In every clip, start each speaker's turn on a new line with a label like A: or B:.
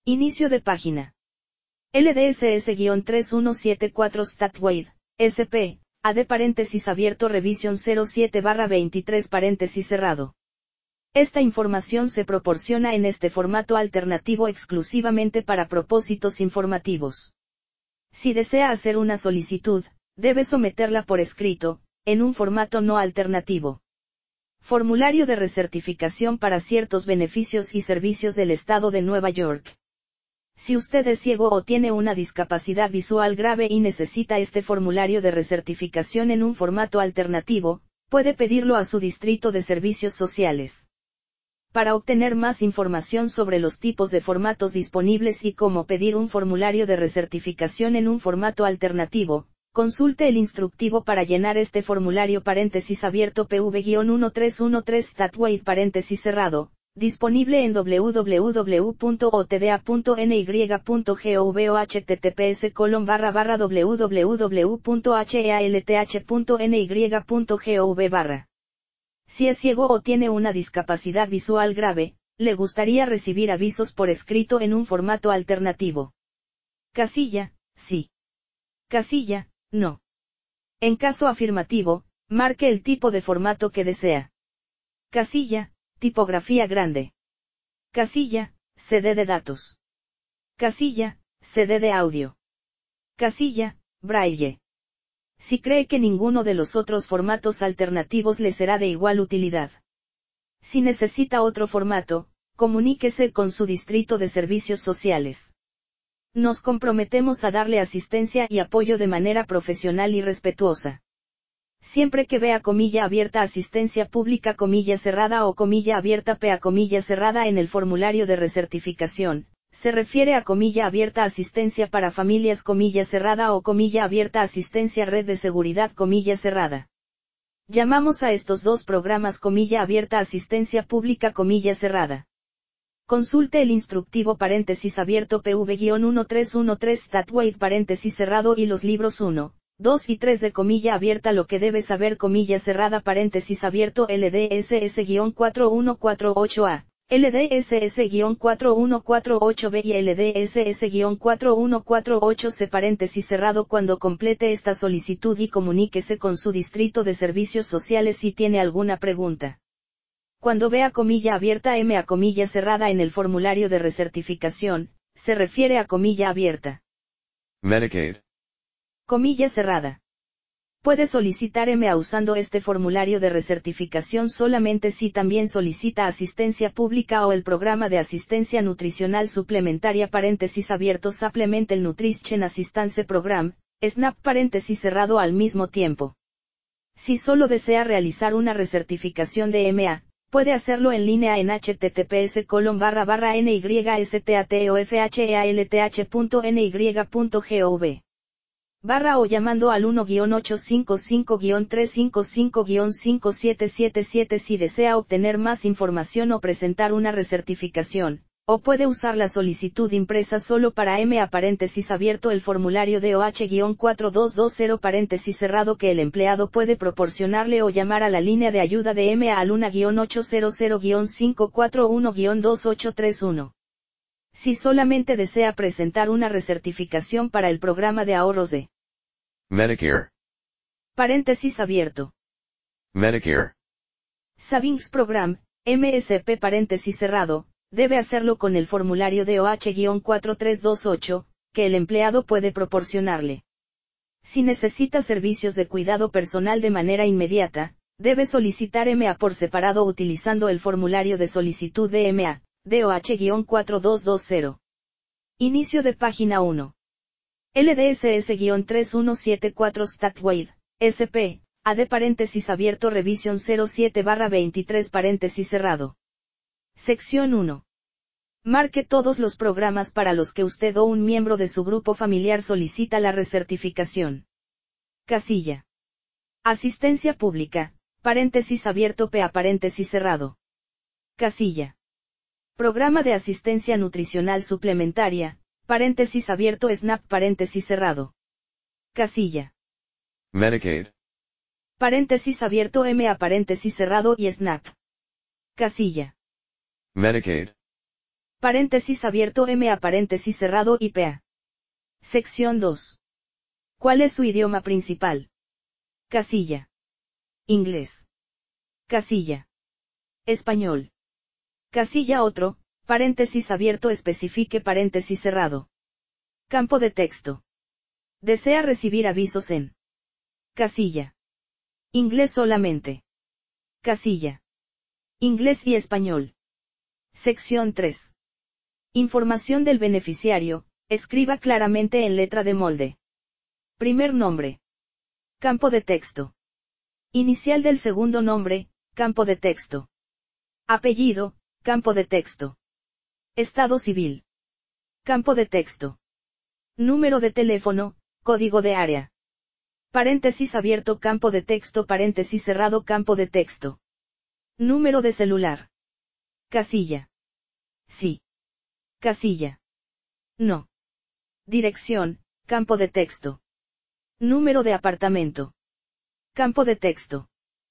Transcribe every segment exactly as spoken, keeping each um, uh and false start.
A: Inicio de página. L D S S tres uno siete cuatro StatWaid, S P, A D paréntesis abierto Revision cero siete barra veintitrés paréntesis cerrado. Esta información se proporciona en este formato alternativo exclusivamente para propósitos informativos. Si desea hacer una solicitud, debe someterla por escrito, en un formato no alternativo. Formulario de recertificación para ciertos beneficios y servicios del Estado de Nueva York. Si usted es ciego o tiene una discapacidad visual grave y necesita este formulario de recertificación en un formato alternativo, puede pedirlo a su distrito de servicios sociales. Para obtener más información sobre los tipos de formatos disponibles y cómo pedir un formulario de recertificación en un formato alternativo, consulte el instructivo para llenar este formulario paréntesis abierto P V uno tres uno tres StatWaid paréntesis cerrado, disponible en w w w punto o t d a punto n y punto gov o https colon barra barra w w w punto health punto n y punto gov barra. Si es ciego o tiene una discapacidad visual grave, le gustaría recibir avisos por escrito en un formato alternativo. Casilla, sí. Casilla, no. En caso afirmativo, marque el tipo de formato que desea. Casilla, tipografía grande. Casilla, C D de datos. Casilla, C D de audio. Casilla, braille. Si cree que ninguno de los otros formatos alternativos le será de igual utilidad. Si necesita otro formato, comuníquese con su distrito de servicios sociales. Nos comprometemos a darle asistencia y apoyo de manera profesional y respetuosa. Siempre que vea comilla abierta asistencia pública comilla cerrada o comilla abierta P A comilla cerrada en el formulario de recertificación, se refiere a comilla abierta asistencia para familias comilla cerrada o comilla abierta asistencia red de seguridad comilla cerrada. Llamamos a estos dos programas comilla abierta asistencia pública comilla cerrada. Consulte el instructivo paréntesis abierto P V uno tres uno tres StatWaid paréntesis cerrado y los libros uno, dos y tres de comilla abierta lo que debe saber comilla cerrada paréntesis abierto L D S S cuatro uno cuatro ocho A. L D S S cuatro uno cuatro ocho B y L D S S cuatro uno cuatro ocho C paréntesis cerrado cuando complete esta solicitud y comuníquese con su distrito de servicios sociales si tiene alguna pregunta. Cuando vea comilla abierta M a comilla cerrada en el formulario de recertificación, se refiere a comilla abierta.
B: Medicaid.
A: Comilla cerrada. Puede solicitar M A usando este formulario de recertificación solamente si también solicita asistencia pública o el programa de asistencia nutricional suplementaria paréntesis abierto Supplemental Nutrition Assistance Program, SNAP paréntesis cerrado al mismo tiempo. Si solo desea realizar una recertificación de M A, puede hacerlo en línea en https colon barra barra nystatoefhealth punto n y punto gov. Barra o llamando al uno ocho cinco cinco tres cinco cinco cinco siete siete siete si desea obtener más información o presentar una recertificación, o puede usar la solicitud impresa solo para M A paréntesis abierto el formulario de O H cuatro dos dos cero paréntesis cerrado que el empleado puede proporcionarle o llamar a la línea de ayuda de M A al uno ocho cero cero cinco cuatro uno dos ocho tres uno. Si solamente desea presentar una recertificación para el programa de ahorros de
B: Medicare.
A: Paréntesis abierto.
B: Medicare.
A: Savings Program, M S P paréntesis cerrado, debe hacerlo con el formulario de O H cuatro tres dos ocho, que el empleado puede proporcionarle. Si necesita servicios de cuidado personal de manera inmediata, debe solicitar M A por separado utilizando el formulario de solicitud de M A, de O H cuatro dos dos cero. Inicio de página uno. L D S S tres uno siete cuatro StatWaid, S P, A D paréntesis abierto Revision cero siete barra veintitrés paréntesis cerrado. Sección uno. Marque todos los programas para los que usted o un miembro de su grupo familiar solicita la recertificación. Casilla. Asistencia pública, paréntesis abierto P A paréntesis cerrado. Casilla. Programa de asistencia nutricional suplementaria, paréntesis abierto SNAP paréntesis cerrado. Casilla.
B: Medicaid.
A: Paréntesis abierto M A paréntesis cerrado y SNAP. Casilla.
B: Medicaid.
A: Paréntesis abierto M A paréntesis cerrado I P A. Sección dos. ¿Cuál es su idioma principal? Casilla. Inglés. Casilla. Español. Casilla otro, paréntesis abierto especifique paréntesis cerrado. Campo de texto. Desea recibir avisos en. Casilla. Inglés solamente. Casilla. Inglés y español. Sección tres. Información del beneficiario, escriba claramente en letra de molde. Primer nombre. Campo de texto. Inicial del segundo nombre, campo de texto. Apellido, campo de texto. Estado civil. Campo de texto. Número de teléfono, código de área. Paréntesis abierto campo de texto paréntesis cerrado campo de texto. Número de celular. Casilla. Sí. Casilla. No. Dirección, campo de texto. Número de apartamento. Campo de texto.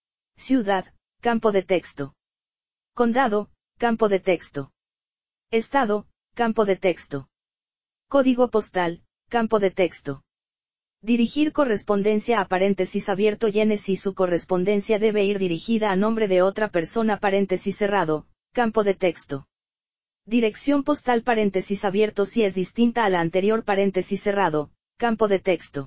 A: Ciudad, campo de texto. Condado, campo de texto. Estado, campo de texto. Código postal, campo de texto. Dirigir correspondencia a paréntesis abierto llene si su correspondencia debe ir dirigida a nombre de otra persona paréntesis cerrado, campo de texto. Dirección postal paréntesis abierto si es distinta a la anterior paréntesis cerrado, campo de texto.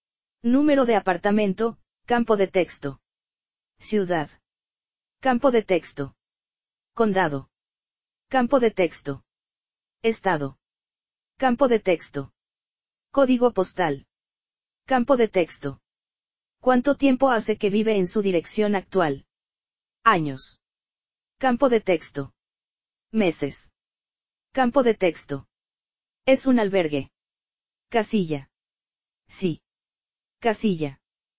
A: Número de apartamento, campo de texto. Ciudad. Campo de texto. Condado. Campo de texto. Estado. Campo de texto. Código postal. Campo de texto. ¿Cuánto tiempo hace que vive en su dirección actual? Años. Campo de texto. Meses. Campo de texto. ¿Es un albergue? Casilla. Sí. Casilla.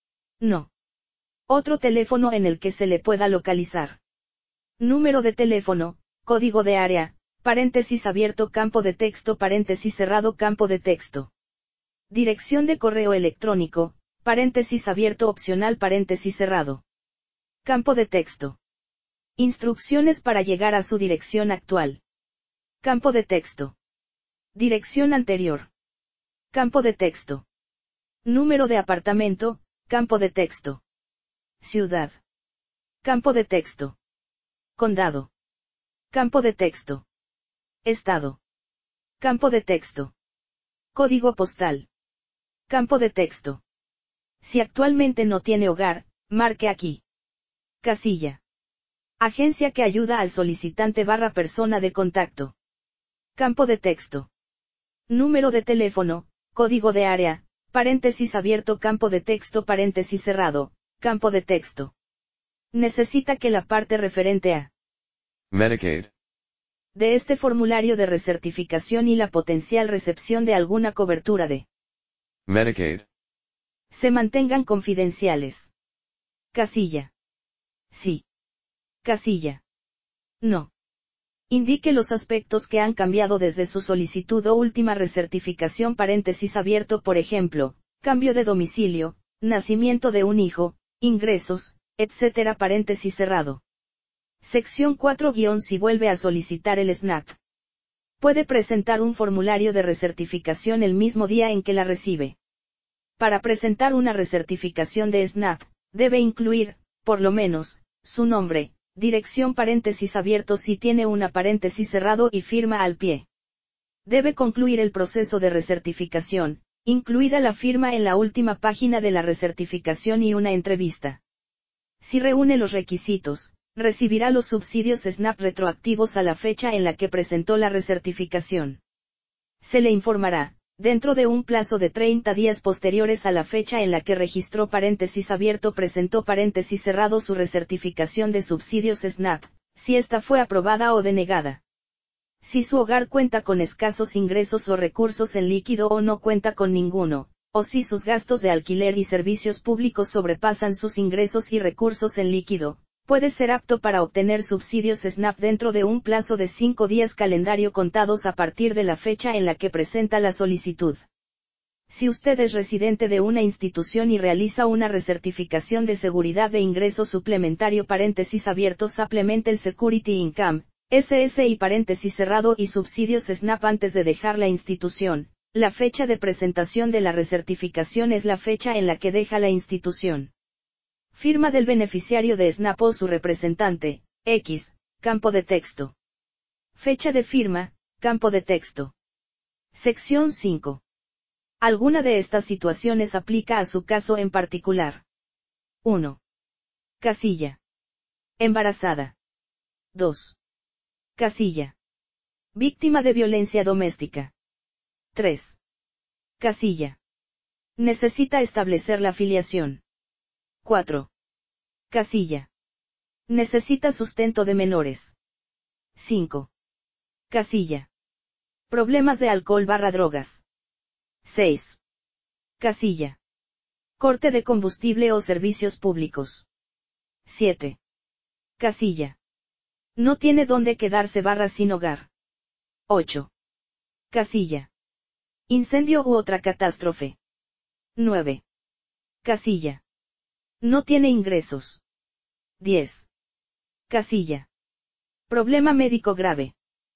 A: No. Otro teléfono en el que se le pueda localizar. Número de teléfono, código de área, paréntesis abierto campo de texto paréntesis cerrado campo de texto. Dirección de correo electrónico, paréntesis abierto opcional paréntesis cerrado. Campo de texto. Instrucciones para llegar a su dirección actual. Campo de texto. Dirección anterior. Campo de texto. Número de apartamento, campo de texto. Ciudad. Campo de texto. Condado. Campo de texto. Estado. Campo de texto. Código postal. Campo de texto. Si actualmente no tiene hogar, marque aquí. Casilla. Agencia que ayuda al solicitante barra persona de contacto. Campo de texto. Número de teléfono, código de área, paréntesis abierto campo de texto paréntesis cerrado, campo de texto. Necesita que la parte referente a
B: Medicaid.
A: de este formulario de recertificación y la potencial recepción de alguna cobertura de
B: Medicaid.
A: se mantengan confidenciales. Casilla. Sí. Casilla. No. Indique los aspectos que han cambiado desde su solicitud o última recertificación paréntesis abierto por ejemplo, cambio de domicilio, nacimiento de un hijo, ingresos, etcétera paréntesis cerrado. Sección cuatro guión si vuelve a solicitar el SNAP. Puede presentar un formulario de recertificación el mismo día en que la recibe. Para presentar una recertificación de SNAP, debe incluir, por lo menos, su nombre, dirección paréntesis abierto si tiene una paréntesis cerrado y firma al pie. Debe concluir el proceso de recertificación, incluida la firma en la última página de la recertificación y una entrevista. Si reúne los requisitos, recibirá los subsidios SNAP retroactivos a la fecha en la que presentó la recertificación. Se le informará, dentro de un plazo de treinta días posteriores a la fecha en la que registró paréntesis abierto presentó paréntesis cerrado su recertificación de subsidios SNAP, si esta fue aprobada o denegada. Si su hogar cuenta con escasos ingresos o recursos en líquido o no cuenta con ninguno, o si sus gastos de alquiler y servicios públicos sobrepasan sus ingresos y recursos en líquido, puede ser apto para obtener subsidios SNAP dentro de un plazo de cinco días calendario contados a partir de la fecha en la que presenta la solicitud. Si usted es residente de una institución y realiza una recertificación de seguridad de ingreso suplementario paréntesis abierto Supplemental Security Income, S S y paréntesis cerrado y subsidios SNAP antes de dejar la institución. La fecha de presentación de la recertificación es la fecha en la que deja la institución. Firma del beneficiario de SNAP o su representante, X, campo de texto. Fecha de firma, campo de texto. Sección cinco. Alguna de estas situaciones aplica a su caso en particular. uno. Casilla. Embarazada. dos. Casilla. Víctima de violencia doméstica. tres. Casilla. Necesita establecer la filiación. cuatro. Casilla. Necesita sustento de menores. cinco. Casilla. Problemas de alcohol barra drogas. seis. Casilla. Corte de combustible o servicios públicos. siete. Casilla. No tiene dónde quedarse barra sin hogar. ocho. Casilla. Incendio u otra catástrofe. nueve. Casilla. No tiene ingresos. diez. Casilla. Problema médico grave.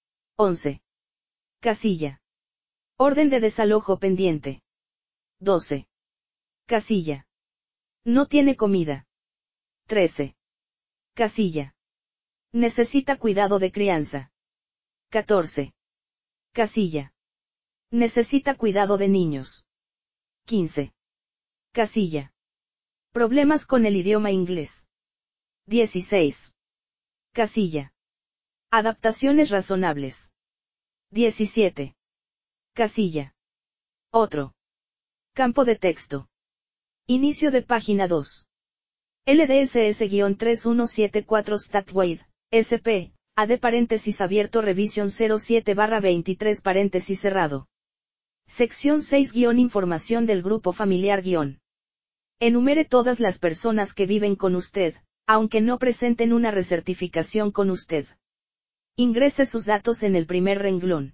A: once. Casilla. Orden de desalojo pendiente. doce. Casilla. No tiene comida. trece. Casilla. Necesita cuidado de crianza. catorce. Casilla. Necesita cuidado de niños. quince. Casilla. Problemas con el idioma inglés. dieciséis. Casilla. Adaptaciones razonables. diecisiete. Casilla. Otro. Campo de texto. Inicio de página dos. L D S S tres uno siete cuatro StatWaid, S P, A D paréntesis abierto revisión cero siete barra veintitrés paréntesis cerrado. Sección seis Información del grupo familiar Enumere todas las personas que viven con usted, aunque no presenten una recertificación con usted. Ingrese sus datos en el primer renglón.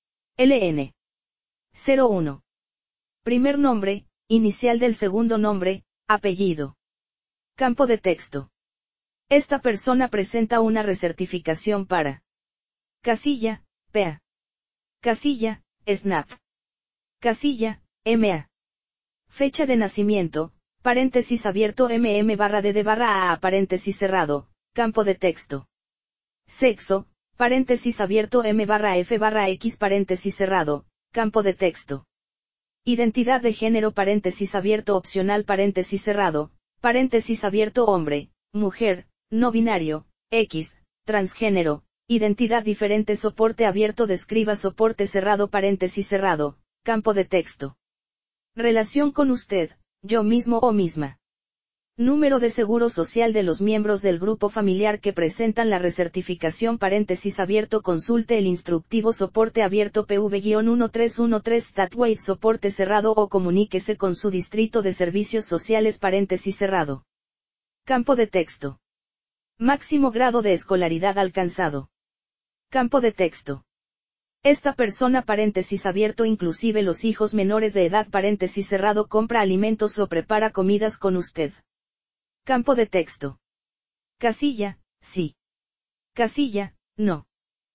A: L N. cero uno. Primer nombre, inicial del segundo nombre, apellido. Campo de texto. Esta persona presenta una recertificación para casilla, P A. Casilla, SNAP. Casilla, M A. Fecha de nacimiento, paréntesis abierto M M barra D D barra A paréntesis cerrado, campo de texto. Sexo, paréntesis abierto M barra F barra X paréntesis cerrado, campo de texto. Identidad de género paréntesis abierto opcional paréntesis cerrado, paréntesis abierto hombre, mujer, no binario, X, transgénero, identidad diferente soporte abierto describa soporte cerrado paréntesis cerrado, campo de texto. Relación con usted, yo mismo o misma. Número de seguro social de los miembros del grupo familiar que presentan la recertificación paréntesis abierto consulte el instructivo soporte abierto P V uno tres uno tres StatWaid soporte cerrado o comuníquese con su distrito de servicios sociales paréntesis cerrado. Campo de texto. Máximo grado de escolaridad alcanzado. Campo de texto. Esta persona paréntesis abierto inclusive los hijos menores de edad paréntesis cerrado compra alimentos o prepara comidas con usted. Campo de texto. Casilla, sí. Casilla, no.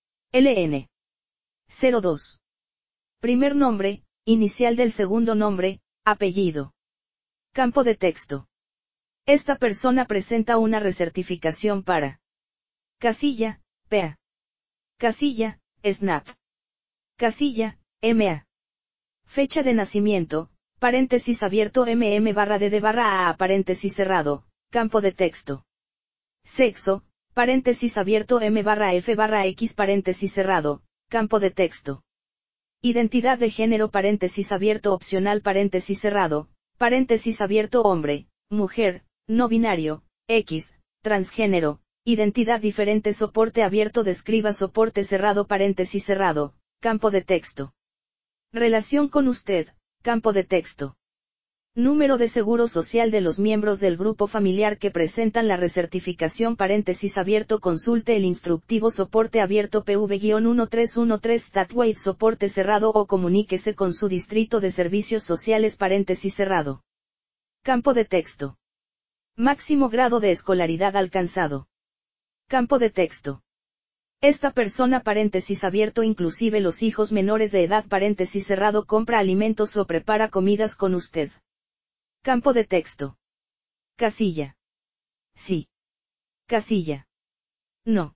A: L N. cero dos. Primer nombre, inicial del segundo nombre, apellido. Campo de texto. Esta persona presenta una recertificación para casilla, P A. Casilla, SNAP. Casilla, M A. Fecha de nacimiento, paréntesis abierto M M barra D D barra A paréntesis cerrado, campo de texto. Sexo, paréntesis abierto M barra F barra X paréntesis cerrado, campo de texto. Identidad de género paréntesis abierto opcional paréntesis cerrado, paréntesis abierto hombre, mujer, no binario, X, transgénero, identidad diferente soporte abierto describa soporte cerrado paréntesis cerrado, campo de texto. Relación con usted, campo de texto. Número de seguro social de los miembros del grupo familiar que presentan la recertificación paréntesis abierto consulte el instructivo soporte abierto P V uno tres uno tres StatWaid soporte cerrado o comuníquese con su distrito de servicios sociales paréntesis cerrado. Campo de texto. Máximo grado de escolaridad alcanzado. Campo de texto. Esta persona paréntesis abierto inclusive los hijos menores de edad paréntesis cerrado compra alimentos o prepara comidas con usted. Campo de texto. Casilla. Sí. Casilla. No.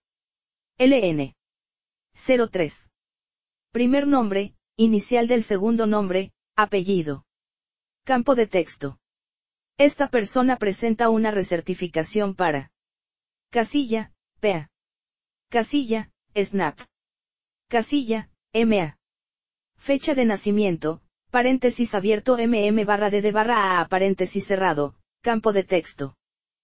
A: L N. cero tres. Primer nombre, inicial del segundo nombre, apellido. Campo de texto. Esta persona presenta una recertificación para. Casilla, P A. Casilla, Snap. Casilla, M A. Fecha de nacimiento, paréntesis abierto M M barra D D barra A paréntesis cerrado, campo de texto.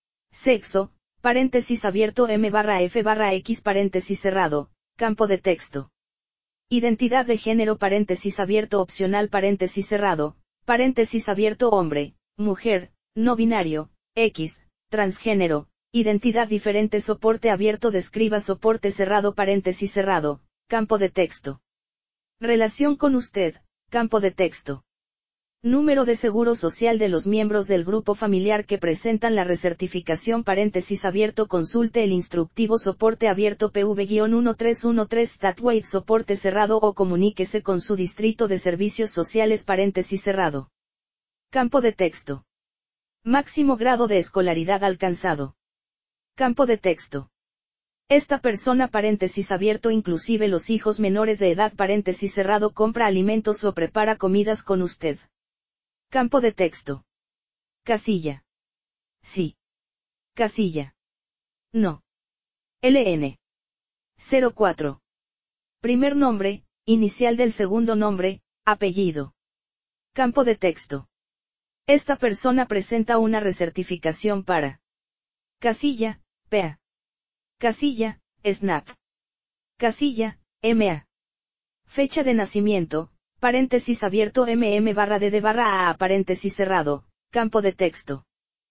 A: Sexo, paréntesis abierto M barra F barra X paréntesis cerrado, campo de texto. Identidad de género paréntesis abierto opcional paréntesis cerrado, paréntesis abierto hombre, mujer, no binario, X, transgénero, identidad diferente soporte abierto describa soporte cerrado paréntesis cerrado, campo de texto. Relación con usted, campo de texto. Número de seguro social de los miembros del grupo familiar que presentan la recertificación paréntesis abierto consulte el instructivo soporte abierto P V uno tres uno tres Statwide soporte cerrado o comuníquese con su distrito de servicios sociales paréntesis cerrado. Campo de texto. Máximo grado de escolaridad alcanzado. Campo de texto. Esta persona paréntesis abierto inclusive los hijos menores de edad paréntesis cerrado compra alimentos o prepara comidas con usted. Campo de texto. Casilla. Sí. Casilla. No. L N. cero cuatro. Primer nombre, inicial del segundo nombre, apellido. Campo de texto. Esta persona presenta una recertificación para. Casilla, P A. Casilla, Snap. Casilla, M A. Fecha de nacimiento, paréntesis abierto M M barra D D barra A paréntesis cerrado, campo de texto.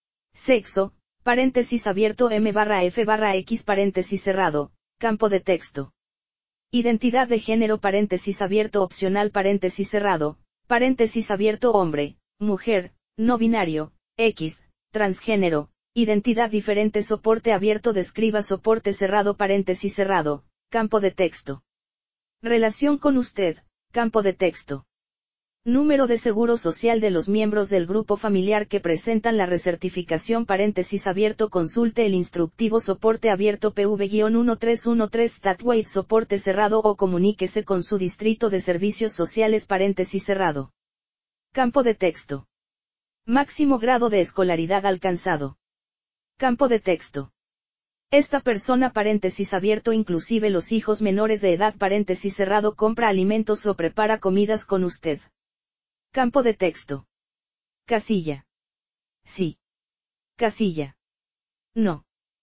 A: Sexo, paréntesis abierto M barra F barra X paréntesis cerrado, campo de texto. Identidad de género paréntesis abierto opcional paréntesis cerrado, paréntesis abierto hombre, mujer, no binario, X, transgénero, identidad diferente soporte abierto describa soporte cerrado paréntesis cerrado, campo de texto. Relación con usted, campo de texto. Número de seguro social de los miembros del grupo familiar que presentan la recertificación paréntesis abierto consulte el instructivo soporte abierto P V uno tres uno tres Statwide soporte cerrado o comuníquese con su distrito de servicios sociales paréntesis cerrado. Campo de texto. Máximo grado de escolaridad alcanzado. Campo de texto. Esta persona paréntesis abierto inclusive los hijos menores de edad paréntesis cerrado compra alimentos o prepara comidas con usted. Campo de texto. Casilla. Sí. Casilla. No.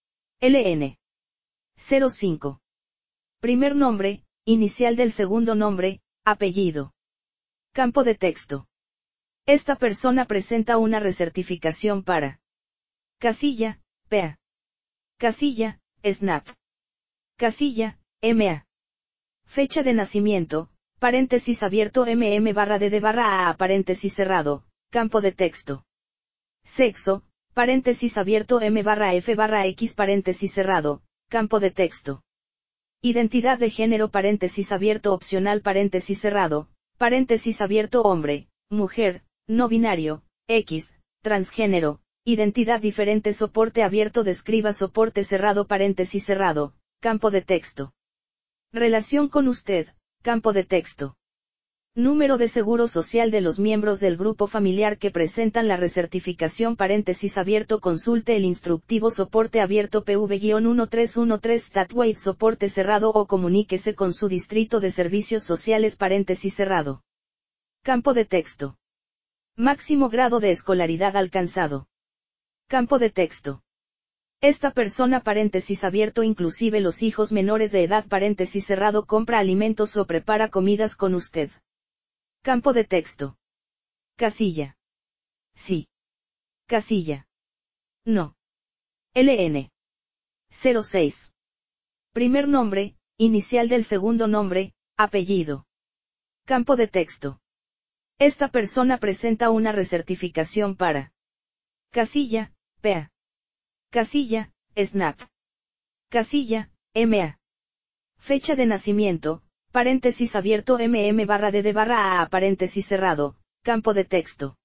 A: L N. cero cinco. Primer nombre, inicial del segundo nombre, apellido. Campo de texto. Esta persona presenta una recertificación para. Casilla, P A. Casilla, Snap. Casilla, M A. Fecha de nacimiento, paréntesis abierto M M barra D D barra A paréntesis cerrado, campo de texto. Sexo, paréntesis abierto M barra F barra X paréntesis cerrado, campo de texto. Identidad de género paréntesis abierto opcional paréntesis cerrado, paréntesis abierto hombre, mujer, no binario, X, transgénero, identidad diferente soporte abierto describa soporte cerrado paréntesis cerrado, campo de texto. Relación con usted, campo de texto. Número de seguro social de los miembros del grupo familiar que presentan la recertificación paréntesis abierto consulte el instructivo soporte abierto P V uno tres uno tres Statwide soporte cerrado o comuníquese con su distrito de servicios sociales paréntesis cerrado. Campo de texto. Máximo grado de escolaridad alcanzado. Campo de texto. Esta persona paréntesis abierto inclusive los hijos menores de edad paréntesis cerrado compra alimentos o prepara comidas con usted. Campo de texto. Casilla. Sí. Casilla. No. L N. cero seis. Primer nombre, inicial del segundo nombre, apellido. Campo de texto. Esta persona presenta una recertificación para. Casilla, P A. Casilla, Snap. Casilla, M A. Fecha de nacimiento, paréntesis abierto mm barra dd barra a paréntesis cerrado, campo de texto.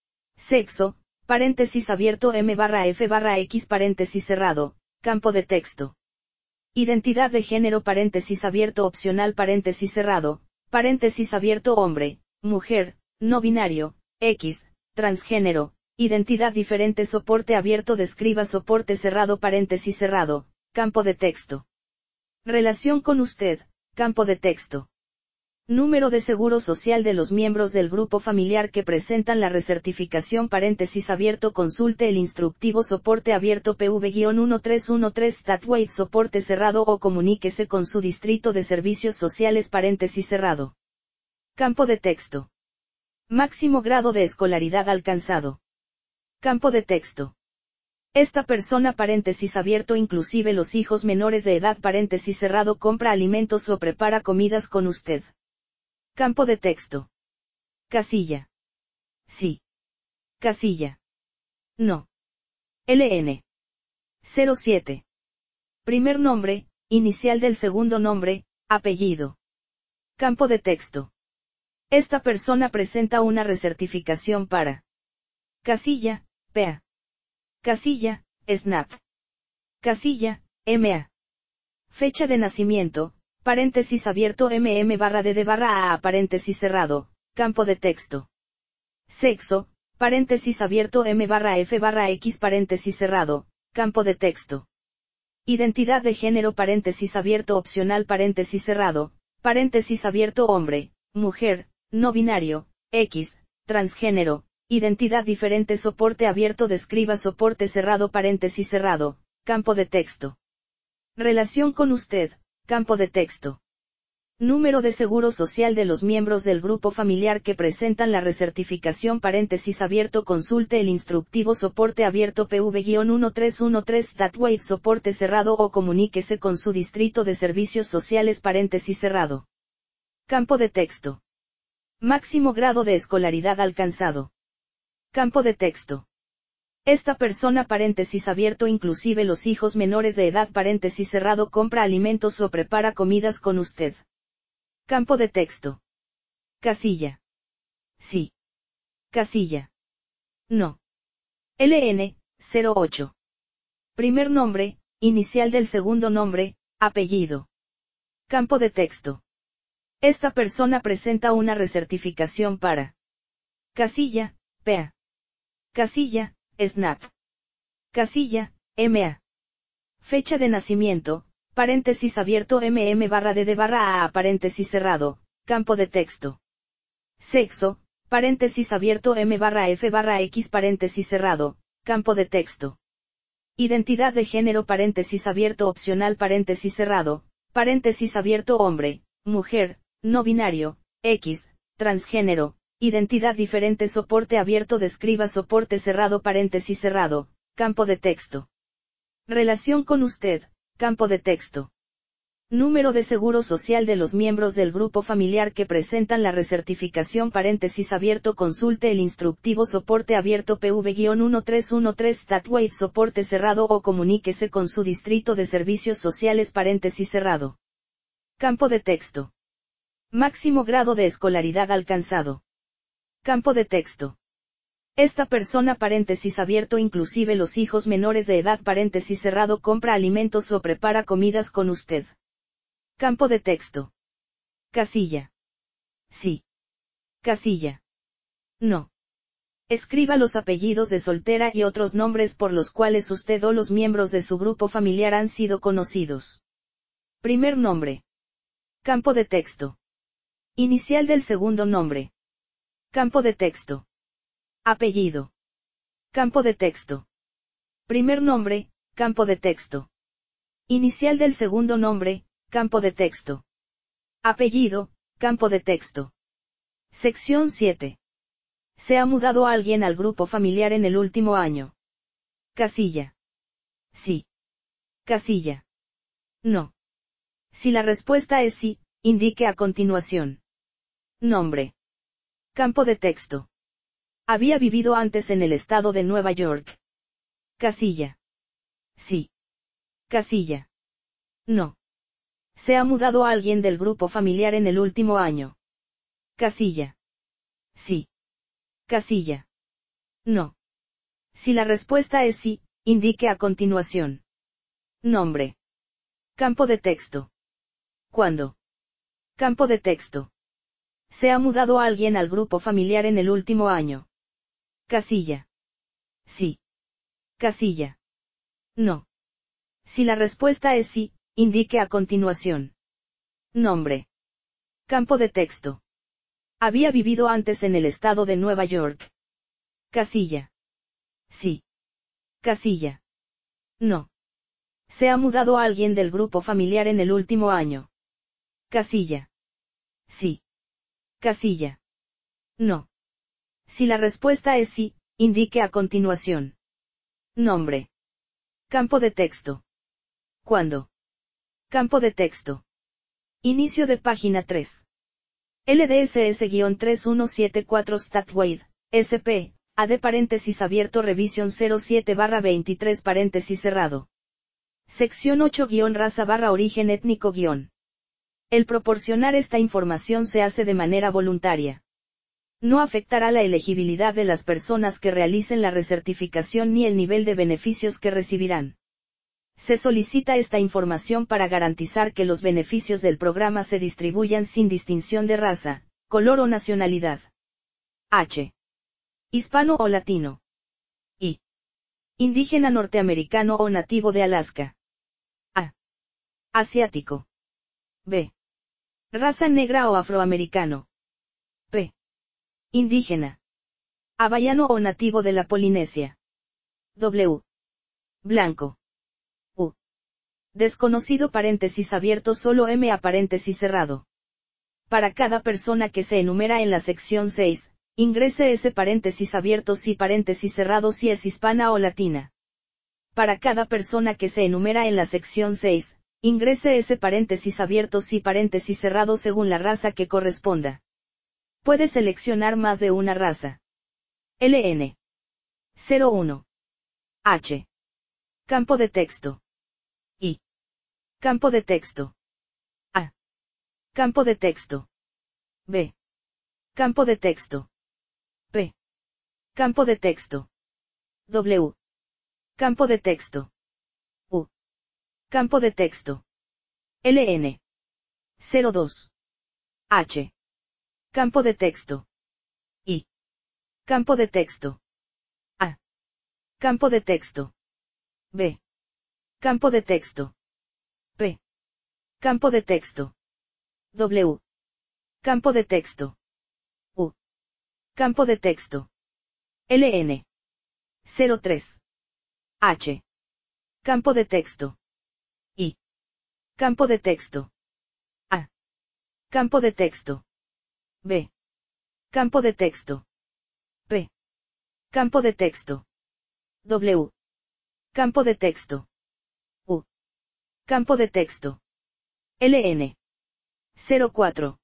A: Sexo, paréntesis abierto m barra f barra x paréntesis cerrado, campo de texto. Identidad de género paréntesis abierto opcional paréntesis cerrado, paréntesis abierto hombre, mujer, no binario, X, transgénero, identidad diferente soporte abierto describa soporte cerrado paréntesis cerrado, campo de texto. Relación con usted, campo de texto. Número de seguro social de los miembros del grupo familiar que presentan la recertificación paréntesis abierto consulte el instructivo soporte abierto P V uno tres uno tres Statwide soporte cerrado o comuníquese con su distrito de servicios sociales paréntesis cerrado. Campo de texto. Máximo grado de escolaridad alcanzado. Campo de texto. Esta persona paréntesis abierto inclusive los hijos menores de edad paréntesis cerrado compra alimentos o prepara comidas con usted. Campo de texto. Casilla. Sí. Casilla. No. L N. cero siete. Primer nombre, inicial del segundo nombre, apellido. Campo de texto. Esta persona presenta una recertificación para Casilla, P A. Casilla, SNAP. Casilla, M A. Fecha de nacimiento, paréntesis abierto mm barra dd barra a paréntesis cerrado, campo de texto. Sexo, paréntesis abierto m barra f barra x paréntesis cerrado, campo de texto. Identidad de género paréntesis abierto opcional paréntesis cerrado, paréntesis abierto hombre, mujer, no binario, X, transgénero, identidad diferente soporte abierto describa soporte cerrado paréntesis cerrado, campo de texto. Relación con usted, campo de texto. Número de seguro social de los miembros del grupo familiar que presentan la recertificación paréntesis abierto consulte el instructivo soporte abierto P V uno tres uno tres Statwide soporte cerrado o comuníquese con su distrito de servicios sociales paréntesis cerrado. Campo de texto. Máximo grado de escolaridad alcanzado. Campo de texto. Esta persona paréntesis abierto inclusive los hijos menores de edad paréntesis cerrado compra alimentos o prepara comidas con usted. Campo de texto. Casilla. Sí. Casilla. No. L N, cero ocho. Primer nombre, inicial del segundo nombre, apellido. Campo de texto. Esta persona presenta una recertificación para Casilla, P A. Casilla, SNAP. Casilla, M A. Fecha de nacimiento, paréntesis abierto mm barra dd barra a paréntesis cerrado, campo de texto. Sexo, paréntesis abierto m barra f barra x paréntesis cerrado, campo de texto. Identidad de género paréntesis abierto opcional paréntesis cerrado, paréntesis abierto hombre, mujer, no binario, X, transgénero. Identidad diferente soporte abierto describa soporte cerrado paréntesis cerrado, campo de texto. Relación con usted, campo de texto. Número de seguro social de los miembros del grupo familiar que presentan la recertificación paréntesis abierto consulte el instructivo soporte abierto P V uno tres uno tres Statwide soporte cerrado o comuníquese con su distrito de servicios sociales paréntesis cerrado. Campo de texto. Máximo grado de escolaridad alcanzado. Campo de texto. Esta persona paréntesis abierto inclusive los hijos menores de edad paréntesis cerrado compra alimentos o prepara comidas con usted. Campo de texto. Casilla. Sí. Casilla. No. Escriba los apellidos de soltera y otros nombres por los cuales usted o los miembros de su grupo familiar han sido conocidos. Primer nombre. Campo de texto. Inicial del segundo nombre. Campo de texto. Apellido. Campo de texto. Primer nombre, campo de texto. Inicial del segundo nombre, campo de texto. Apellido, campo de texto. Sección siete. ¿Se ha mudado alguien al grupo familiar en el último año? Casilla. Sí. Casilla. No. Si la respuesta es sí, indique a continuación. Nombre. Campo de texto. Había vivido antes en el estado de Nueva York. Casilla. Sí. Casilla. No. ¿Se ha mudado alguien del grupo familiar en el último año? Casilla. Sí. Casilla. No. Si la respuesta es sí, indique a continuación. Nombre. Campo de texto. ¿Cuándo? Campo de texto. ¿Se ha mudado alguien al grupo familiar en el último año? Casilla. Sí. Casilla. No. Si la respuesta es sí, indique a continuación. Nombre. Campo de texto. Había vivido antes en el estado de Nueva York. Casilla. Sí. Casilla. No. ¿Se ha mudado alguien del grupo familiar en el último año? Casilla. Sí. Casilla. No. Si la respuesta es sí, indique a continuación. Nombre. Campo de texto. ¿Cuándo? Campo de texto. Inicio de página tres. L D S S tres uno siete cuatro StatWaid, S P, A D paréntesis abierto Revision cero siete barra veintitrés paréntesis cerrado. Sección ocho guión raza barra origen étnico guión. El proporcionar esta información se hace de manera voluntaria. No afectará la elegibilidad de las personas que realicen la recertificación ni el nivel de beneficios que recibirán. Se solicita esta información para garantizar que los beneficios del programa se distribuyan sin distinción de raza, color o nacionalidad. H. Hispano o latino. I. Indígena norteamericano o nativo de Alaska. A. Asiático. B. Raza negra o afroamericano. P. Indígena. Hawaiano o nativo de la Polinesia. W. Blanco. U. Desconocido paréntesis abierto solo M a paréntesis cerrado. Para cada persona que se enumera en la sección seis, ingrese S paréntesis abierto si paréntesis cerrado si es hispana o latina. Para cada persona que se enumera en la sección seis, ingrese S paréntesis abierto si paréntesis cerrado según la raza que corresponda. Puede seleccionar más de una raza. L N. cero uno. H. Campo de texto. I. Campo de texto. A. Campo de texto. B. Campo de texto. P. Campo de texto. W. Campo de texto. U. Campo de texto. L N. cero dos. H. Campo de texto. I. Campo de texto. A. Campo de texto. B. Campo de texto. P. Campo de texto. W. Campo de texto. U. Campo de texto. L N. cero tres. H. Campo de texto. I. Campo de texto. A. Campo de texto. B. Campo de texto. P. Campo de texto. W. Campo de texto. U. Campo de texto. L N. cero cuatro.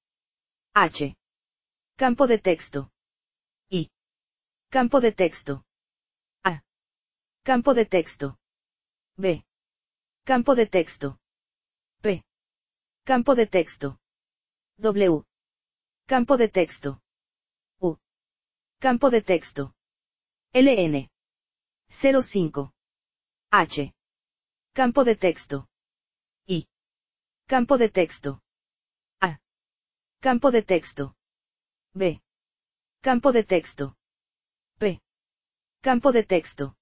A: H. Campo de texto. I. Campo de texto. A. Campo de texto. B. Campo de texto. P. Campo de texto. W. Campo de texto. U. Campo de texto. L N. cero cinco. H. Campo de texto. I. Campo de texto. A. Campo de texto. B. Campo de texto. P. Campo de texto.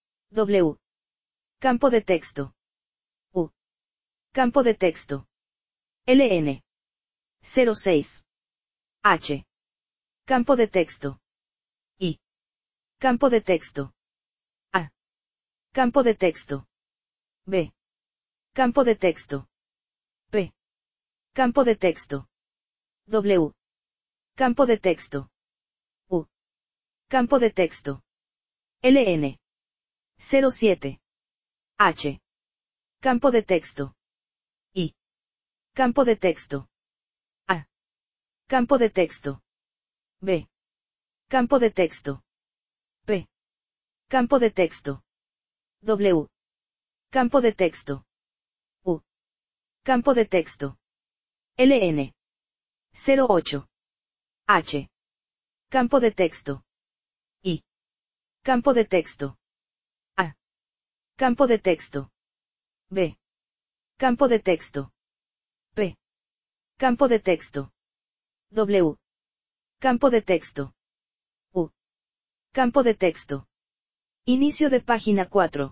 A: W. Campo de texto. U. Campo de texto. L N. cero seis. H. Campo de texto. I. Campo de texto. A. Campo de texto. B. Campo de texto. P. Campo de texto. W. Campo de texto. U. Campo de texto. L N. cero siete. H. Campo de texto. I. Campo de texto. A. Campo de texto. B. Campo de texto. P. Campo de texto. W. Campo de texto. U. Campo de texto. L N. cero ocho. H. Campo de texto. I. Campo de texto. A. Campo de texto. B. Campo de texto. P. Campo de texto. W. Campo de texto. U. Campo de texto. Inicio de página cuatro.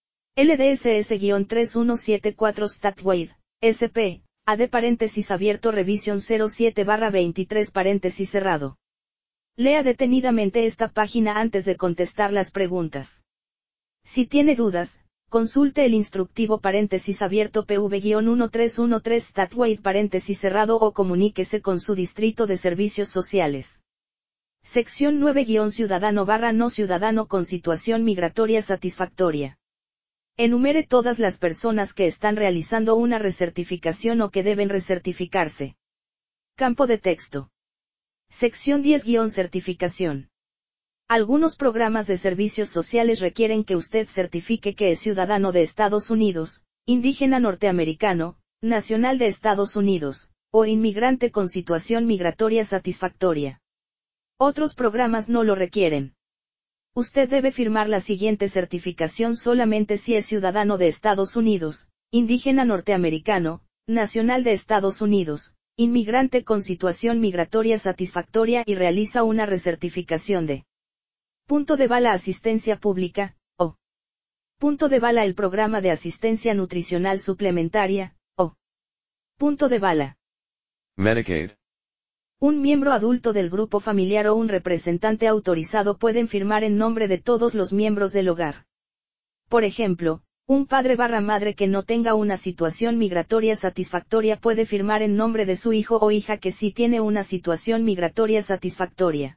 A: L D S S tres uno siete cuatro StatWaid, S P, A D paréntesis abierto Revision cero siete barra veintitrés paréntesis cerrado. Lea detenidamente esta página antes de contestar las preguntas. Si tiene dudas, consulte el instructivo paréntesis abierto P V uno tres uno tres StatWaid paréntesis cerrado o comuníquese con su distrito de servicios sociales. Sección nueve Ciudadano barra no ciudadano con situación migratoria satisfactoria. Enumere todas las personas que están realizando una recertificación o que deben recertificarse. Campo de texto. Sección diez Certificación. Algunos programas de servicios sociales requieren que usted certifique que es ciudadano de Estados Unidos, indígena norteamericano, nacional de Estados Unidos, o inmigrante con situación migratoria satisfactoria. Otros programas no lo requieren. Usted debe firmar la siguiente certificación solamente si es ciudadano de Estados Unidos, indígena norteamericano, nacional de Estados Unidos, inmigrante con situación migratoria satisfactoria y realiza una recertificación de Punto de bala Asistencia Pública, o Punto de bala el Programa de Asistencia Nutricional Suplementaria, o Punto de bala
B: Medicaid.
A: Un miembro adulto del grupo familiar o un representante autorizado pueden firmar en nombre de todos los miembros del hogar. Por ejemplo, un padre barra madre que no tenga una situación migratoria satisfactoria puede firmar en nombre de su hijo o hija que sí tiene una situación migratoria satisfactoria.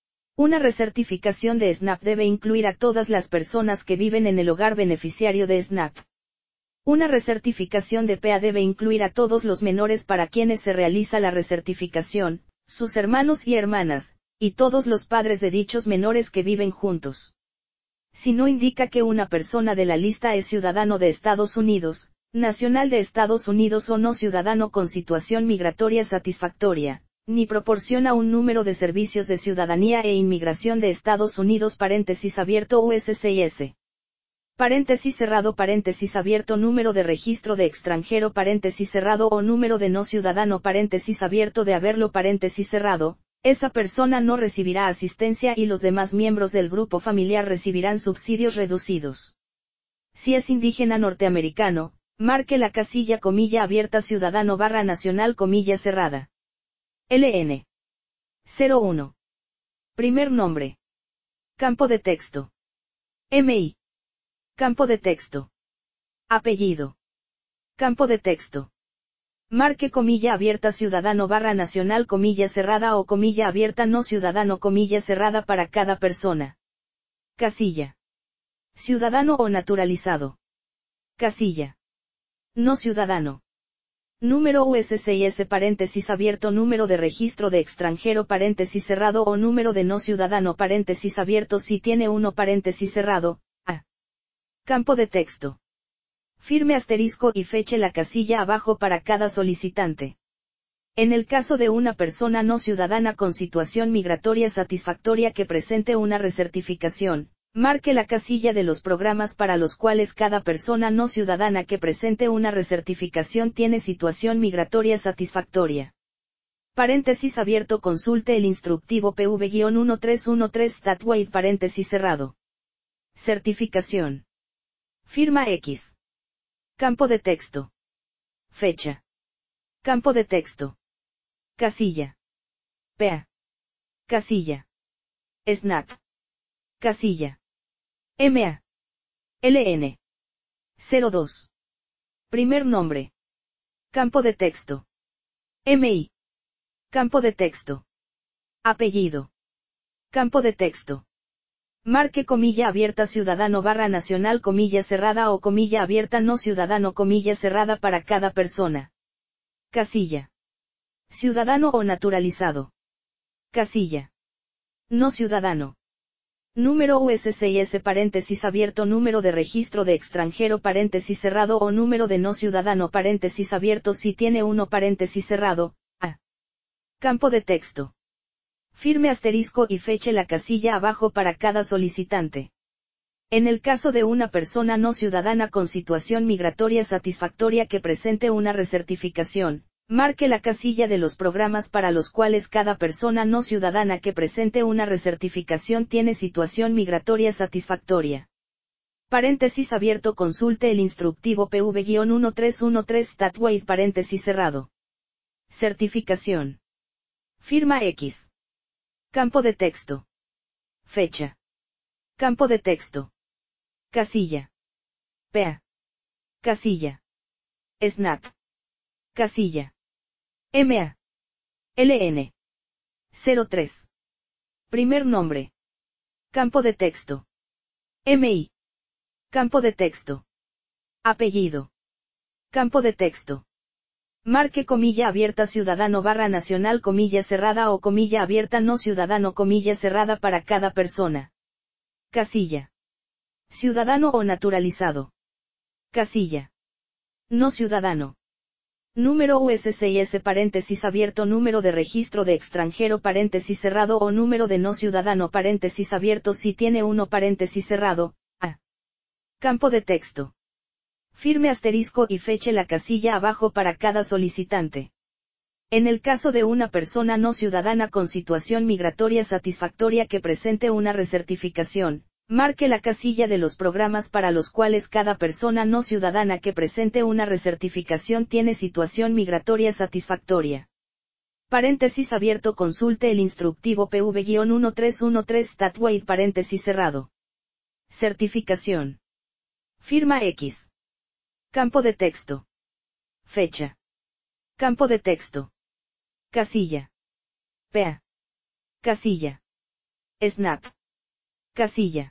A: Una recertificación de SNAP debe incluir a todas las personas que viven en el hogar beneficiario de SNAP. Una recertificación de P A debe incluir a todos los menores para quienes se realiza la recertificación, sus hermanos y hermanas, y todos los padres de dichos menores que viven juntos. Si no indica que una persona de la lista es ciudadano de Estados Unidos, nacional de Estados Unidos o no ciudadano con situación migratoria satisfactoria, ni proporciona un número de servicios de ciudadanía e inmigración de Estados Unidos paréntesis abierto U S C I S. Paréntesis cerrado paréntesis abierto número de registro de extranjero paréntesis cerrado o número de no ciudadano paréntesis abierto de haberlo paréntesis cerrado, esa persona no recibirá asistencia y los demás miembros del grupo familiar recibirán subsidios reducidos. Si es indígena norteamericano, marque la casilla comilla abierta ciudadano barra nacional comilla cerrada. L N. cero uno. Primer nombre. Campo de texto. M I. Campo de texto. Apellido. Campo de texto. Marque comilla abierta ciudadano barra nacional comilla cerrada o comilla abierta no ciudadano comilla cerrada para cada persona. Casilla. Ciudadano o naturalizado. Casilla. No ciudadano. Número U S C I S paréntesis abierto número de registro de extranjero paréntesis cerrado o número de no ciudadano paréntesis abierto si tiene uno paréntesis cerrado. Campo de texto. Firme asterisco y feche la casilla abajo para cada solicitante. En el caso de una persona no ciudadana con situación migratoria satisfactoria que presente una recertificación, marque la casilla de los programas para los cuales cada persona no ciudadana que presente una recertificación tiene situación migratoria satisfactoria. Paréntesis abierto consulte el instructivo P V uno tres uno tres StatWaid paréntesis cerrado. Certificación. Firma X. Campo de texto. Fecha. Campo de texto. Casilla. P A. Casilla. SNAP. Casilla. M A. L N. cero dos. Primer nombre. Campo de texto. M I. Campo de texto. Apellido. Campo de texto. Marque comilla abierta ciudadano barra nacional comilla cerrada o comilla abierta no ciudadano comilla cerrada para cada persona. Casilla. Ciudadano o naturalizado. Casilla. No ciudadano. Número U S C I S paréntesis abierto número de registro de extranjero paréntesis cerrado o número de no ciudadano paréntesis abierto si tiene uno paréntesis cerrado, A. Campo de texto. Firme asterisco y feche la casilla abajo para cada solicitante. En el caso de una persona no ciudadana con situación migratoria satisfactoria que presente una recertificación, marque la casilla de los programas para los cuales cada persona no ciudadana que presente una recertificación tiene situación migratoria satisfactoria. Paréntesis abierto consulte el instructivo P V uno tres uno tres StatWide paréntesis cerrado. Certificación. Firma X. Campo de texto. Fecha. Campo de texto. Casilla. P A. Casilla. Snap. Casilla. M A. L N. cero tres. Primer nombre. Campo de texto. M I. Campo de texto. Apellido. Campo de texto. Marque comilla abierta ciudadano barra nacional comilla cerrada o comilla abierta no ciudadano comilla cerrada para cada persona. Casilla. Ciudadano o naturalizado. Casilla. No ciudadano. Número U S C I S paréntesis abierto número de registro de extranjero paréntesis cerrado o número de no ciudadano paréntesis abierto si tiene uno paréntesis cerrado, A. Campo de texto. Firme asterisco y feche la casilla abajo para cada solicitante. En el caso de una persona no ciudadana con situación migratoria satisfactoria que presente una recertificación, marque la casilla de los programas para los cuales cada persona no ciudadana que presente una recertificación tiene situación migratoria satisfactoria. Paréntesis abierto consulte el instructivo P V uno tres uno tres StatWide paréntesis cerrado. Certificación. Firma X. Campo de texto. Fecha. Campo de texto. Casilla. P A. Casilla. Snap. Casilla.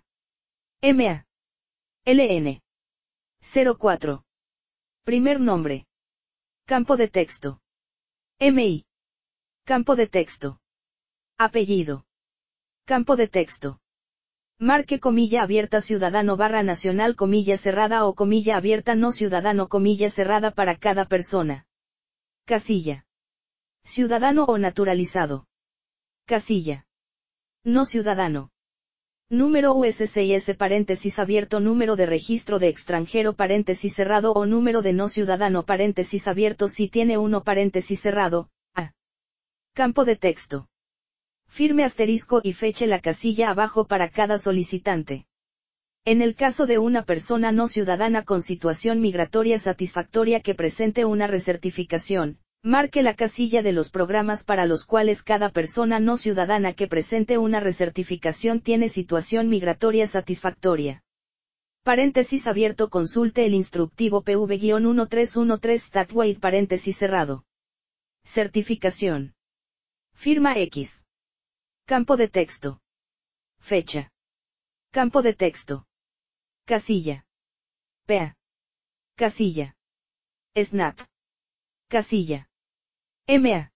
A: M A. L N. cero cuatro. Primer nombre. Campo de texto. M I. Campo de texto. Apellido. Campo de texto. Marque comilla abierta ciudadano barra nacional comilla cerrada o comilla abierta no ciudadano comilla cerrada para cada persona. Casilla. Ciudadano o naturalizado. Casilla. No ciudadano. Número U S C I S paréntesis abierto número de registro de extranjero paréntesis cerrado o número de no ciudadano paréntesis abierto si tiene uno paréntesis cerrado, A. Campo de texto. Firme asterisco y feche la casilla abajo para cada solicitante. En el caso de una persona no ciudadana con situación migratoria satisfactoria que presente una recertificación, marque la casilla de los programas para los cuales cada persona no ciudadana que presente una recertificación tiene situación migratoria satisfactoria. Paréntesis abierto consulte el instructivo P V uno tres uno tres StatWide paréntesis cerrado. Certificación. Firma X. Campo de texto. Fecha. Campo de texto. Casilla. P A. Casilla. Snap. Casilla. M A.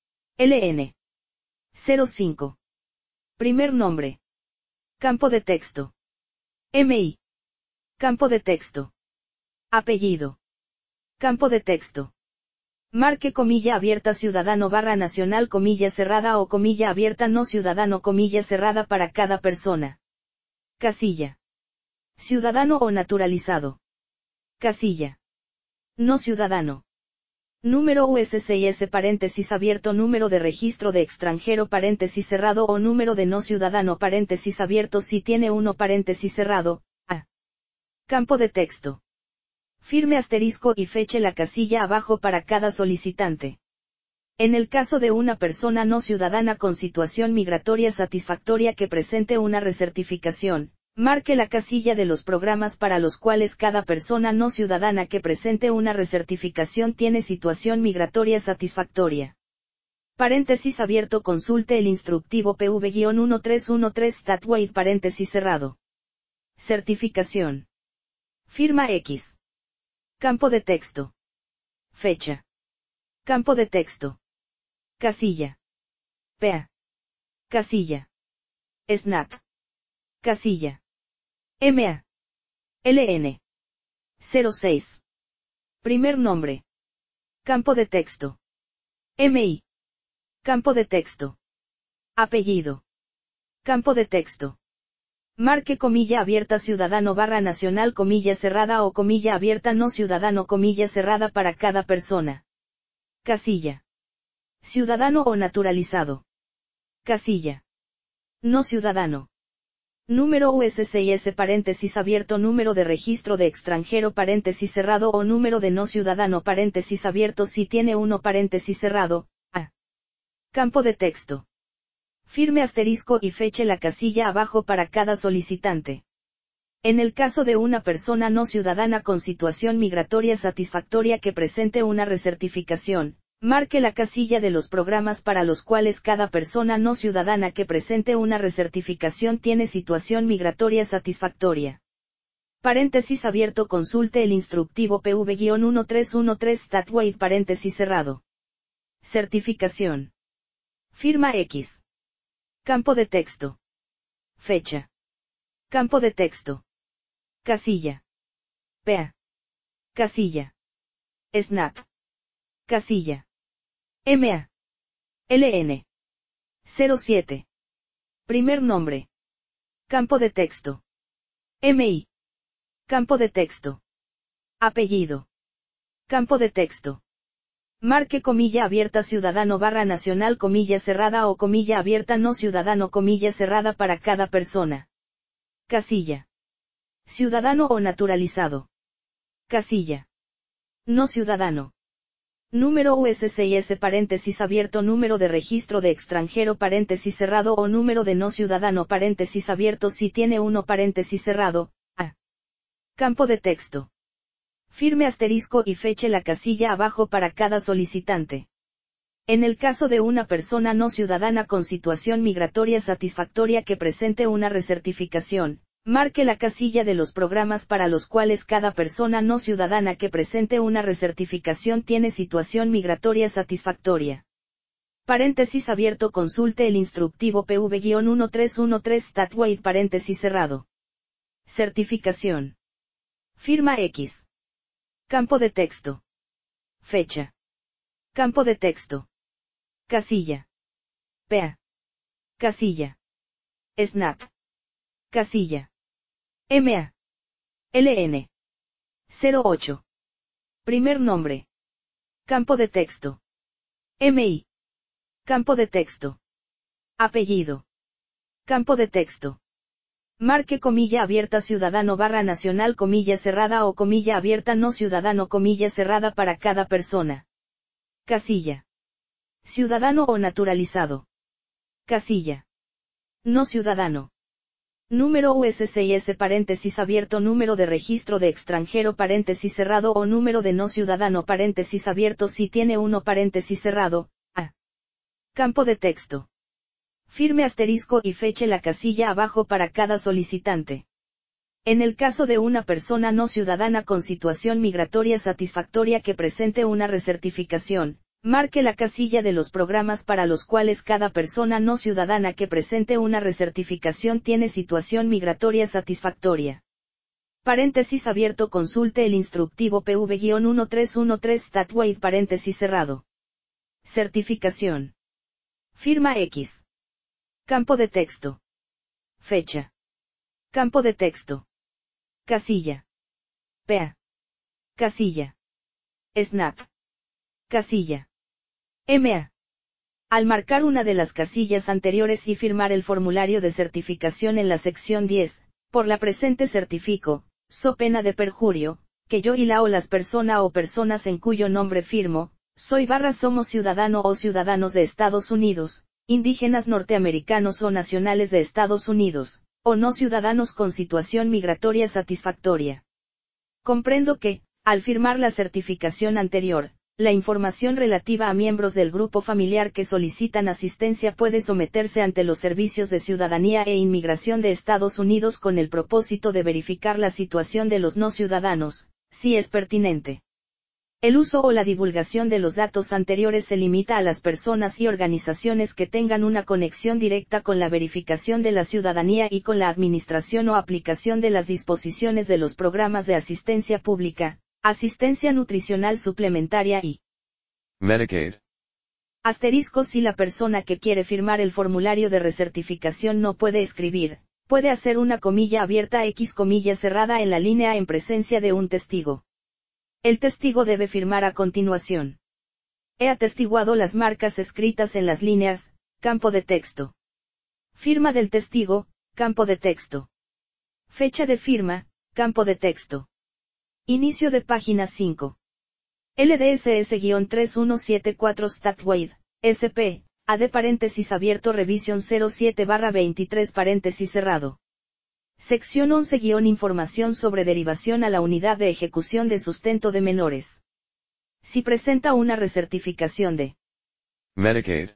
A: L N. cero cinco. Primer nombre. Campo de texto. M I. Campo de texto. Apellido. Campo de texto. Marque comilla abierta ciudadano barra nacional comilla cerrada o comilla abierta no ciudadano comilla cerrada para cada persona. Casilla. Ciudadano o naturalizado. Casilla. No ciudadano. Número U S C I S paréntesis abierto número de registro de extranjero paréntesis cerrado o número de no ciudadano paréntesis abierto si tiene uno paréntesis cerrado, A. Campo de texto. Firme asterisco y feche la casilla abajo para cada solicitante. En el caso de una persona no ciudadana con situación migratoria satisfactoria que presente una recertificación, marque la casilla de los programas para los cuales cada persona no ciudadana que presente una recertificación tiene situación migratoria satisfactoria. Paréntesis abierto consulte el instructivo P V uno tres uno tres StatWide paréntesis cerrado. Certificación. Firma X. Campo de texto. Fecha. Campo de texto. Casilla. P A. Casilla. Snap. Casilla. M A. L N. cero seis. Primer nombre. Campo de texto. M I. Campo de texto. Apellido. Campo de texto. Marque comilla abierta ciudadano barra nacional comilla cerrada o comilla abierta no ciudadano comilla cerrada para cada persona. Casilla. Ciudadano o naturalizado. Casilla. No ciudadano. Número U S C I S paréntesis abierto número de registro de extranjero paréntesis cerrado o número de no ciudadano paréntesis abierto si tiene uno paréntesis cerrado, A. Campo de texto. Firme asterisco y feche la casilla abajo para cada solicitante. En el caso de una persona no ciudadana con situación migratoria satisfactoria que presente una recertificación, marque la casilla de los programas para los cuales cada persona no ciudadana que presente una recertificación tiene situación migratoria satisfactoria. Paréntesis abierto consulte el instructivo P V uno tres uno tres StatWide paréntesis cerrado. Certificación. Firma X. Campo de texto. Fecha. Campo de texto. Casilla. P A. Casilla. Snap. Casilla. M A. L N. cero siete. Primer nombre. Campo de texto. M I. Campo de texto. Apellido. Campo de texto. Marque comilla abierta ciudadano barra nacional comilla cerrada o comilla abierta no ciudadano comilla cerrada para cada persona. Casilla. Ciudadano o naturalizado. Casilla. No ciudadano. Número U S C I S paréntesis abierto número de registro de extranjero paréntesis cerrado o número de no ciudadano paréntesis abierto si tiene uno paréntesis cerrado, A. Campo de texto. Firme asterisco y feche la casilla abajo para cada solicitante. En el caso de una persona no ciudadana con situación migratoria satisfactoria que presente una recertificación, marque la casilla de los programas para los cuales cada persona no ciudadana que presente una recertificación tiene situación migratoria satisfactoria. Paréntesis abierto consulte el instructivo P V uno tres uno tres StatWide paréntesis cerrado. Certificación. Firma X. Campo de texto. Fecha. Campo de texto. Casilla. P A. Casilla. Snap. Casilla. M A. L N. cero ocho. Primer nombre. Campo de texto. M I. Campo de texto. Apellido. Campo de texto. Marque comilla abierta ciudadano barra nacional comilla cerrada o comilla abierta no ciudadano comilla cerrada para cada persona. Casilla. Ciudadano o naturalizado. Casilla. No ciudadano. Número U S C I S paréntesis abierto número de registro de extranjero paréntesis cerrado o número de no ciudadano paréntesis abierto si tiene uno paréntesis cerrado, A. Campo de texto. Firme asterisco y feche la casilla abajo para cada solicitante. En el caso de una persona no ciudadana con situación migratoria satisfactoria que presente una recertificación, marque la casilla de los programas para los cuales cada persona no ciudadana que presente una recertificación tiene situación migratoria satisfactoria. Paréntesis abierto consulte el instructivo P V uno tres uno tres StatWide paréntesis cerrado. Certificación. Firma X. Campo de texto. Fecha. Campo de texto. Casilla. P A. Casilla. Snap. Casilla. M A. Al marcar una de las casillas anteriores y firmar el formulario de certificación en la sección diez, por la presente certifico, so pena de perjurio, que yo y la o las persona o personas en cuyo nombre firmo, soy barra somos ciudadano o ciudadanos de Estados Unidos, indígenas norteamericanos o nacionales de Estados Unidos, o no ciudadanos con situación migratoria satisfactoria. Comprendo que, al firmar la certificación anterior, la información relativa a miembros del grupo familiar que solicitan asistencia puede someterse ante los servicios de ciudadanía e inmigración de Estados Unidos con el propósito de verificar la situación de los no ciudadanos, si es pertinente. El uso o la divulgación de los datos anteriores se limita a las personas y organizaciones que tengan una conexión directa con la verificación de la ciudadanía y con la administración o aplicación de las disposiciones de los programas de asistencia pública, asistencia nutricional suplementaria y
B: Medicaid.
A: Asterisco: si la persona que quiere firmar el formulario de recertificación no puede escribir, puede hacer una comilla abierta X comilla cerrada en la línea en presencia de un testigo. El testigo debe firmar a continuación. He atestiguado las marcas escritas en las líneas, campo de texto. Firma del testigo, campo de texto. Fecha de firma, campo de texto. Inicio de página cinco. L D S S tres uno siete cuatro StatWaid, S P, A D paréntesis abierto revisión cero siete barra veintitrés paréntesis cerrado. Sección once Información sobre derivación a la unidad de ejecución de sustento de menores. Si presenta una recertificación de
B: Medicaid.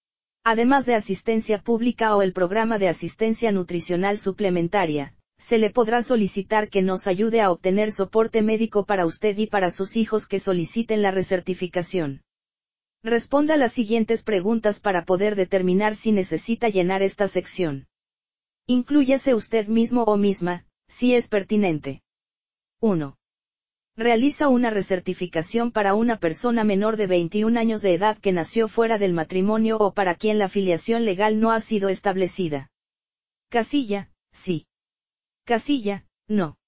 A: Además de asistencia pública o el programa de asistencia nutricional suplementaria, se le podrá solicitar que nos ayude a obtener soporte médico para usted y para sus hijos que soliciten la recertificación. Responda las siguientes preguntas para poder determinar si necesita llenar esta sección. Inclúyase usted mismo o misma, si es pertinente. uno. Realiza una recertificación para una persona menor de veintiún años de edad que nació fuera del matrimonio o para quien la filiación legal no ha sido establecida. Casilla, sí. Casilla, no.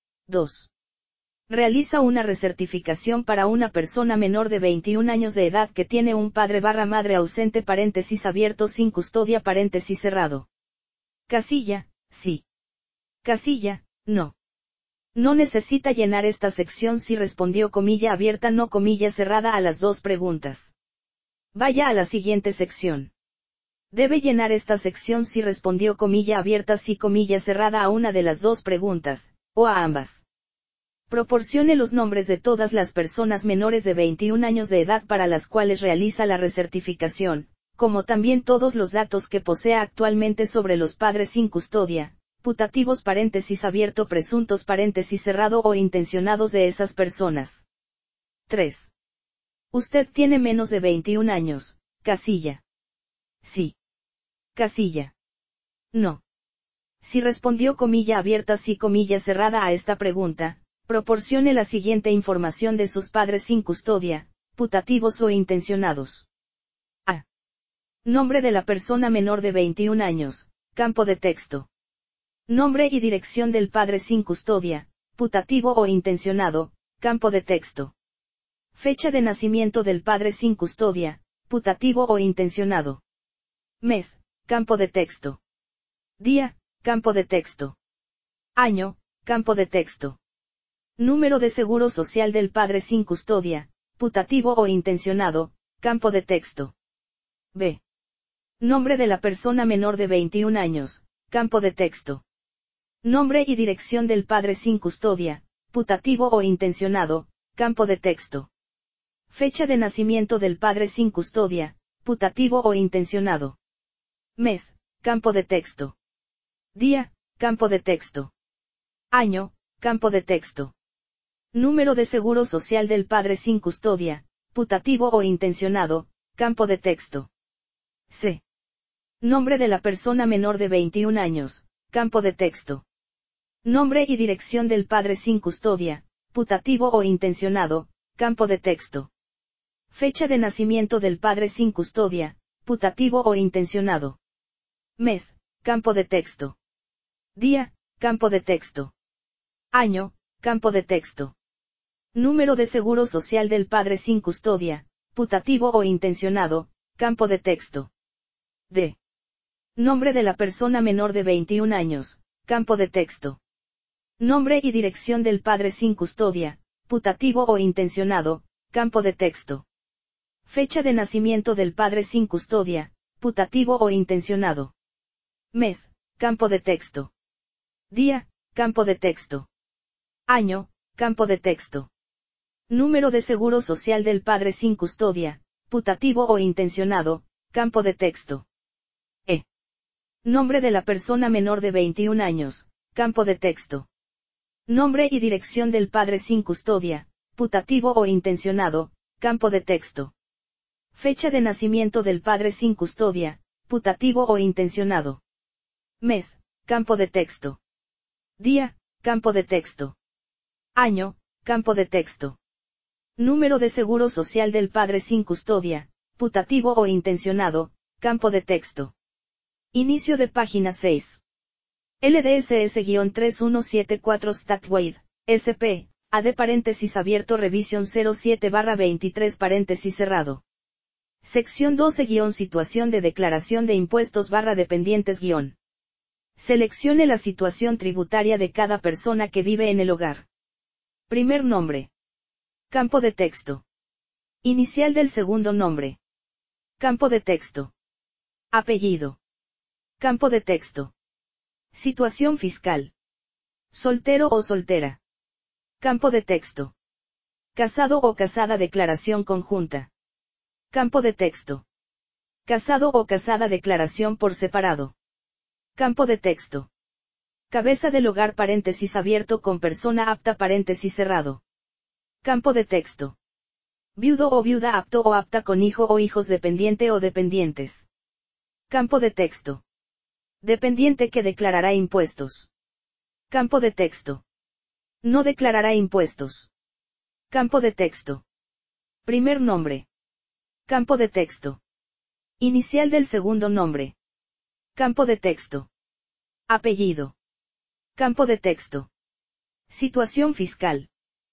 A: dos. Realiza una recertificación para una persona menor de veintiún años de edad que tiene un padre barra madre ausente paréntesis abierto sin custodia paréntesis cerrado. Casilla, sí. Casilla, no. No necesita llenar esta sección si respondió comilla abierta no comilla cerrada a las dos preguntas. Vaya a la siguiente sección. Debe llenar esta sección si respondió comilla abierta sí comilla cerrada a una de las dos preguntas, o a ambas. Proporcione los nombres de todas las personas menores de veintiún años de edad para las cuales realiza la recertificación, como también todos los datos que posea actualmente sobre los padres sin custodia, putativos paréntesis abierto presuntos paréntesis cerrado o intencionados de esas personas. tres. Usted tiene menos de veintiún años, casilla. Sí. Casilla. No. Si respondió comilla abierta sí comilla cerrada a esta pregunta, proporcione la siguiente información de sus padres sin custodia, putativos o intencionados. A. Nombre de la persona menor de veintiún años, campo de texto. Nombre y dirección del padre sin custodia, putativo o intencionado, campo de texto. Fecha de nacimiento del padre sin custodia, putativo o intencionado. Mes, campo de texto. Día, campo de texto. Año, campo de texto. Número de seguro social del padre sin custodia, putativo o intencionado, campo de texto. B. Nombre de la persona menor de veintiún años, campo de texto. Nombre y dirección del padre sin custodia, putativo o intencionado, campo de texto. Fecha de nacimiento del padre sin custodia, putativo o intencionado. Mes, campo de texto. Día, campo de texto. Año, campo de texto. Número de seguro social del padre sin custodia, putativo o intencionado, campo de texto. C. Nombre de la persona menor de veintiún años, campo de texto. Nombre y dirección del padre sin custodia, putativo o intencionado, campo de texto. Fecha de nacimiento del padre sin custodia, putativo o intencionado. Mes, campo de texto. Día, campo de texto. Año, campo de texto. Número de seguro social del padre sin custodia, putativo o intencionado, campo de texto. D. Nombre de la persona menor de veintiún años, campo de texto. Nombre y dirección del padre sin custodia, putativo o intencionado, campo de texto. Fecha de nacimiento del padre sin custodia, putativo o intencionado. Mes, campo de texto. Día, campo de texto. Año, campo de texto. Número de seguro social del padre sin custodia, putativo o intencionado, campo de texto. E. Nombre de la persona menor de veintiún años, campo de texto. Nombre y dirección del padre sin custodia, putativo o intencionado, campo de texto. Fecha de nacimiento del padre sin custodia, putativo o intencionado. Mes, campo de texto. Día, campo de texto. Año, campo de texto. Número de seguro social del padre sin custodia, putativo o intencionado, campo de texto. Inicio de página seis. L D S S tres uno siete cuatro StatWaid, S P, A D paréntesis abierto Revision cero siete barra veintitrés paréntesis cerrado. Sección doce Situación de declaración de impuestos barra dependientes guión. Seleccione la situación tributaria de cada persona que vive en el hogar. Primer nombre. Campo de texto. Inicial del segundo nombre. Campo de texto. Apellido. Campo de texto. Situación fiscal. Soltero o soltera. Campo de texto. Casado o casada declaración conjunta. Campo de texto. Casado o casada declaración por separado. Campo de texto. Cabeza del hogar paréntesis abierto con persona apta paréntesis cerrado. Campo de texto. Viudo o viuda apto o apta con hijo o hijos dependiente o dependientes. Campo de texto. Dependiente que declarará impuestos. Campo de texto. No declarará impuestos. Campo de texto. Primer nombre. Campo de texto. Inicial del segundo nombre. Campo de texto. Apellido. Campo de texto. Situación fiscal.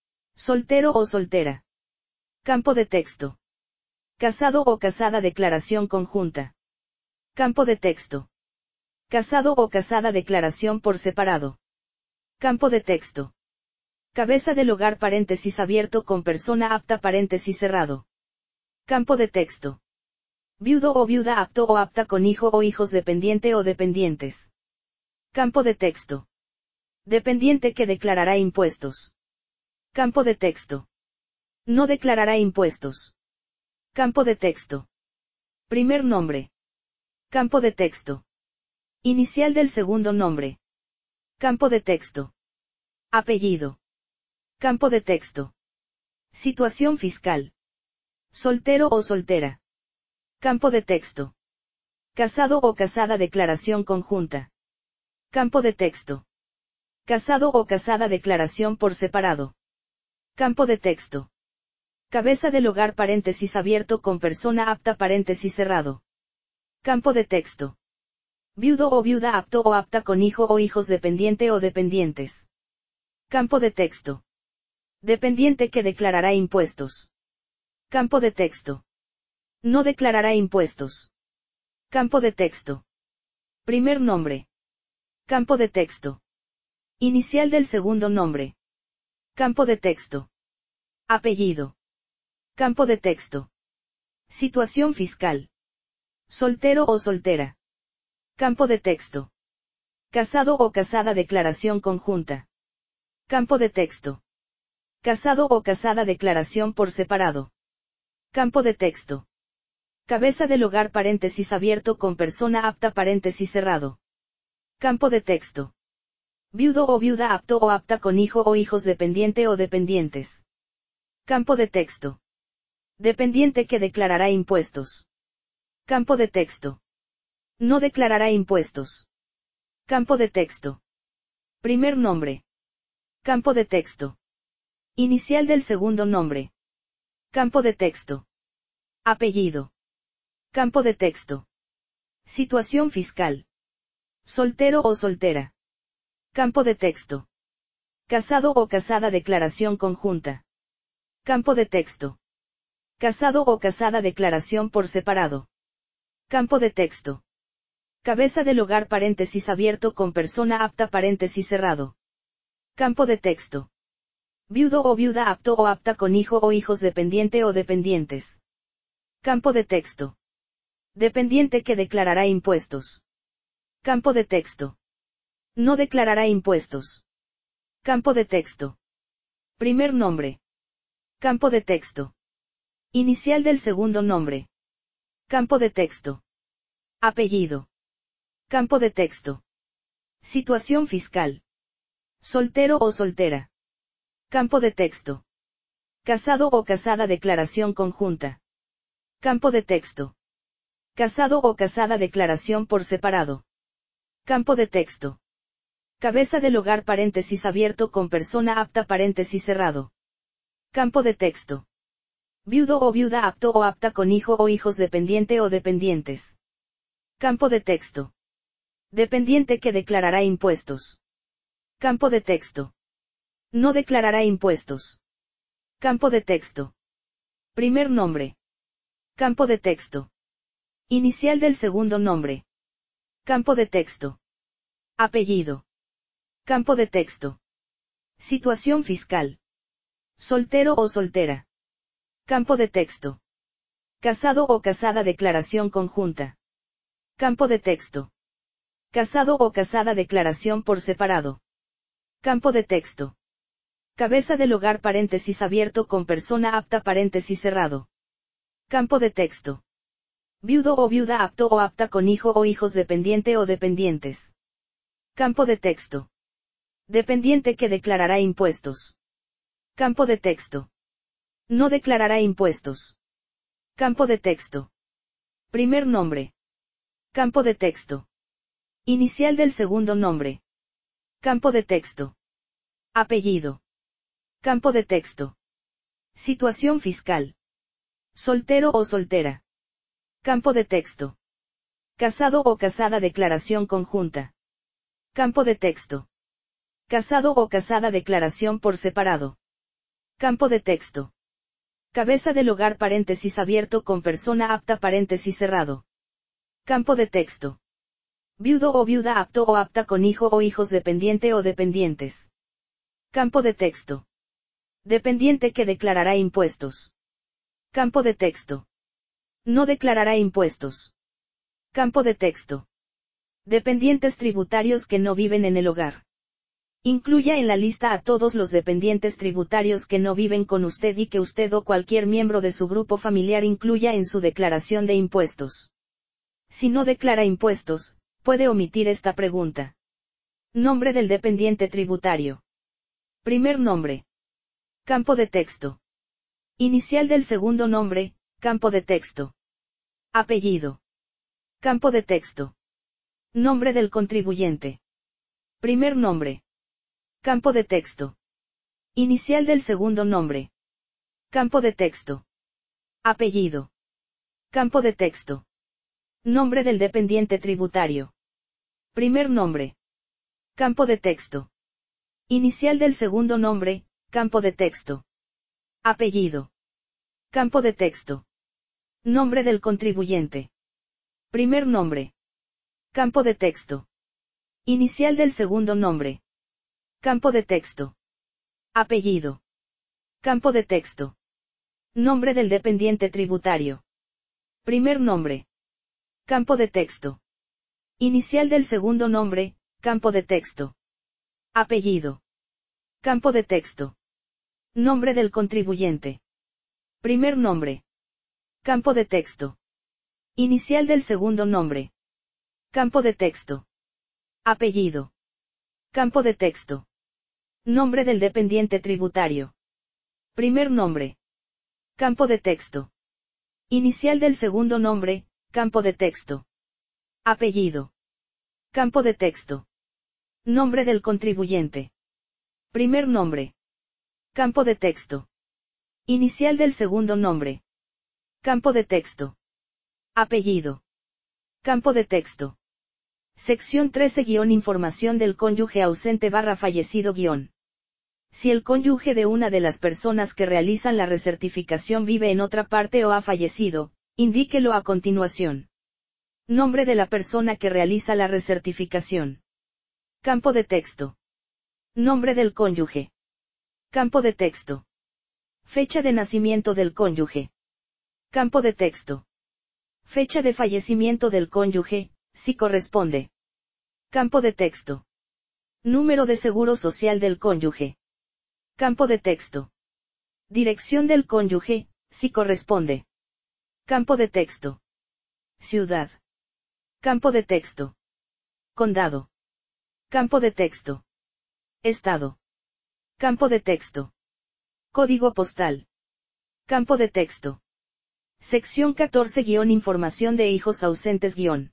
A: Soltero o soltera. Campo de texto. Casado o casada declaración conjunta. Campo de texto. Casado o casada declaración por separado. Campo de texto. Cabeza del hogar paréntesis abierto con persona apta paréntesis cerrado. Campo de texto. Viudo o viuda apto o apta con hijo o hijos dependiente o dependientes. Campo de texto. Dependiente que declarará impuestos. Campo de texto. No declarará impuestos. Campo de texto. Primer nombre. Campo de texto. Inicial del segundo nombre. Campo de texto. Apellido. Campo de texto. Situación fiscal. Soltero o soltera. Campo de texto. Casado o casada declaración conjunta. Campo de texto. Casado o casada declaración por separado. Campo de texto. Cabeza del hogar paréntesis abierto con persona apta paréntesis cerrado. Campo de texto. Viudo o viuda apto o apta con hijo o hijos dependiente o dependientes. Campo de texto. Dependiente que declarará impuestos. Campo de texto. No declarará impuestos. Campo de texto. Primer nombre. Campo de texto. Inicial del segundo nombre. Campo de texto. Apellido. Campo de texto. Situación fiscal. Soltero o soltera. Campo de texto. Casado o casada declaración conjunta. Campo de texto. Casado o casada declaración por separado. Campo de texto. Cabeza del hogar paréntesis abierto con persona apta paréntesis cerrado. Campo de texto. Viudo o viuda apto o apta con hijo o hijos dependiente o dependientes. Campo de texto. Dependiente que declarará impuestos. Campo de texto. No declarará impuestos. Campo de texto. Primer nombre. Campo de texto. Inicial del segundo nombre. Campo de texto. Apellido. Campo de texto. Situación fiscal. Soltero o soltera. Campo de texto. Casado o casada declaración conjunta. Campo de texto. Casado o casada declaración por separado. Campo de texto. Cabeza del hogar paréntesis abierto con persona apta paréntesis cerrado. Campo de texto. Viudo o viuda apto o apta con hijo o hijos dependiente o dependientes. Campo de texto. Dependiente que declarará impuestos. Campo de texto. No declarará impuestos. Campo de texto. Primer nombre. Campo de texto. Inicial del segundo nombre. Campo de texto. Apellido. Campo de texto. Situación fiscal. Soltero o soltera. Campo de texto. Casado o casada declaración conjunta. Campo de texto. Casado o casada declaración por separado. Campo de texto. Cabeza del hogar paréntesis abierto con persona apta paréntesis cerrado. Campo de texto. Viudo o viuda apto o apta con hijo o hijos dependiente o dependientes. Campo de texto. Dependiente que declarará impuestos. Campo de texto. No declarará impuestos. Campo de texto. Primer nombre. Campo de texto. Inicial del segundo nombre. Campo de texto. Apellido. Campo de texto. Situación fiscal. Soltero o soltera. Campo de texto. Casado o casada declaración conjunta. Campo de texto. Casado o casada declaración por separado. Campo de texto. Cabeza del hogar paréntesis abierto con persona apta paréntesis cerrado. Campo de texto. Viudo o viuda apto o apta con hijo o hijos dependiente o dependientes. Campo de texto. Dependiente que declarará impuestos. Campo de texto. No declarará impuestos. Campo de texto. Primer nombre. Campo de texto. Inicial del segundo nombre. Campo de texto. Apellido. Campo de texto. Situación fiscal. Soltero o soltera. Campo de texto. Casado o casada declaración conjunta. Campo de texto. Casado o casada declaración por separado. Campo de texto. Cabeza del hogar paréntesis abierto con persona apta paréntesis cerrado. Campo de texto. Viudo o viuda apto o apta con hijo o hijos dependiente o dependientes. Campo de texto. Dependiente que declarará impuestos. Campo de texto. No declarará impuestos. Campo de texto. Dependientes tributarios que no viven en el hogar. Incluya en la lista a todos los dependientes tributarios que no viven con usted y que usted o cualquier miembro de su grupo familiar incluya en su declaración de impuestos. Si no declara impuestos, puede omitir esta pregunta. Nombre del dependiente tributario. Primer nombre. Campo de texto. Inicial del segundo nombre, campo de texto. Apellido. Campo de texto. Nombre del contribuyente. Primer nombre. Campo de texto. Inicial del segundo nombre. Campo de texto. Apellido. Campo de texto. Nombre del dependiente tributario. Primer nombre. Campo de texto. Inicial del segundo nombre, campo de texto. Apellido. Campo de texto. Nombre del contribuyente. Primer nombre. Campo de texto. Inicial del segundo nombre. Campo de texto. Apellido. Campo de texto. Nombre del dependiente tributario. Primer nombre. Campo de texto. Inicial del segundo nombre, campo de texto. Apellido. Campo de texto. Nombre del contribuyente. Primer nombre. Campo de texto. Inicial del segundo nombre. Campo de texto. Apellido. Campo de texto. Nombre del dependiente tributario. Primer nombre. Campo de texto. Inicial del segundo nombre, campo de texto. Apellido. Campo de texto. Nombre del contribuyente. Primer nombre. Campo de texto. Inicial del segundo nombre. Campo de texto. Apellido. Campo de texto. Sección trece guión Información del cónyuge ausente barra fallecido guión. Si el cónyuge de una de las personas que realizan la recertificación vive en otra parte o ha fallecido, indíquelo a continuación. Nombre de la persona que realiza la recertificación. Campo de texto. Nombre del cónyuge. Campo de texto. Fecha de nacimiento del cónyuge. Campo de texto. Fecha de fallecimiento del cónyuge, si corresponde. Campo de texto. Número de seguro social del cónyuge. Campo de texto. Dirección del cónyuge, si corresponde. Campo de texto. Ciudad. Campo de texto. Condado. Campo de texto. Estado. Campo de texto. Código postal. Campo de texto. Sección catorce guión Información de hijos ausentes guión.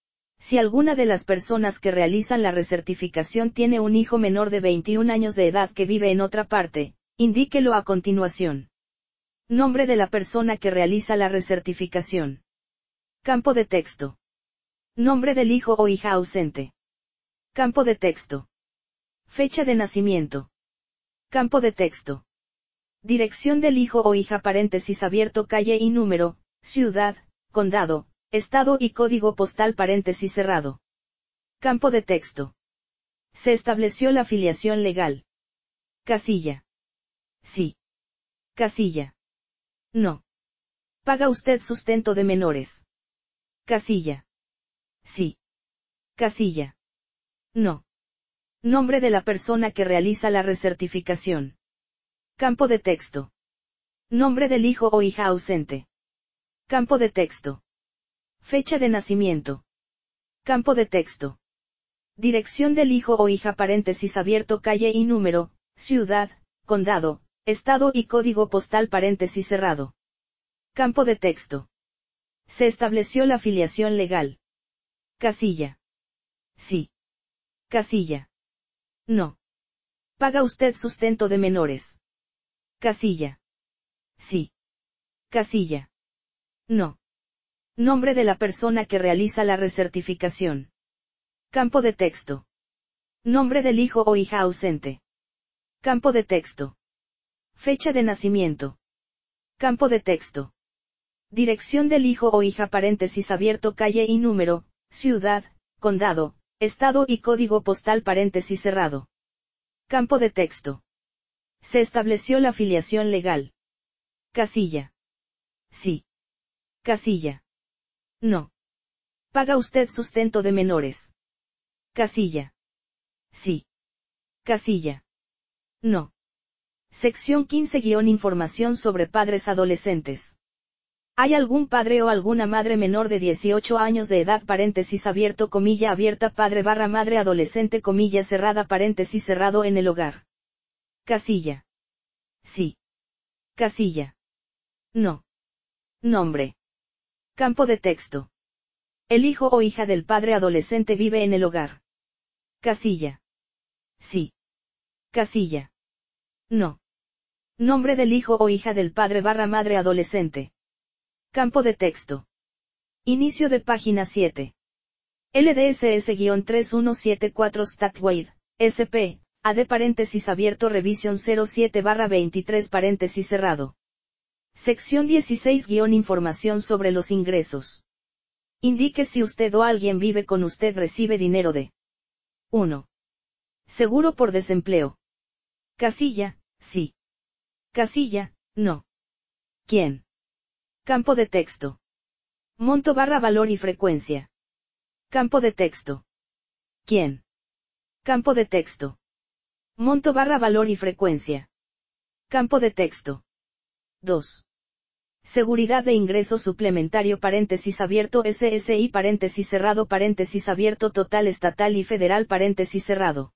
A: Si alguna de las personas que realizan la recertificación tiene un hijo menor de veintiún años de edad que vive en otra parte, indíquelo a continuación. Nombre de la persona que realiza la recertificación. Campo de texto. Nombre del hijo o hija ausente. Campo de texto. Fecha de nacimiento. Campo de texto. Dirección del hijo o hija paréntesis abierto calle y número, ciudad, condado, estado y código postal paréntesis cerrado. Campo de texto. Se estableció la filiación legal. Casilla. Sí. Casilla. No. ¿Paga usted sustento de menores? Casilla. Sí. Casilla. No. Nombre de la persona que realiza la recertificación. Campo de texto. Nombre del hijo o hija ausente. Campo de texto. Fecha de nacimiento. Campo de texto. Dirección del hijo o hija paréntesis abierto calle y número, ciudad, condado, estado y código postal paréntesis cerrado. Campo de texto. Se estableció la filiación legal. Casilla. Sí. Casilla. No. ¿Paga usted sustento de menores? Casilla. Sí. Casilla. No. Nombre de la persona que realiza la recertificación. Campo de texto. Nombre del hijo o hija ausente. Campo de texto. Fecha de nacimiento. Campo de texto. Dirección del hijo o hija paréntesis abierto calle y número, ciudad, condado, estado y código postal paréntesis cerrado. Campo de texto. Se estableció la filiación legal. Casilla. Sí. Casilla. No. ¿Paga usted sustento de menores? Casilla. Sí. Casilla. No. Sección quince guión Información sobre padres adolescentes. ¿Hay algún padre o alguna madre menor de dieciocho años de edad paréntesis abierto comilla abierta padre barra madre adolescente comilla cerrada paréntesis cerrado en el hogar? Casilla. Sí. Casilla. No. Nombre. Campo de texto. El hijo o hija del padre adolescente vive en el hogar. Casilla. Sí. Casilla. No. Nombre del hijo o hija del padre barra madre adolescente. Campo de texto. Inicio de página siete. L D S S tres uno siete cuatro StatWaid, S P, A D paréntesis abierto Revision cero siete barra veintitrés paréntesis cerrado. Sección dieciséis guión Información sobre los ingresos. Indique si usted o alguien vive con usted recibe dinero de uno. Seguro por desempleo. Casilla, sí. Casilla, no. ¿Quién? Campo de texto. Monto barra valor y frecuencia. Campo de texto. ¿Quién? Campo de texto. Monto barra valor y frecuencia. Campo de texto. dos. Seguridad de ingreso suplementario paréntesis abierto S S I paréntesis cerrado paréntesis abierto total estatal y federal paréntesis cerrado.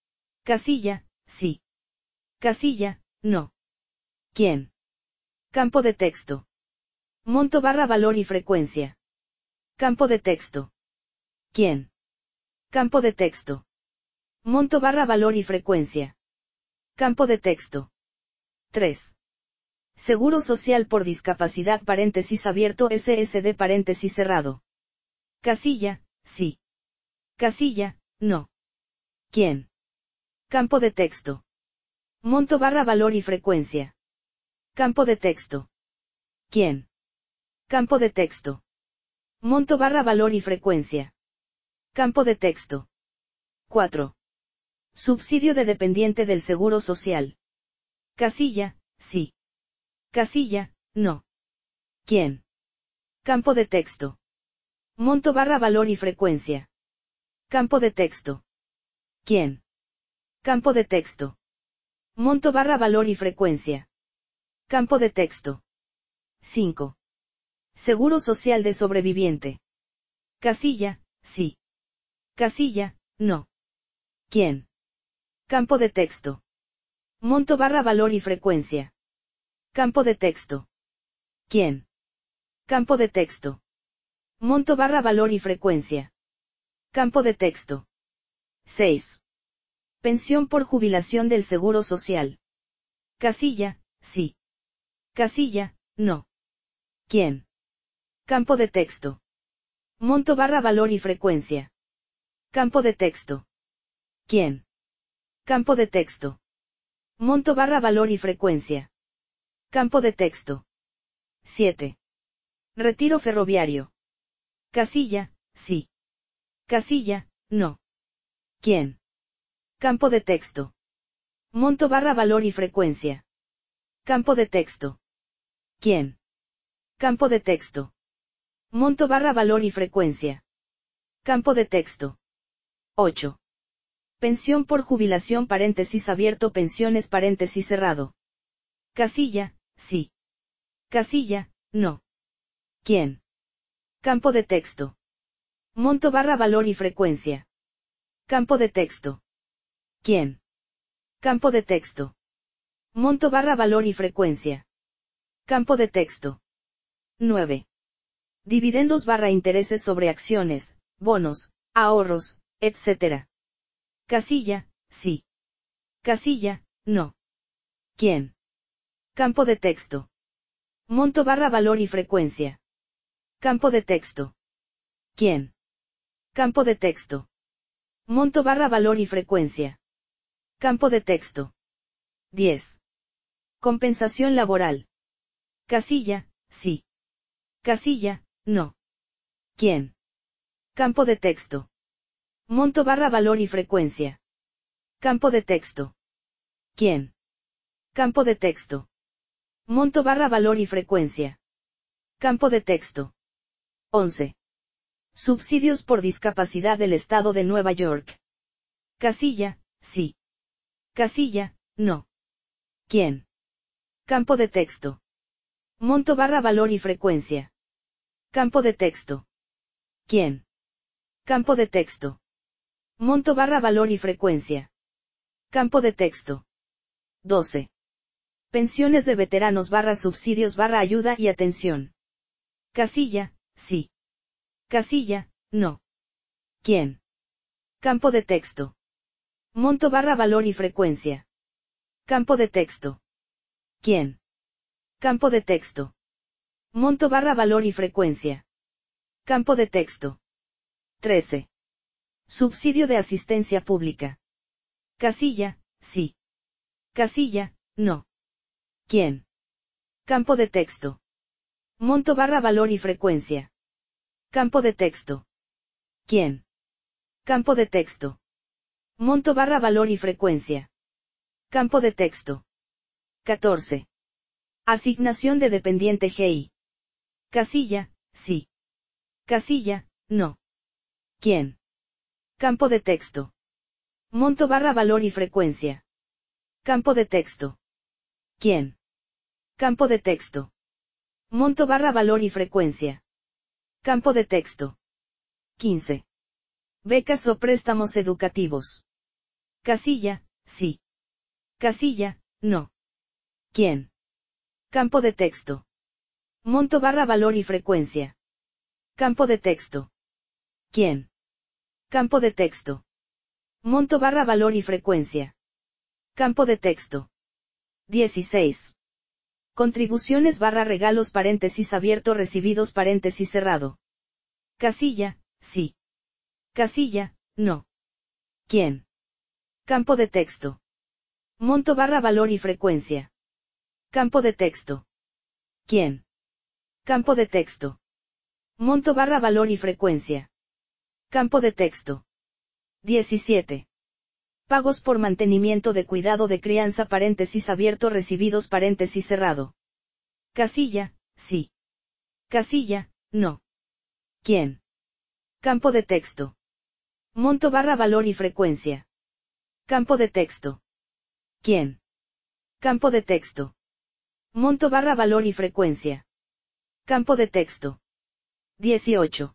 A: Casilla, sí. Casilla, no. ¿Quién? Campo de texto. Monto barra valor y frecuencia. Campo de texto. ¿Quién? Campo de texto. Monto barra valor y frecuencia. Campo de texto. tres. Seguro social por discapacidad paréntesis abierto S S D paréntesis cerrado. Casilla, sí. Casilla, no. ¿Quién? Campo de texto. Monto barra valor y frecuencia. Campo de texto. ¿Quién? Campo de texto. Monto barra valor y frecuencia. Campo de texto. cuatro. Subsidio de dependiente del Seguro Social. Casilla, sí. Casilla, no. ¿Quién? Campo de texto. Monto barra valor y frecuencia. Campo de texto. ¿Quién? Campo de texto. Monto barra valor y frecuencia. Campo de texto. cinco. Seguro social de sobreviviente. Casilla, sí. Casilla, no. ¿Quién? Campo de texto. Monto barra valor y frecuencia. Campo de texto. ¿Quién? Campo de texto. Monto barra valor y frecuencia. Campo de texto. seis. Pensión por jubilación del Seguro Social. Casilla, sí. Casilla, no. ¿Quién? Campo de texto. Monto barra valor y frecuencia. Campo de texto. ¿Quién? Campo de texto. Monto barra valor y frecuencia. Campo de texto. siete. Retiro ferroviario. Casilla, sí. Casilla, no. ¿Quién? Campo de texto. Monto barra valor y frecuencia. Campo de texto. ¿Quién? Campo de texto. Monto barra valor y frecuencia. Campo de texto. ocho. Pensión por jubilación paréntesis abierto pensiones paréntesis cerrado. Casilla, sí. Casilla, no. ¿Quién? Campo de texto. Monto barra valor y frecuencia. Campo de texto. ¿Quién? Campo de texto. Monto barra valor y frecuencia. Campo de texto. nueve. Dividendos barra intereses sobre acciones, bonos, ahorros, etcétera. Casilla, sí. Casilla, no. ¿Quién? Campo de texto. Monto barra valor y frecuencia. Campo de texto. ¿Quién? Campo de texto. Monto barra valor y frecuencia. Campo de texto. diez. Compensación laboral. Casilla, sí. Casilla, no. ¿Quién? Campo de texto. Monto barra valor y frecuencia. Campo de texto. ¿Quién? Campo de texto. Monto barra valor y frecuencia. Campo de texto. once. Subsidios por discapacidad del Estado de Nueva York. Casilla, sí. Casilla, no. ¿Quién? Campo de texto. Monto barra valor y frecuencia. Campo de texto. ¿Quién? Campo de texto. Monto barra valor y frecuencia. Campo de texto. doce. Pensiones de veteranos barra subsidios barra ayuda y atención. Casilla, sí. Casilla, no. ¿Quién? Campo de texto. Monto barra valor y frecuencia. Campo de texto. ¿Quién? Campo de texto. Monto barra valor y frecuencia. Campo de texto. trece. Subsidio de asistencia pública. Casilla, sí. Casilla, no. ¿Quién? Campo de texto. Monto barra valor y frecuencia. Campo de texto. ¿Quién? Campo de texto. Monto barra valor y frecuencia. Campo de texto. catorce. Asignación de dependiente G I. Casilla, sí. Casilla, no. ¿Quién? Campo de texto. Monto barra valor y frecuencia. Campo de texto. ¿Quién? Campo de texto. Monto barra valor y frecuencia. Campo de texto. quince. Becas o préstamos educativos. Casilla, sí. Casilla, no. ¿Quién? Campo de texto. Monto barra valor y frecuencia. Campo de texto. ¿Quién? Campo de texto. Monto barra valor y frecuencia. Campo de texto. dieciséis. Contribuciones barra regalos paréntesis abierto recibidos paréntesis cerrado. Casilla, sí. Casilla, no. ¿Quién? Campo de texto. Monto barra valor y frecuencia. Campo de texto. ¿Quién? Campo de texto. Monto barra valor y frecuencia. Campo de texto. diecisiete. Pagos por mantenimiento de cuidado de crianza paréntesis abierto recibidos paréntesis cerrado. Casilla, sí. Casilla, no. ¿Quién? Campo de texto. Monto barra valor y frecuencia. Campo de texto. ¿Quién? Campo de texto. Monto barra valor y frecuencia. Campo de texto. dieciocho.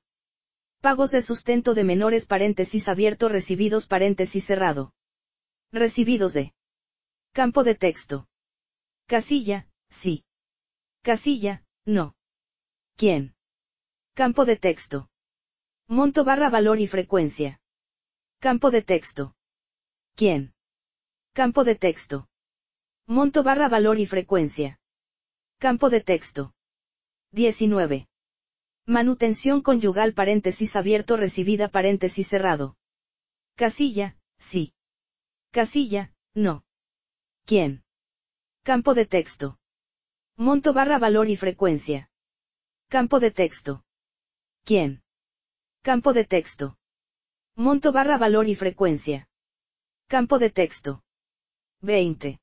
A: Pagos de sustento de menores paréntesis abierto recibidos paréntesis cerrado. Recibidos de. Campo de texto. Casilla, sí. Casilla, no. ¿Quién? Campo de texto. Monto barra valor y frecuencia. Campo de texto. ¿Quién? Campo de texto. Monto barra valor y frecuencia. Campo de texto. diecinueve. Manutención conyugal paréntesis abierto recibida paréntesis cerrado. Casilla, sí. Casilla, no. ¿Quién? Campo de texto. Monto barra valor y frecuencia. Campo de texto. ¿Quién? Campo de texto. Monto barra valor y frecuencia. Campo de texto. veinte.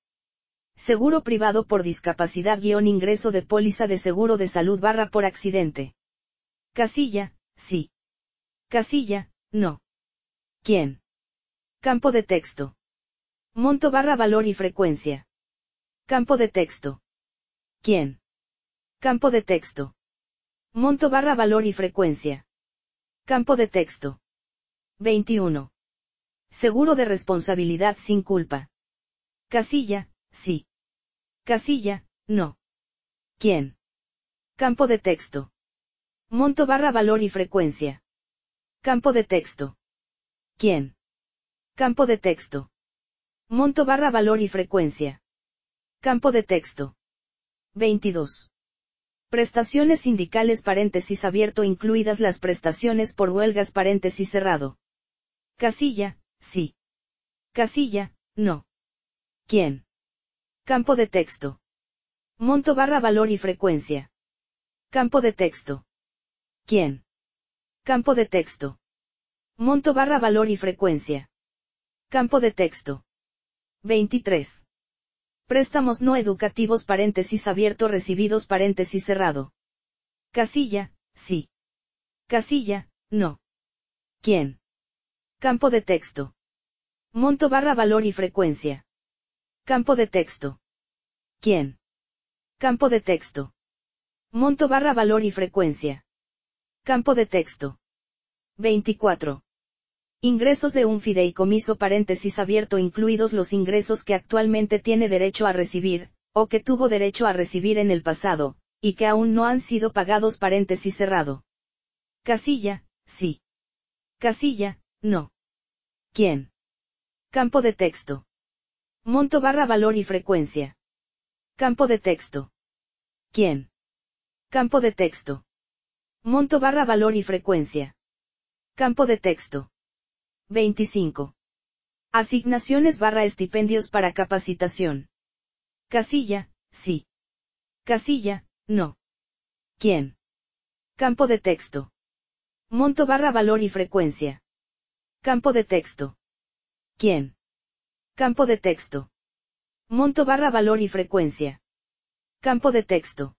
A: Seguro privado por discapacidad guión ingreso de póliza de seguro de salud barra por accidente. Casilla, sí. Casilla, no. ¿Quién? Campo de texto. Monto barra valor y frecuencia. Campo de texto. ¿Quién? Campo de texto. Monto barra valor y frecuencia. Campo de texto. veintiuno. Seguro de responsabilidad sin culpa. Casilla, sí. Casilla, no. ¿Quién? Campo de texto. Monto barra valor y frecuencia. Campo de texto. ¿Quién? Campo de texto. Monto barra valor y frecuencia. Campo de texto. veintidós. Prestaciones sindicales paréntesis abierto incluidas las prestaciones por huelgas paréntesis cerrado. Casilla, sí. Casilla, no. ¿Quién? Campo de texto. Monto barra valor y frecuencia. Campo de texto. ¿Quién? Campo de texto. Monto barra valor y frecuencia. Campo de texto. veintitrés. Préstamos no educativos paréntesis abierto recibidos paréntesis cerrado. Casilla, sí. Casilla, no. ¿Quién? Campo de texto. Monto barra valor y frecuencia. Campo de texto. ¿Quién? Campo de texto. Monto barra valor y frecuencia. Campo de texto. veinticuatro. Ingresos de un fideicomiso paréntesis abierto incluidos los ingresos que actualmente tiene derecho a recibir, o que tuvo derecho a recibir en el pasado, y que aún no han sido pagados paréntesis cerrado. Casilla, sí. Casilla, no. ¿Quién? Campo de texto. Monto barra valor y frecuencia. Campo de texto. ¿Quién? Campo de texto. Monto barra valor y frecuencia. Campo de texto. veinticinco. Asignaciones barra estipendios para capacitación. Casilla, sí. Casilla, no. ¿Quién? Campo de texto. Monto barra valor y frecuencia. Campo de texto. ¿Quién? Campo de texto. Monto barra valor y frecuencia. Campo de texto.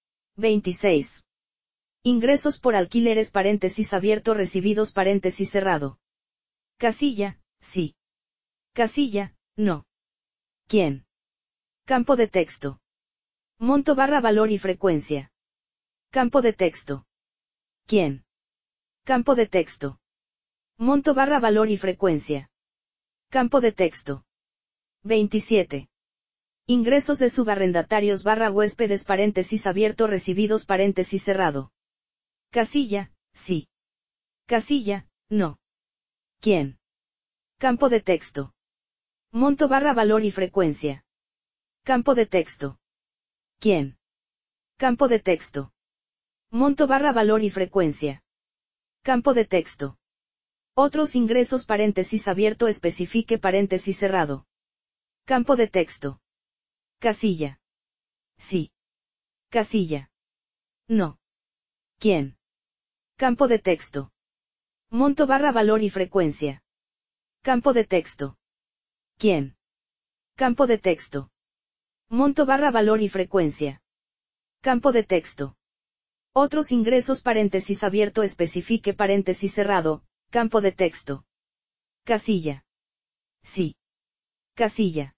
A: veintiséis. Ingresos por alquileres paréntesis abierto recibidos paréntesis cerrado. Casilla, sí. Casilla, no. ¿Quién? Campo de texto. Monto barra valor y frecuencia. Campo de texto. ¿Quién? Campo de texto. Monto barra valor y frecuencia. Campo de texto. veintisiete. Ingresos de subarrendatarios barra huéspedes paréntesis abierto recibidos paréntesis cerrado. Casilla, sí. Casilla, no. ¿Quién? Campo de texto. Monto barra valor y frecuencia. Campo de texto. ¿Quién? Campo de texto. Monto barra valor y frecuencia. Campo de texto. Otros ingresos paréntesis abierto especifique paréntesis cerrado. Campo de texto. Casilla. Sí. Casilla. No. ¿Quién? Campo de texto. Monto barra valor y frecuencia. Campo de texto. ¿Quién? Campo de texto. Monto barra valor y frecuencia. Campo de texto. Otros ingresos paréntesis abierto especifique paréntesis cerrado, campo de texto. Casilla. Sí. Casilla.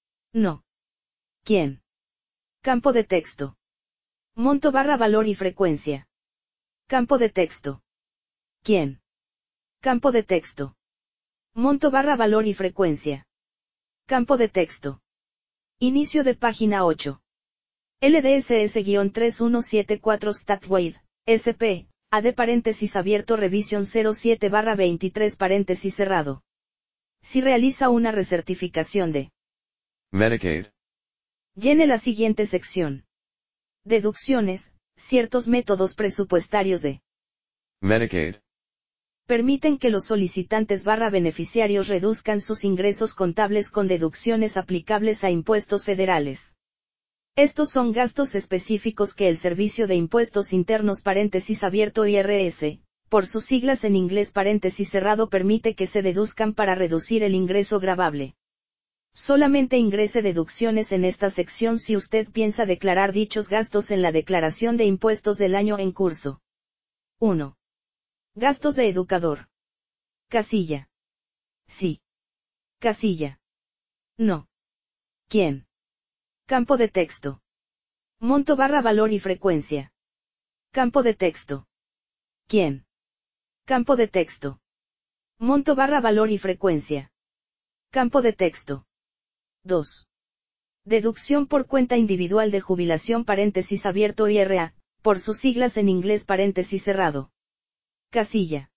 A: No. ¿Quién? Campo de texto. Monto barra valor y frecuencia. Campo de texto. ¿Quién? Campo de texto. Monto barra valor y frecuencia. Campo de texto. Inicio de página ocho. L D S S tres uno siete cuatro StatWaid, S P, A D paréntesis abierto Revision cero siete barra veintitrés paréntesis cerrado. Si realiza una recertificación de
B: Medicaid.
A: Llene la siguiente sección. Deducciones, ciertos métodos presupuestarios de
B: Medicaid.
A: permiten que los solicitantes barra beneficiarios reduzcan sus ingresos contables con deducciones aplicables a impuestos federales. Estos son gastos específicos que el Servicio de Impuestos Internos paréntesis abierto I R S, por sus siglas en inglés paréntesis cerrado permite que se deduzcan para reducir el ingreso gravable. Solamente ingrese deducciones en esta sección si usted piensa declarar dichos gastos en la declaración de impuestos del año en curso. uno. Gastos de educador. Casilla. Sí. Casilla. No. ¿Quién? Campo de texto. Monto barra valor y frecuencia. Campo de texto. ¿Quién? Campo de texto. Monto barra valor y frecuencia. Campo de texto. dos. Deducción por cuenta individual de jubilación paréntesis abierto I R A, por sus siglas en inglés paréntesis cerrado. Casilla.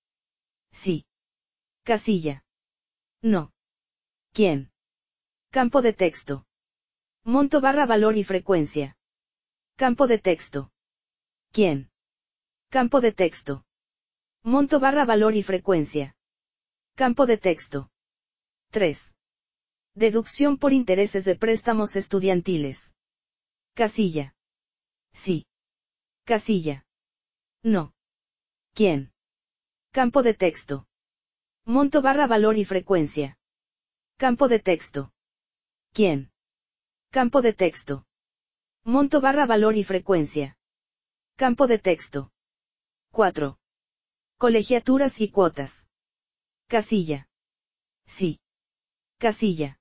A: Sí. Casilla. No. ¿Quién? Campo de texto. Monto barra valor y frecuencia. Campo de texto. ¿Quién? Campo de texto. Monto barra valor y frecuencia. Campo de texto. tres. Deducción por intereses de préstamos estudiantiles. Casilla. Sí. Casilla. No. ¿Quién? Campo de texto. Monto barra valor y frecuencia. Campo de texto. ¿Quién? Campo de texto. Monto barra valor y frecuencia. Campo de texto. cuatro. Colegiaturas y cuotas. Casilla. Sí. Casilla.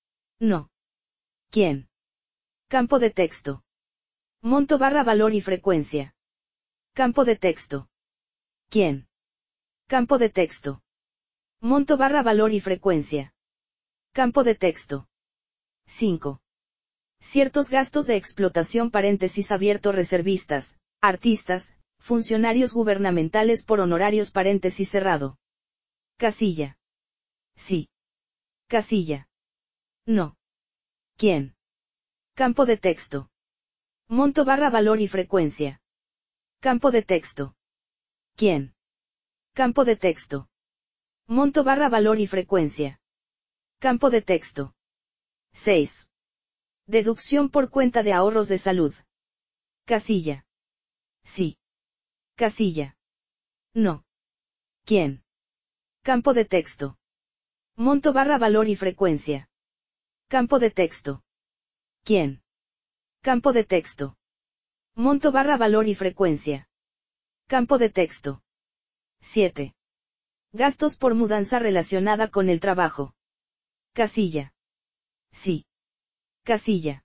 A: No. ¿Quién? Campo de texto. Monto barra valor y frecuencia. Campo de texto. ¿Quién? Campo de texto. Monto barra valor y frecuencia. Campo de texto. cinco. Ciertos gastos de explotación paréntesis abierto reservistas, artistas, funcionarios gubernamentales por honorarios paréntesis cerrado. Casilla. Sí. Casilla. No. ¿Quién? Campo de texto. Monto barra valor y frecuencia. Campo de texto. ¿Quién? Campo de texto. Monto barra valor y frecuencia. Campo de texto. seis. Deducción por cuenta de ahorros de salud. Casilla. Sí. Casilla. No. ¿Quién? Campo de texto. Monto barra valor y frecuencia. Campo de texto. ¿Quién? Campo de texto. Monto barra valor y frecuencia. Campo de texto. siete. Gastos por mudanza relacionada con el trabajo. Casilla. Sí. Casilla.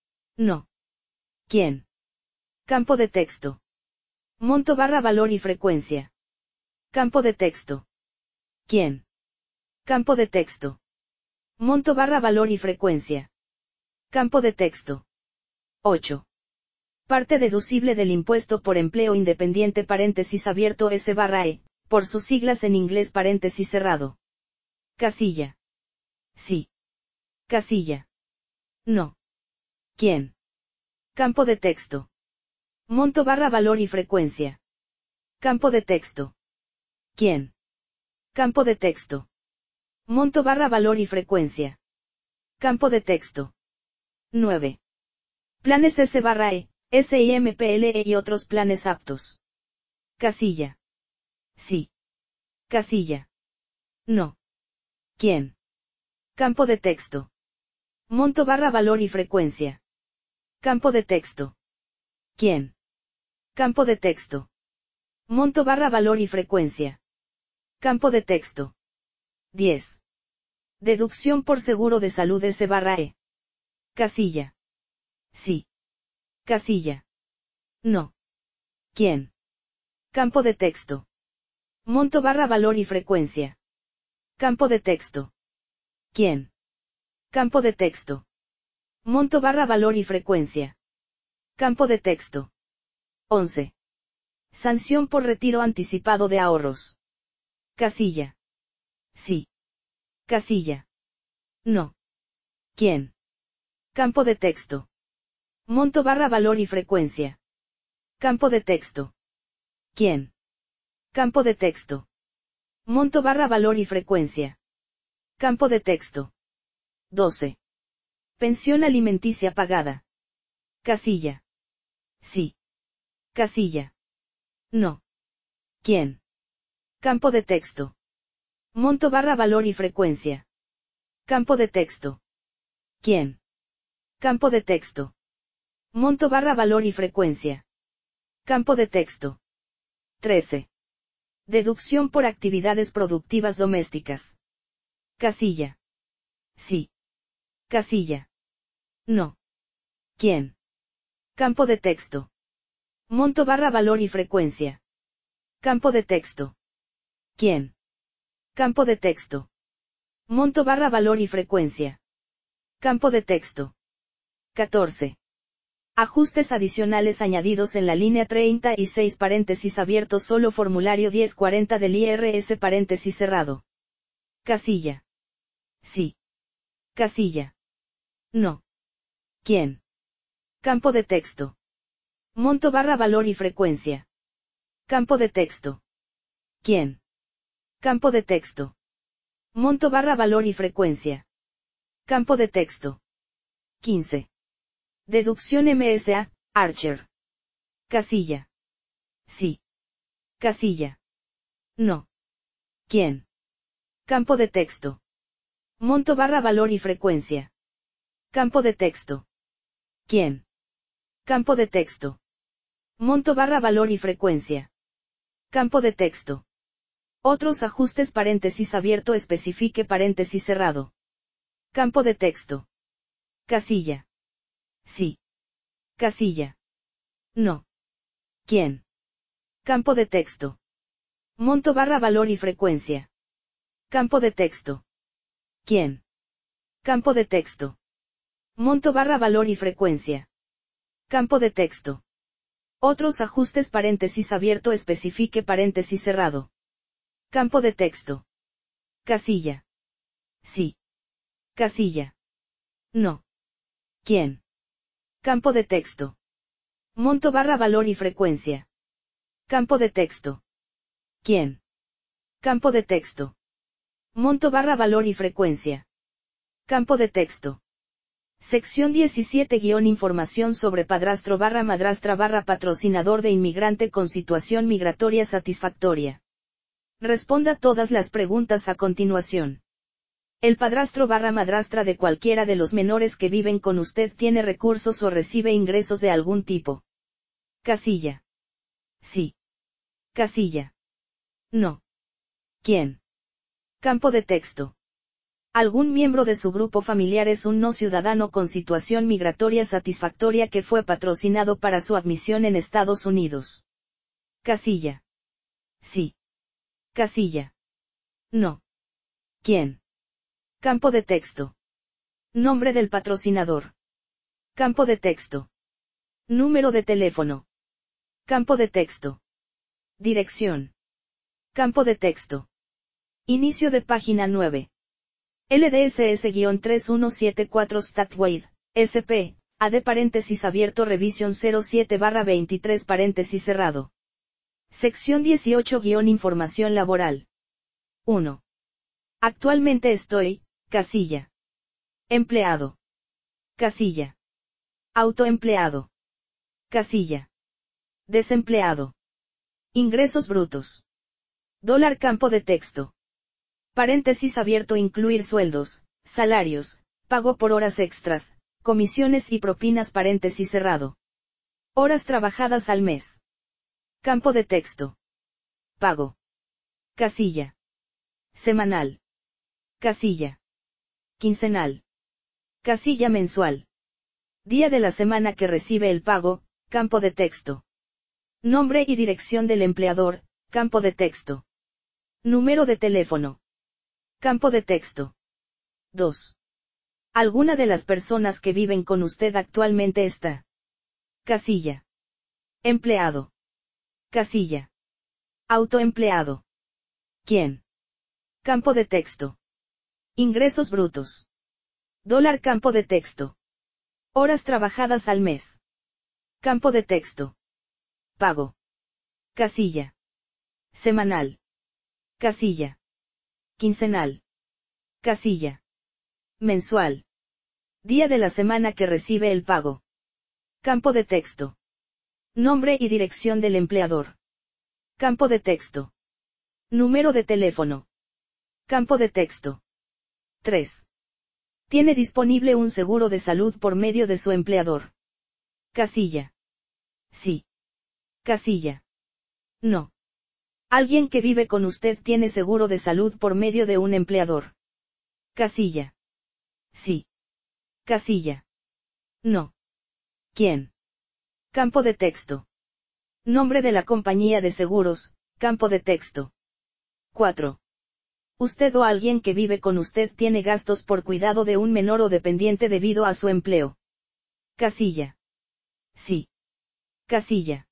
A: No. ¿Quién? Campo de texto. Monto barra valor y frecuencia. Campo de texto. ¿Quién? Campo de texto. Monto barra valor y frecuencia. Campo de texto. ocho. Parte deducible del impuesto por empleo independiente paréntesis abierto S barra E, por sus siglas en inglés paréntesis cerrado. Casilla. Sí. Casilla. No. ¿Quién? Campo de texto. Monto barra valor y frecuencia. Campo de texto. ¿Quién? Campo de texto. Monto barra valor y frecuencia. Campo de texto. nueve. Planes S barra E, S I M P L E y otros planes aptos. Casilla. Sí. Casilla. No. ¿Quién? Campo de texto. Monto barra valor y frecuencia. Campo de texto. ¿Quién? Campo de texto. Monto barra valor y frecuencia. Campo de texto. diez. Deducción por seguro de salud S barra E. Casilla. Sí. Casilla. No. ¿Quién? Campo de texto. Monto barra valor y frecuencia. Campo de texto. ¿Quién? Campo de texto. Monto barra valor y frecuencia. Campo de texto. once. Sanción por retiro anticipado de ahorros. Casilla. Sí. Casilla. No. ¿Quién? Campo de texto. Monto barra valor y frecuencia. Campo de texto. ¿Quién? Campo de texto. Monto barra valor y frecuencia. Campo de texto. doce. Pensión alimenticia pagada. Casilla. Sí. Casilla. No. ¿Quién? Campo de texto. Monto barra valor y frecuencia. Campo de texto. ¿Quién? Campo de texto. Monto barra valor y frecuencia. Campo de texto. trece. Deducción por actividades productivas domésticas. Casilla. Sí. Casilla. No. ¿Quién? Campo de texto. Monto barra valor y frecuencia. Campo de texto. ¿Quién? Campo de texto. Monto barra valor y frecuencia. Campo de texto. catorce. Ajustes adicionales añadidos en la línea treinta y seis paréntesis abierto solo formulario diez cuarenta del I R S paréntesis cerrado. Casilla. Sí. Casilla. No. ¿Quién? Campo de texto. Monto barra valor y frecuencia. Campo de texto. ¿Quién? Campo de texto. Monto barra valor y frecuencia. Campo de texto. quince. Deducción M S A, Archer. Casilla. Sí. Casilla. No. ¿Quién? Campo de texto. Monto barra valor y frecuencia. Campo de texto. ¿Quién? Campo de texto. Monto barra valor y frecuencia. Campo de texto. Otros ajustes paréntesis abierto especifique paréntesis cerrado. Campo de texto. Casilla. Sí. Casilla. No. ¿Quién? Campo de texto. Monto barra valor y frecuencia. Campo de texto. ¿Quién? Campo de texto. Monto barra valor y frecuencia. Campo de texto. Otros ajustes paréntesis abierto especifique paréntesis cerrado. Campo de texto. Casilla. Sí. Casilla. No. ¿Quién? Campo de texto. Monto barra valor y frecuencia. Campo de texto. ¿Quién? Campo de texto. Monto barra valor y frecuencia. Campo de texto. Sección diecisiete guión información sobre padrastro barra madrastra barra patrocinador de inmigrante con situación migratoria satisfactoria. Responda todas las preguntas a continuación. El padrastro barra madrastra de cualquiera de los menores que viven con usted tiene recursos o recibe ingresos de algún tipo. Casilla. Sí. Casilla. No. ¿Quién? Campo de texto. Algún miembro de su grupo familiar es un no ciudadano con situación migratoria satisfactoria que fue patrocinado para su admisión en Estados Unidos. Casilla. Sí. Casilla. No. ¿Quién? Campo de texto. Nombre del patrocinador. Campo de texto. Número de teléfono. Campo de texto. Dirección. Campo de texto. Inicio de página nueve. L D S S tres uno siete cuatro Statwide, S P, A D paréntesis abierto revisión cero siete barra veintitrés paréntesis cerrado. Sección dieciocho guión información laboral. uno. Actualmente estoy, casilla. Empleado. Casilla. Autoempleado. Casilla. Desempleado. Ingresos brutos. Dólar campo de texto. Paréntesis abierto incluir sueldos, salarios, pago por horas extras, comisiones y propinas paréntesis cerrado. Horas trabajadas al mes. Campo de texto. Pago. Casilla. Semanal. Casilla. Quincenal. Casilla mensual. Día de la semana que recibe el pago, campo de texto. Nombre y dirección del empleador, campo de texto. Número de teléfono. Campo de texto. dos. ¿Alguna de las personas que viven con usted actualmente está Casilla. Empleado. Casilla. Autoempleado. ¿Quién? Campo de texto. Ingresos brutos. Dólar campo de texto. Horas trabajadas al mes. Campo de texto. Pago. Casilla. Semanal. Casilla. Quincenal. Casilla. Mensual. Día de la semana que recibe el pago. Campo de texto. Nombre y dirección del empleador. Campo de texto. Número de teléfono. Campo de texto. tres. Tiene disponible un seguro de salud por medio de su empleador. Casilla. Sí. Casilla. No. Alguien que vive con usted tiene seguro de salud por medio de un empleador. Casilla. Sí. Casilla. No. ¿Quién? Campo de texto. Nombre de la compañía de seguros, campo de texto. cuatro. Usted o alguien que vive con usted tiene gastos por cuidado de un menor o dependiente debido a su empleo. Casilla. Sí. Casilla.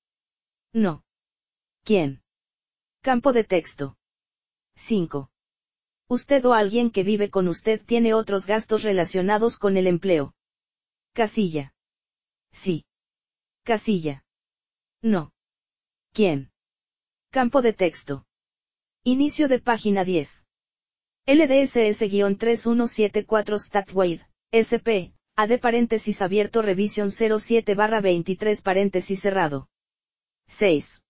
A: No. ¿Quién? Campo de texto. cinco. Usted o alguien que vive con usted tiene otros gastos relacionados con el empleo. Casilla. Sí. Casilla. No. ¿Quién? Campo de texto. Inicio de página diez. L D S S tres uno siete cuatro Statwide, S P, A D paréntesis abierto Revision cero siete barra veintitrés paréntesis cerrado. seis.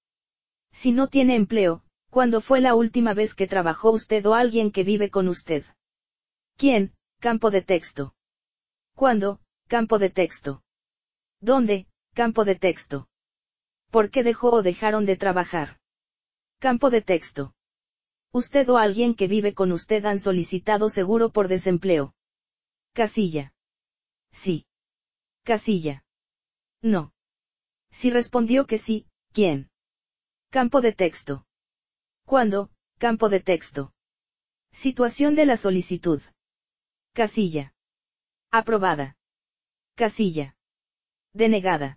A: Si no tiene empleo, ¿cuándo fue la última vez que trabajó usted o alguien que vive con usted? ¿Quién? Campo de texto. ¿Cuándo? Campo de texto. ¿Dónde? Campo de texto. ¿Por qué dejó o dejaron de trabajar? Campo de texto. Usted o alguien que vive con usted han solicitado seguro por desempleo. Casilla. Sí. Casilla. No. Si respondió que sí, ¿quién? Campo de texto. ¿Cuándo? Campo de texto. Situación de la solicitud. Casilla. Aprobada. Casilla. Denegada.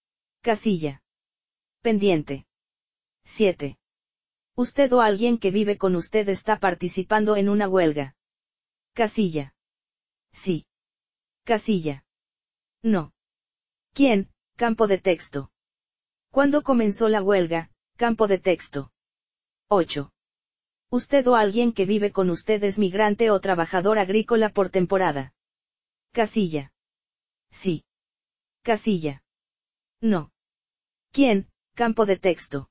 A: Casilla. Pendiente. siete. Usted o alguien que vive con usted está participando en una huelga. Casilla. Sí. Casilla. No. ¿Quién? Campo de texto. ¿Cuándo comenzó la huelga? Campo de texto. ocho. Usted o alguien que vive con usted es migrante o trabajador agrícola por temporada. Casilla. Sí. Casilla. No. ¿Quién? Campo de texto.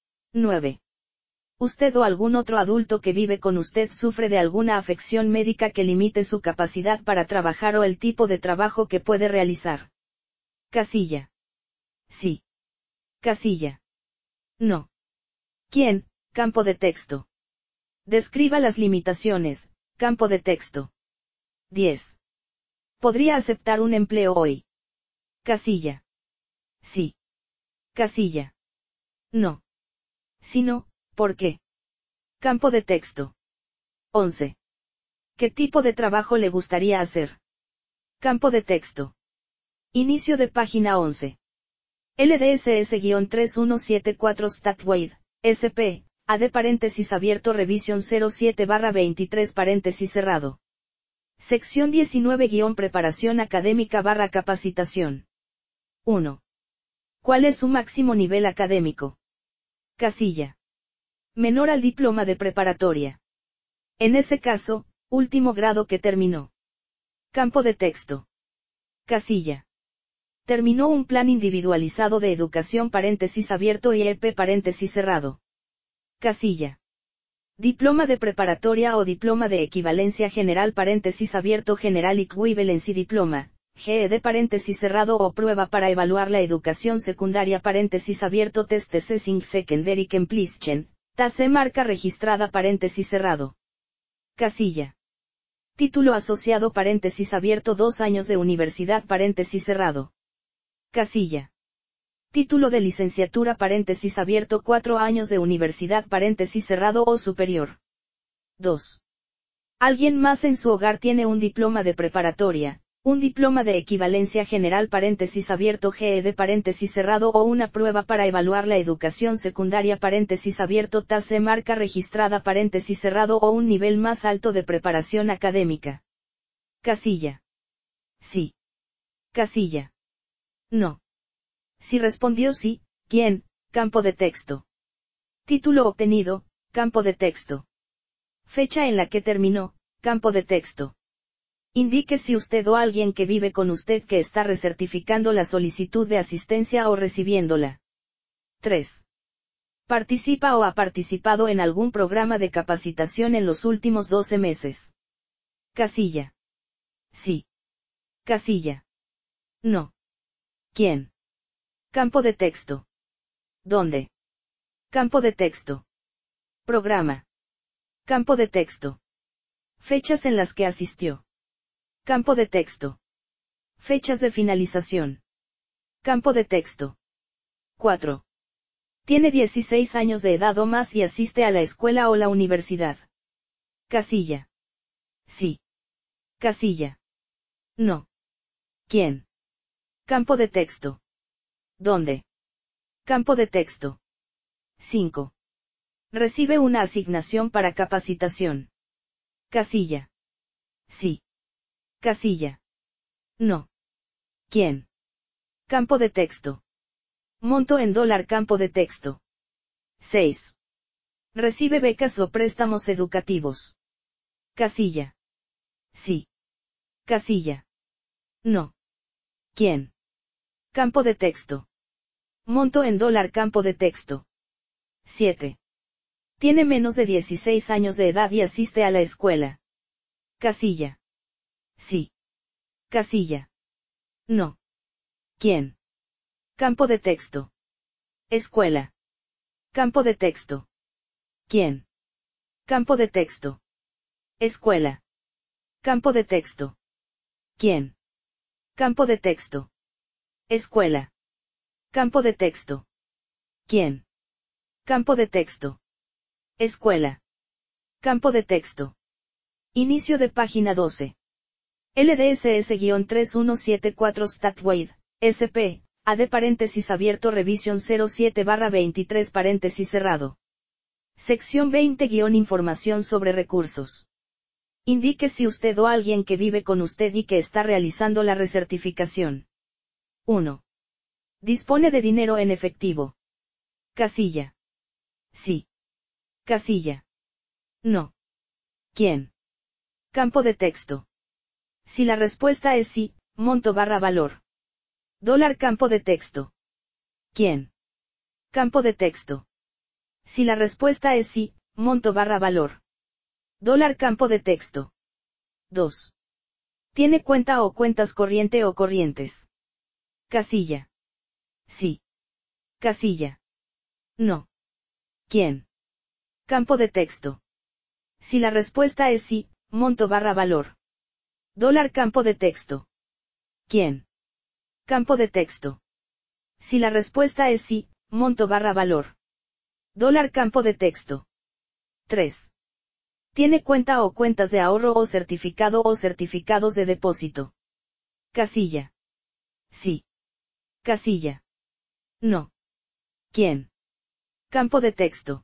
A: nueve. Usted o algún otro adulto que vive con usted sufre de alguna afección médica que limite su capacidad para trabajar o el tipo de trabajo que puede realizar. Casilla. Sí. Casilla. No. ¿Quién? Campo de texto. Describa las limitaciones, campo de texto. diez. ¿Podría aceptar un empleo hoy? Casilla. Sí. Casilla. No. Si no, ¿por qué? Campo de texto. once. ¿Qué tipo de trabajo le gustaría hacer? Campo de texto. Inicio de página once. L D S S tres uno siete cuatro Statwide, S P, A D paréntesis abierto Revision cero siete barra veintitrés paréntesis cerrado. Sección diecinueve Preparación académica barra capacitación. uno. ¿Cuál es su máximo nivel académico? Casilla. Menor al diploma de preparatoria. En ese caso, último grado que terminó. Campo de texto. Casilla. Terminó un plan individualizado de educación paréntesis abierto y E P paréntesis cerrado. Casilla. Diploma de preparatoria o diploma de equivalencia general paréntesis abierto General Equivalency Diploma, G E D paréntesis cerrado o prueba para evaluar la educación secundaria paréntesis abierto Test Assessing Secondary Completion, T A S E marca registrada paréntesis cerrado. Casilla. Título asociado paréntesis abierto dos años de universidad paréntesis cerrado. Casilla. Título de licenciatura paréntesis abierto cuatro años de universidad paréntesis cerrado o superior. dos. Alguien más en su hogar tiene un diploma de preparatoria, Un diploma de equivalencia general paréntesis abierto G E D paréntesis cerrado o una prueba para evaluar la educación secundaria paréntesis abierto T A S E marca registrada paréntesis cerrado o un nivel más alto de preparación académica. Casilla. Sí. Casilla. No. Si respondió sí, ¿quién? Campo de texto. Título obtenido, campo de texto. Fecha en la que terminó, campo de texto. Indique si usted o alguien que vive con usted que está recertificando la solicitud de asistencia o recibiéndola. tres. Participa o ha participado en algún programa de capacitación en los últimos doce meses. Casilla. Sí. Casilla. No. ¿Quién? Campo de texto. ¿Dónde? Campo de texto. Programa. Campo de texto. Fechas en las que asistió. Campo de texto. Fechas de finalización. Campo de texto. cuatro. Tiene dieciséis años de edad o más y asiste a la escuela o la universidad. Casilla. Sí. Casilla. No. ¿Quién? Campo de texto. ¿Dónde? Campo de texto. cinco. Recibe una asignación para capacitación. Casilla. Sí. Casilla. No. ¿Quién? Campo de texto. Monto en dólar campo de texto. seis. Recibe becas o préstamos educativos. Casilla. Sí. Casilla. No. ¿Quién? Campo de texto. Monto en dólar campo de texto. siete. Tiene menos de dieciséis años de edad y asiste a la escuela. Casilla. Sí. Casilla. No. ¿Quién? Campo de texto. Escuela. Campo de texto. ¿Quién? Campo de texto. Escuela. Campo de texto. ¿Quién? Campo de texto. Escuela. Campo de texto. ¿Quién? Campo de texto. Escuela. Campo de texto. Inicio de página doce. L D S S tres uno siete cuatro StatWaid, S P, A D paréntesis abierto Revision cero siete barra veintitrés paréntesis cerrado. Sección veinte Información sobre recursos. Indique si usted o alguien que vive con usted y que está realizando la recertificación. uno. Dispone de dinero en efectivo. Casilla. Sí. Casilla. No. ¿Quién? Campo de texto. Si la respuesta es sí, monto barra valor. Dólar campo de texto. ¿Quién? Campo de texto. Si la respuesta es sí, monto barra valor. Dólar campo de texto. dos. ¿Tiene cuenta o cuentas corriente o corrientes? Casilla. Sí. Casilla. No. ¿Quién? Campo de texto. Si la respuesta es sí, monto barra valor. Dólar campo de texto. ¿Quién? Campo de texto. Si la respuesta es sí, monto barra valor. Dólar campo de texto. tres. ¿Tiene cuenta o cuentas de ahorro o certificado o certificados de depósito? Casilla. Sí. Casilla. No. ¿Quién? Campo de texto.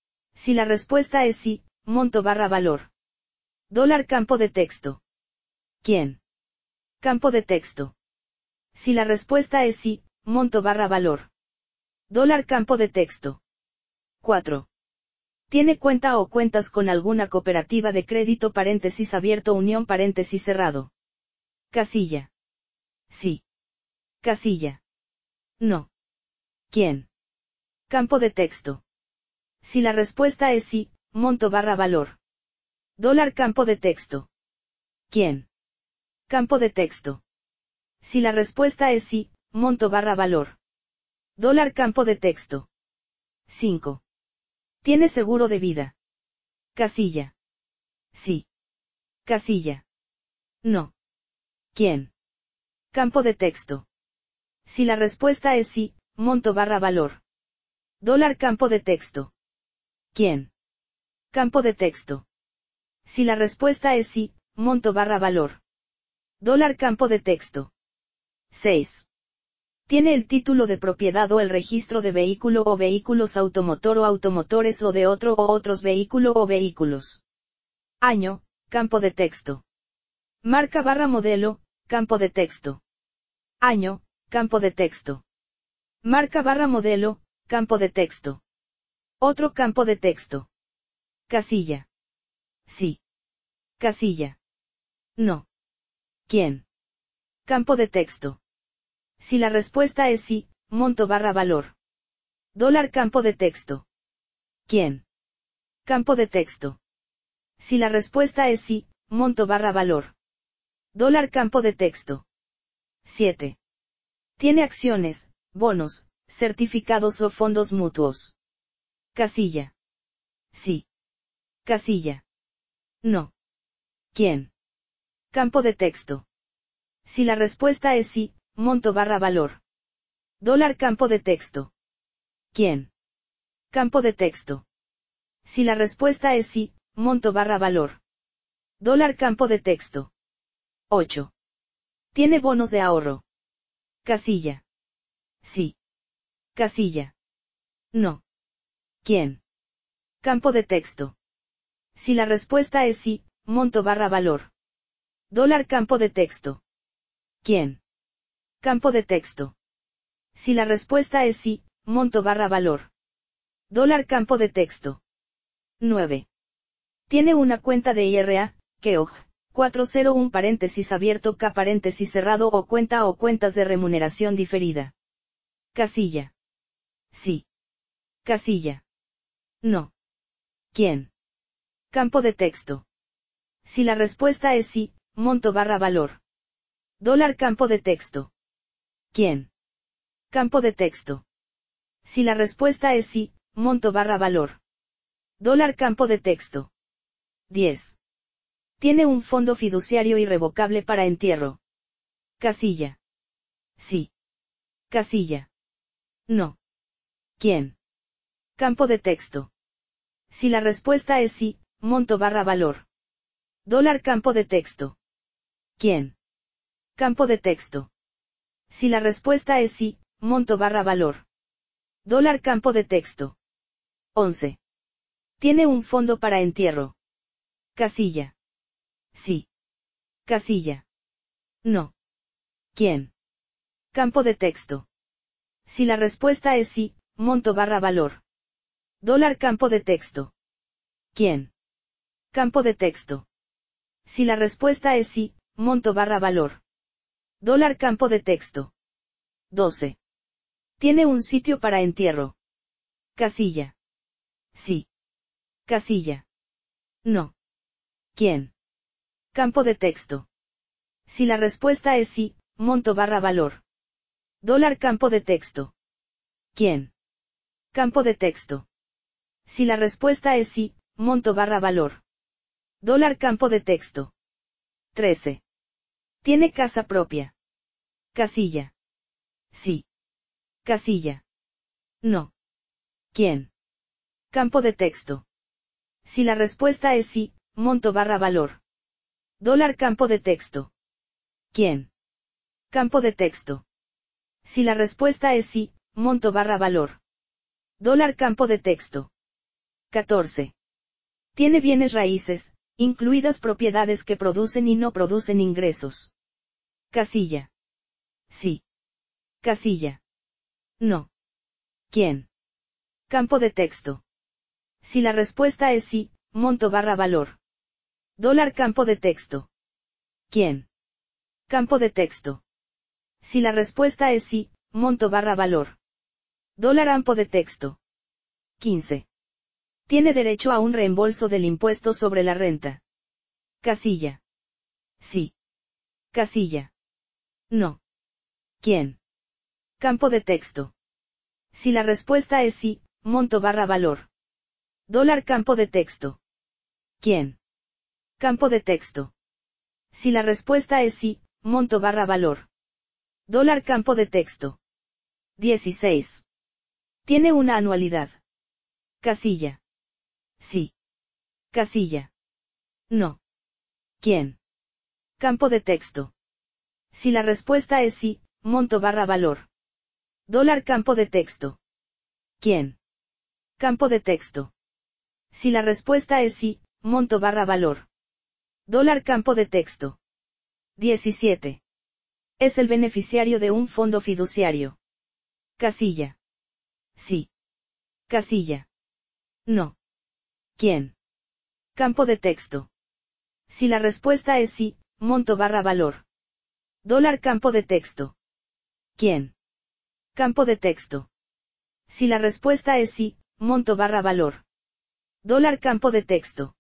A: Si la respuesta es sí, monto barra valor. Dólar campo de texto. ¿Quién? Campo de texto. Si la respuesta es sí, monto barra valor. Dólar campo de texto. cuatro. ¿Tiene cuenta o cuentas con alguna cooperativa de crédito paréntesis abierto unión paréntesis cerrado? Casilla. Sí. Casilla. No. ¿Quién? Campo de texto. Si la respuesta es sí, monto barra valor. Dólar campo de texto. ¿Quién? Campo de texto. Si la respuesta es sí, monto barra valor. Dólar campo de texto. cinco. ¿Tiene seguro de vida? Casilla. Sí. Casilla. No. ¿Quién? Campo de texto. Si la respuesta es sí, monto barra valor. Dólar campo de texto. ¿Quién? Campo de texto. Si la respuesta es sí, monto barra valor. Dólar campo de texto. seis. Tiene el título de propiedad o el registro de vehículo o vehículos automotor o automotores o de otro o otros vehículo o vehículos. Año, campo de texto. Marca barra modelo, campo de texto. Año, campo de texto. Marca barra modelo, campo de texto. Otro campo de texto. Casilla. Sí. Casilla. No. ¿Quién? Campo de texto. Si la respuesta es sí, monto barra valor. Dólar campo de texto. ¿Quién? Campo de texto. Si la respuesta es sí, monto barra valor. Dólar campo de texto. siete. Tiene acciones, bonos, certificados o fondos mutuos. Casilla. Sí. Casilla. No. ¿Quién? Campo de texto. Si la respuesta es sí, monto barra valor. Dólar campo de texto. ¿Quién? Campo de texto. Si la respuesta es sí, monto barra valor. Dólar campo de texto. ocho. Tiene bonos de ahorro. Casilla. Sí. Casilla. No. ¿Quién? Campo de texto. Si la respuesta es sí, monto barra valor. Dólar campo de texto. ¿Quién? Campo de texto. Si la respuesta es sí, monto barra valor. Dólar campo de texto. nueve. Tiene una cuenta de I R A, que O G, cuatro cero uno paréntesis abierto K paréntesis cerrado o cuenta o cuentas de remuneración diferida. Casilla. Sí. Casilla. No. ¿Quién? Campo de texto. Si la respuesta es sí, monto barra valor. Dólar campo de texto. ¿Quién? Campo de texto. Si la respuesta es sí, monto barra valor. Dólar campo de texto. diez. Tiene un fondo fiduciario irrevocable para entierro. Casilla. Sí. Casilla. No. ¿Quién? Campo de texto. Si la respuesta es sí, monto barra valor. Dólar campo de texto. ¿Quién? Campo de texto. Si la respuesta es sí, monto barra valor. Dólar campo de texto. once. Tiene un fondo para entierro. Casilla. Sí. Casilla. No. ¿Quién? Campo de texto. Si la respuesta es sí, monto barra valor. Dólar campo de texto. ¿Quién? Campo de texto. Si la respuesta es sí, monto barra valor. Dólar campo de texto. doce. Tiene un sitio para entierro. Casilla. Sí. Casilla. No. ¿Quién? Campo de texto. Si la respuesta es sí, monto barra valor. Dólar campo de texto. ¿Quién? Campo de texto. Si la respuesta es sí, monto barra valor. Dólar campo de texto. trece. Tiene casa propia. Casilla. Sí. Casilla. No. ¿Quién? Campo de texto. Si la respuesta es sí, monto barra valor. Dólar campo de texto. ¿Quién? Campo de texto. Si la respuesta es sí, monto barra valor. Dólar campo de texto. catorce. Tiene bienes raíces, incluidas propiedades que producen y no producen ingresos. Casilla. Sí. Casilla. No. ¿Quién? Campo de texto. Si la respuesta es sí, monto barra valor. Dólar campo de texto. ¿Quién? Campo de texto. Si la respuesta es sí, monto barra valor. Dólar ampo de texto. quince. Tiene derecho a un reembolso del impuesto sobre la renta. Casilla. Sí. Casilla. No. ¿Quién? Campo de texto. Si la respuesta es sí, monto barra valor. Dólar campo de texto. ¿Quién? Campo de texto. Si la respuesta es sí, monto barra valor. Dólar campo de texto. dieciséis. Tiene una anualidad. Casilla. Sí. Casilla. No. ¿Quién? Campo de texto. Si la respuesta es sí, monto barra valor. Dólar campo de texto. ¿Quién? Campo de texto. Si la respuesta es sí, monto barra valor. Dólar campo de texto. diecisiete. Es el beneficiario de un fondo fiduciario. Casilla. Sí. Casilla. No. ¿Quién? Campo de texto. Si la respuesta es sí, monto barra valor. Dólar campo de texto. ¿Quién? Campo de texto. Si la respuesta es sí, monto barra valor. Dólar campo de texto.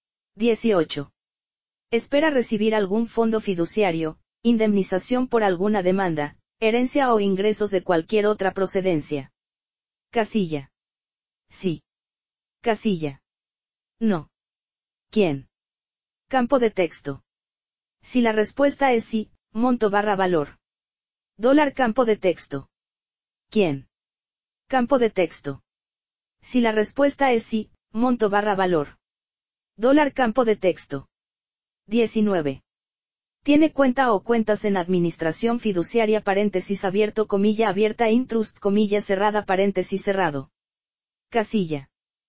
A: dieciocho. Espera recibir algún fondo fiduciario, indemnización por alguna demanda, herencia o ingresos de cualquier otra procedencia. Casilla. Sí. Casilla. No. ¿Quién? Campo de texto. Si la respuesta es sí, monto barra valor. Dólar campo de texto. ¿Quién? Campo de texto. Si la respuesta es sí, monto barra valor. Dólar campo de texto. diecinueve. Tiene cuenta o cuentas en administración fiduciaria paréntesis abierto comilla abierta intrust comilla cerrada paréntesis cerrado. Casilla.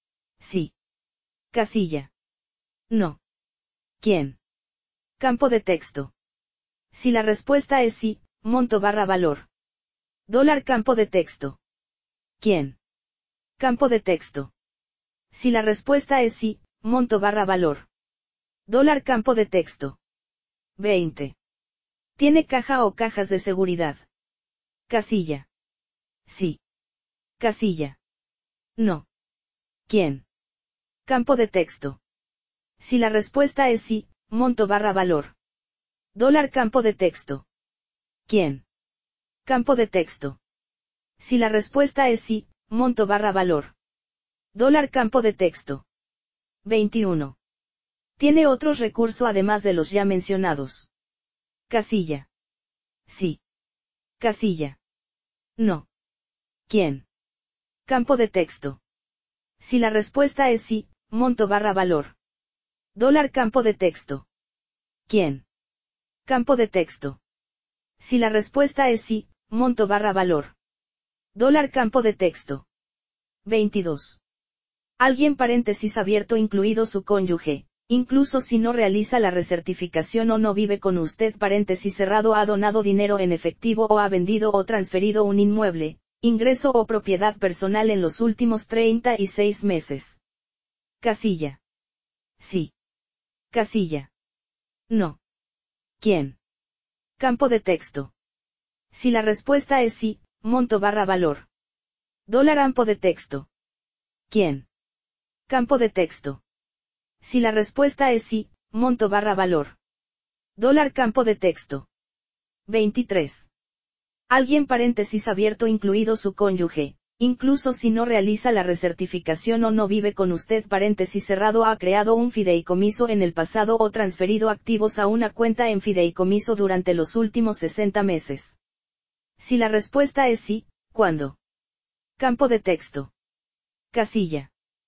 A: Sí. Casilla. No. ¿Quién? Campo de texto. Si la respuesta es sí, monto barra valor. Dólar campo de texto. ¿Quién? Campo de texto. Si la respuesta es sí, monto barra valor. Dólar campo de texto. veinte. Tiene caja o cajas de seguridad. Casilla. Sí. Casilla. No. ¿Quién? Campo de texto. Si la respuesta es sí, monto barra valor. Dólar campo de texto. ¿Quién? Campo de texto. Si la respuesta es sí, monto barra valor. Dólar campo de texto. veintiuno. Tiene otros recursos además de los ya mencionados. Casilla. Sí. Casilla. No. ¿Quién? Campo de texto. Si la respuesta es sí, monto barra valor. Dólar campo de texto. ¿Quién? Campo de texto. Si la respuesta es sí, monto barra valor. Dólar campo de texto. veintidós. Alguien paréntesis abierto incluido su cónyuge, incluso si no realiza la recertificación o no vive con usted paréntesis cerrado ha donado dinero en efectivo o ha vendido o transferido un inmueble, ingreso o propiedad personal en los últimos treinta y seis meses. Casilla. Sí. Casilla. No. ¿Quién? Campo de texto. Si la respuesta es sí, monto barra valor. Dólar campo de texto. ¿Quién? Campo de texto. Si la respuesta es sí, monto barra valor. Dólar campo de texto. veintitrés. Alguien paréntesis abierto incluido su cónyuge, incluso si no realiza la recertificación o no vive con usted paréntesis cerrado ha creado un fideicomiso en el pasado o transferido activos a una cuenta en fideicomiso durante los últimos sesenta meses. Si la respuesta es sí, ¿cuándo? Campo de texto. Casilla.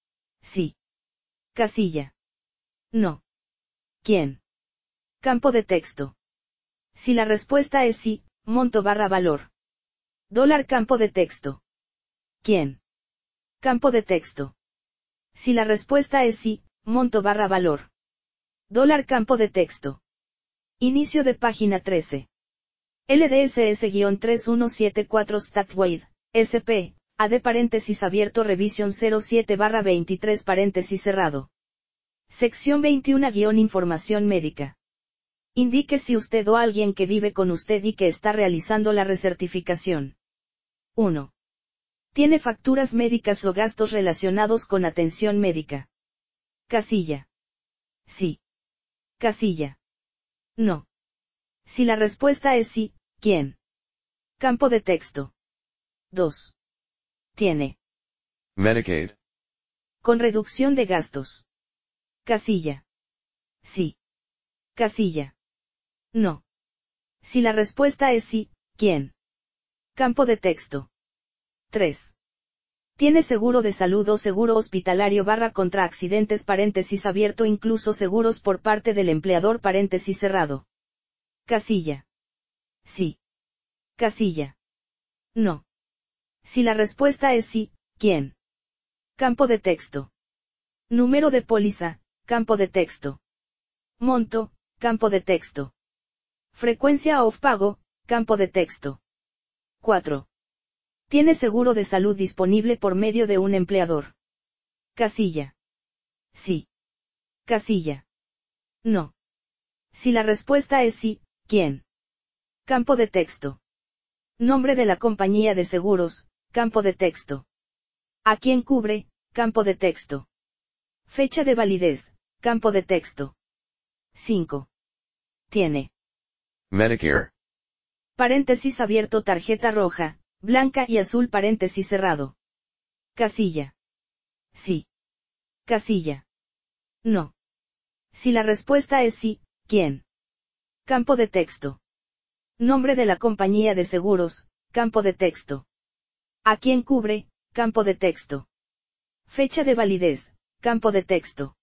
A: Sí. Casilla. No. ¿Quién? Campo de texto. Si la respuesta es sí, monto barra valor. Dólar campo de texto. ¿Quién? Campo de texto. Si la respuesta es sí, monto barra valor. Dólar campo de texto. Inicio de página trece. L D S S tres uno siete cuatro StatWaid, S P, A D paréntesis abierto revisión cero siete barra veintitrés paréntesis cerrado. Sección veintiuno Información médica. Indique si usted o alguien que vive con usted y que está realizando la recertificación. uno. Tiene facturas médicas o gastos relacionados con atención médica. Casilla. Sí. Casilla. No. Si la respuesta es sí, ¿quién? Campo de texto. dos. Tiene.
B: Medicaid.
A: Con reducción de gastos. Casilla. Sí. Casilla. No. Si la respuesta es sí, ¿quién? Campo de texto. tres. Tiene seguro de salud o seguro hospitalario barra contra accidentes paréntesis abierto incluso seguros por parte del empleador paréntesis cerrado. Casilla. Sí. Casilla. No. Si la respuesta es sí, ¿quién? Campo de texto. Número de póliza, campo de texto. Monto, campo de texto. Frecuencia o pago, campo de texto. cuatro. Tiene seguro de salud disponible por medio de un empleador. Casilla. Sí. Casilla. No. Si la respuesta es sí, ¿quién? Campo de texto. Nombre de la compañía de seguros, campo de texto. ¿A quién cubre? Campo de texto. Fecha de validez, campo de texto. cinco. Tiene.
B: Medicare.
A: Paréntesis abierto tarjeta roja, blanca y azul paréntesis cerrado. Casilla. Sí. Casilla. No. Si la respuesta es sí, ¿quién? Campo de texto. Nombre de la compañía de seguros, campo de texto. ¿A quién cubre? Campo de texto. Fecha de validez, campo de texto.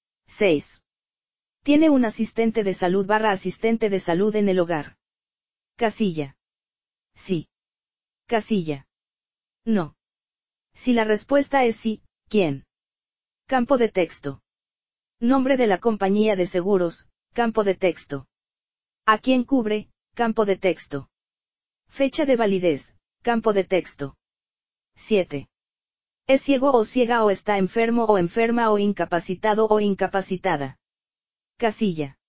A: seis. Tiene un asistente de salud barra asistente de salud en el hogar. Casilla. Sí. Casilla. No. Si la respuesta es sí, ¿quién? Campo de texto. Nombre de la compañía de seguros, campo de texto. ¿A quién cubre? Campo de texto. Fecha de validez, campo de texto. siete. Es ciego o ciega o está enfermo o enferma o incapacitado o incapacitada. Casilla.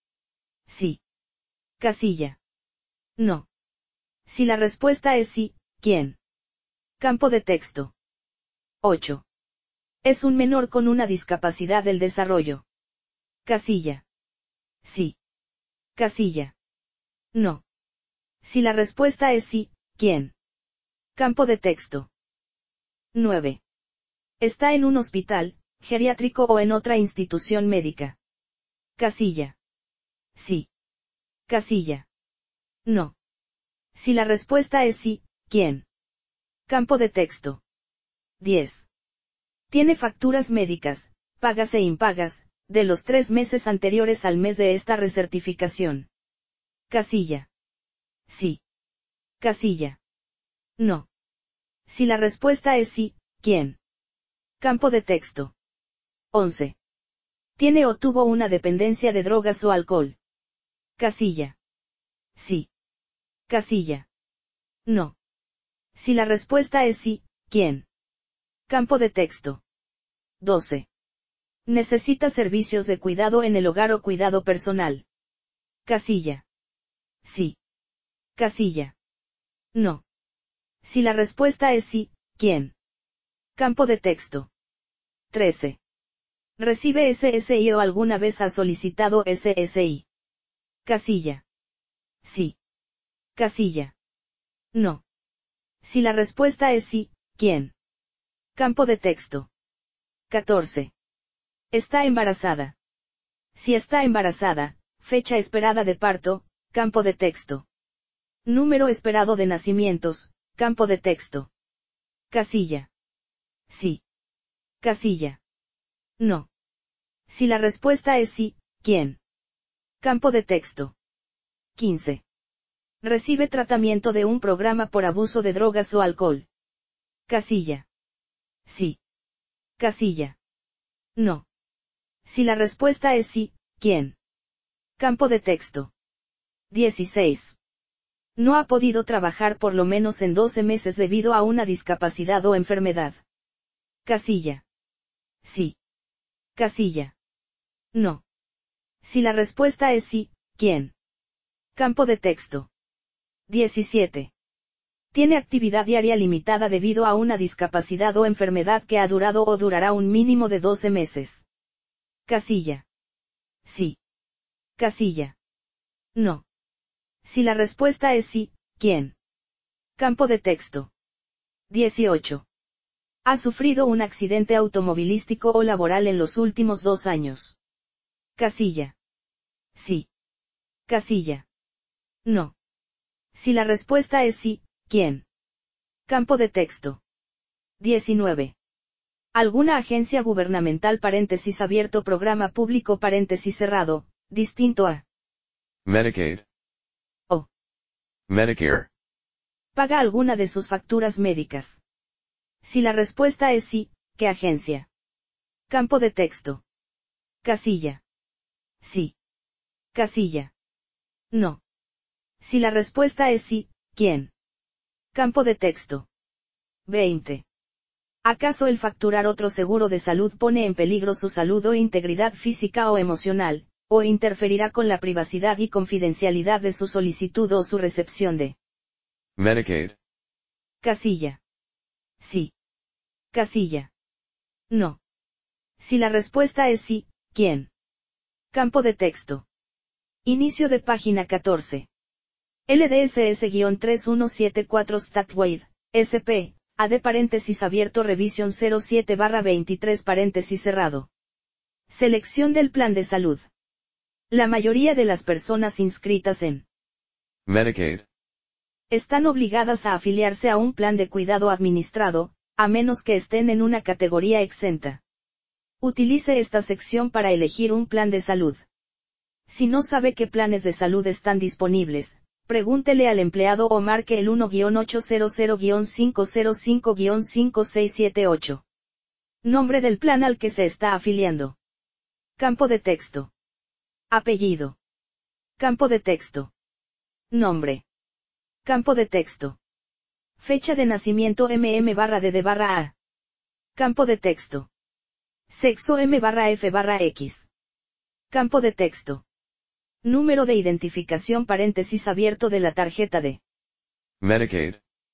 A: Sí. Casilla. No. Si la respuesta es sí, ¿quién? Campo de texto. ocho. Es un menor con una discapacidad del desarrollo. Casilla. Sí. Casilla. No. Si la respuesta es sí, ¿quién? Campo de texto. nueve. Está en un hospital, geriátrico o en otra institución médica. Casilla. Sí. Casilla. No. Si la respuesta es sí, ¿quién? Campo de texto. diez. Tiene facturas médicas, pagas e impagas, de los tres meses anteriores al mes de esta recertificación. Casilla. Sí. Casilla. No. Si la respuesta es sí, ¿quién? Campo de texto. once. Tiene o tuvo una dependencia de drogas o alcohol. Casilla. Sí. Casilla. No. Si la respuesta es sí, ¿quién? Campo de texto. doce. Necesita servicios de cuidado en el hogar o cuidado personal. Casilla. Sí. Casilla. No. Si la respuesta es sí, ¿quién? Campo de texto. trece. ¿Recibe S S I o alguna vez ha solicitado S S I? Casilla. Sí. Casilla. No. Si la respuesta es sí, ¿quién? Campo de texto. catorce. Está embarazada. Si está embarazada, fecha esperada de parto, campo de texto. Número esperado de nacimientos, campo de texto. Casilla. Sí. Casilla. No. Si la respuesta es sí, ¿quién? Campo de texto. quince. Recibe tratamiento de un programa por abuso de drogas o alcohol. Casilla. Sí. Casilla. No. Si la respuesta es sí, ¿quién? Campo de texto. dieciséis. No ha podido trabajar por lo menos en doce meses debido a una discapacidad o enfermedad. Casilla. Sí. Casilla. No. Si la respuesta es sí, ¿quién? Campo de texto. diecisiete. Tiene actividad diaria limitada debido a una discapacidad o enfermedad que ha durado o durará un mínimo de doce meses. Casilla. Sí. Casilla. No. Si la respuesta es sí, ¿quién? Campo de texto. dieciocho. Ha sufrido un accidente automovilístico o laboral en los últimos dos años. Casilla. Sí. Casilla. No. Si la respuesta es sí, ¿quién? Campo de texto. diecinueve. Alguna agencia gubernamental paréntesis abierto programa público paréntesis cerrado, distinto a
B: Medicaid.
A: O.
B: Medicare.
A: ¿Paga alguna de sus facturas médicas? Si la respuesta es sí, ¿qué agencia? Campo de texto. Casilla. Sí. Casilla. No. Si la respuesta es sí, ¿quién? Campo de texto. veinte. ¿Acaso el facturar otro seguro de salud pone en peligro su salud o integridad física o emocional, o interferirá con la privacidad y confidencialidad de su solicitud o su recepción de
B: Medicaid.
A: casilla? Sí. Casilla. No. Si la respuesta es sí, ¿quién? Campo de texto. Inicio de página catorce. L D S S tres uno siete cuatro StatWaid, S P, A D paréntesis abierto Revision cero siete barra veintitrés paréntesis cerrado. Selección del plan de salud. La mayoría de las personas inscritas en
B: Medicaid.
A: están obligadas a afiliarse a un plan de cuidado administrado, a menos que estén en una categoría exenta. Utilice esta sección para elegir un plan de salud. Si no sabe qué planes de salud están disponibles, pregúntele al empleado o marque el uno ocho cero cero cinco cero cinco cinco seis siete ocho. Nombre del plan al que se está afiliando. Campo de texto. Apellido. Campo de texto. Nombre. Campo de texto. Fecha de nacimiento mm barra dd barra a. Campo de texto. Sexo m barra f barra x. Campo de texto. Número de identificación paréntesis abierto de la tarjeta de
B: Medicaid.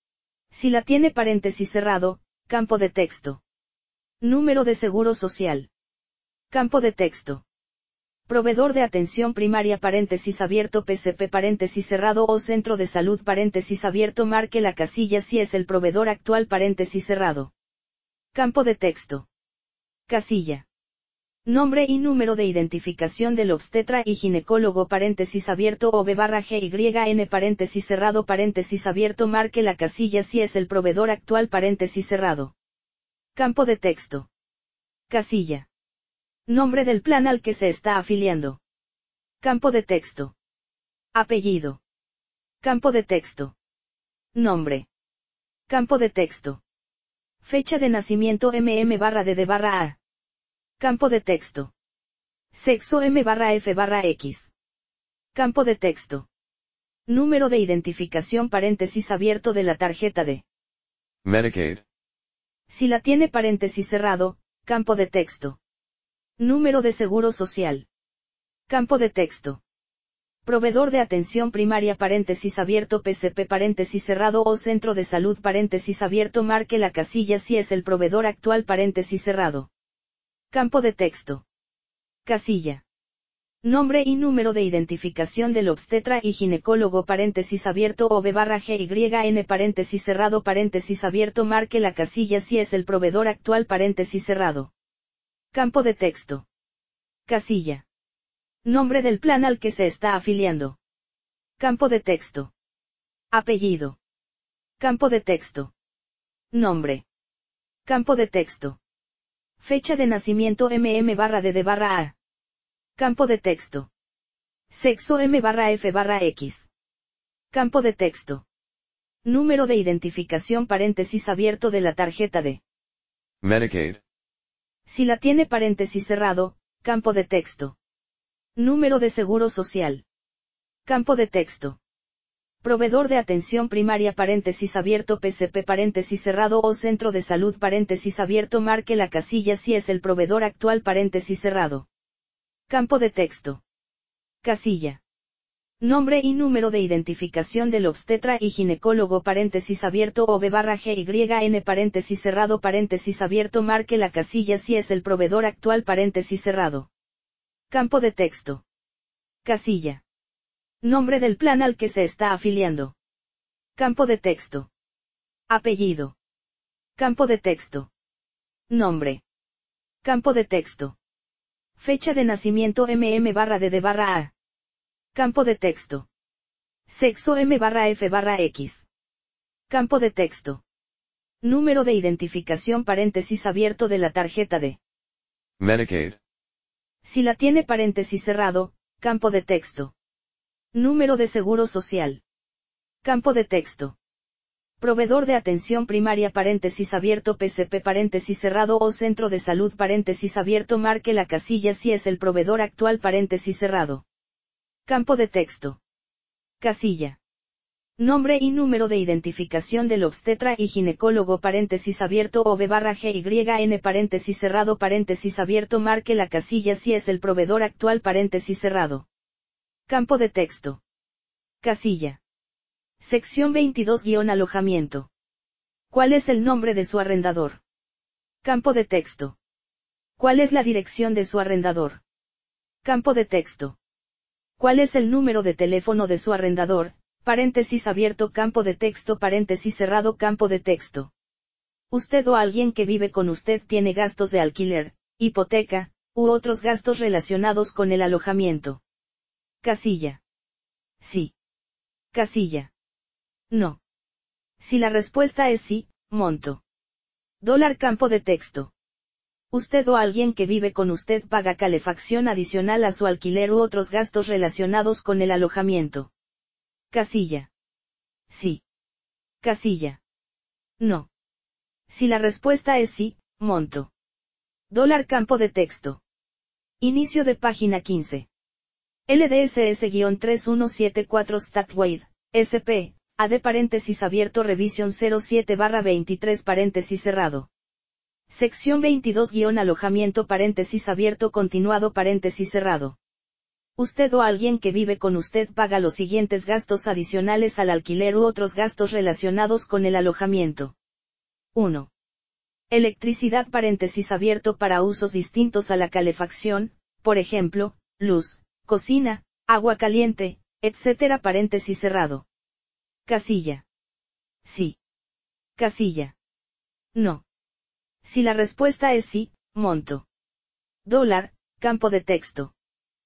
A: Si la tiene paréntesis cerrado, campo de texto. Número de seguro social. Campo de texto. Proveedor de atención primaria paréntesis abierto P C P paréntesis cerrado o centro de salud paréntesis abierto marque la casilla si es el proveedor actual paréntesis cerrado. Campo de texto. Casilla. Nombre y número de identificación del obstetra y ginecólogo paréntesis abierto o B barra G Y N paréntesis cerrado paréntesis abierto marque la casilla si es el proveedor actual paréntesis cerrado. Campo de texto. Casilla. Nombre del plan al que se está afiliando. Campo de texto. Apellido. Campo de texto. Nombre. Campo de texto. Fecha de nacimiento mm barra dd barra a. Campo de texto. Sexo M barra F barra X. Campo de texto. Número de identificación paréntesis abierto de la tarjeta de
B: Medicaid.
A: Si la tiene paréntesis cerrado, campo de texto. Número de seguro social. Campo de texto. Proveedor de atención primaria paréntesis abierto P C P paréntesis cerrado o centro de salud paréntesis abierto marque la casilla si es el proveedor actual paréntesis cerrado. Campo de texto. Casilla. Nombre y número de identificación del obstetra y ginecólogo paréntesis abierto o B barra G Y N paréntesis cerrado paréntesis abierto marque la casilla si es el proveedor actual paréntesis cerrado. Campo de texto. Casilla. Nombre del plan al que se está afiliando. Campo de texto. Apellido. Campo de texto. Nombre. Campo de texto. Fecha de nacimiento mm barra dd barra a. Campo de texto. Sexo M barra F barra X. Campo de texto. Número de identificación paréntesis abierto de la tarjeta de
B: Medicaid.
A: Si la tiene paréntesis cerrado, campo de texto. Número de seguro social. Campo de texto. Proveedor de atención primaria paréntesis abierto P C P paréntesis cerrado o centro de salud paréntesis abierto marque la casilla si es el proveedor actual paréntesis cerrado. Campo de texto. Casilla. Nombre y número de identificación del obstetra y ginecólogo paréntesis abierto o B barra G Y N paréntesis cerrado paréntesis abierto marque la casilla si es el proveedor actual paréntesis cerrado. Campo de texto. Casilla. Nombre del plan al que se está afiliando. Campo de texto. Apellido. Campo de texto. Nombre. Campo de texto. Fecha de nacimiento mm barra dd barra a. Campo de texto. Sexo M barra F barra X. Campo de texto. Número de identificación paréntesis abierto de la tarjeta de
B: Medicaid.
A: Si la tiene paréntesis cerrado, campo de texto. Número de seguro social. Campo de texto. Proveedor de atención primaria paréntesis abierto P C P paréntesis cerrado o centro de salud paréntesis abierto marque la casilla si es el proveedor actual paréntesis cerrado. Campo de texto. Casilla. Nombre y número de identificación del obstetra y ginecólogo paréntesis abierto o B barra G Y N paréntesis cerrado paréntesis abierto marque la casilla si es el proveedor actual paréntesis cerrado. Campo de texto. Casilla. Sección veintidós alojamiento. ¿Cuál es el nombre de su arrendador? Campo de texto. ¿Cuál es la dirección de su arrendador? Campo de texto. ¿Cuál es el número de teléfono de su arrendador? Paréntesis abierto campo de texto paréntesis cerrado campo de texto. Usted o alguien que vive con usted tiene gastos de alquiler, hipoteca, u otros gastos relacionados con el alojamiento. Casilla. Sí. Casilla. No. Si la respuesta es sí, monto. Dólar campo de texto. Usted o alguien que vive con usted paga calefacción adicional a su alquiler u otros gastos relacionados con el alojamiento. Casilla. Sí. Casilla. No. Si la respuesta es sí, monto. Dólar campo de texto. Inicio de página quince. L D S S tres uno siete cuatro StatWaid, S P, A D paréntesis abierto revisión cero siete barra veintitrés paréntesis cerrado. Sección veintidós alojamiento paréntesis abierto continuado paréntesis cerrado. Usted o alguien que vive con usted paga los siguientes gastos adicionales al alquiler u otros gastos relacionados con el alojamiento. uno. Electricidad paréntesis abierto para usos distintos a la calefacción, por ejemplo, luz, cocina, agua caliente, etcétera paréntesis cerrado. Casilla. Sí. Casilla. No. Si la respuesta es sí, monto. Dólar, campo de texto.